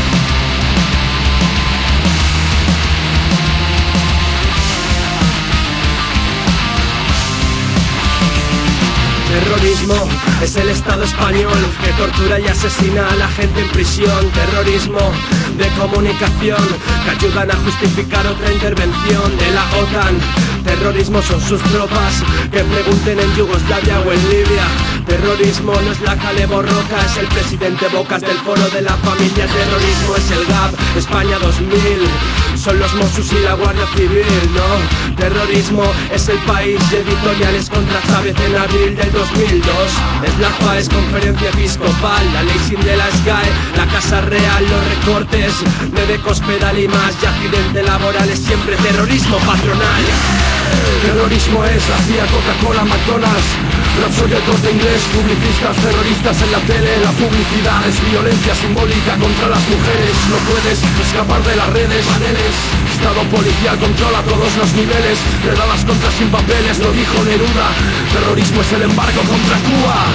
Terrorismo es el Estado español que tortura y asesina a la gente en prisión. Terrorismo de comunicación que ayudan a justificar otra intervención de la OTAN. Terrorismo son sus tropas que pregunten en Yugoslavia o en Libia. Terrorismo no es la Cale Borroca, es el presidente Bocas del Foro de la Familia. Terrorismo es el GAP, España 2000. Son los Mossos y la Guardia Civil, ¿no? Terrorismo es el País y editoriales contra Chávez en abril del 2002. Es la FAES, Conferencia Episcopal, la ley sin de la SGAE, la Casa Real, los recortes de Decospedal y más. Y accidente laboral es siempre terrorismo patronal. Terrorismo es la CIA, Coca-Cola, McDonald's, Repsol y el Corte Inglés. Publicistas, terroristas en la tele. La publicidad es violencia simbólica contra las mujeres. No puedes escapar de las redes. Paneles. Estado policial controla todos los niveles. Redadas contra sin papeles, lo dijo Neruda. Terrorismo es el embargo contra Cuba.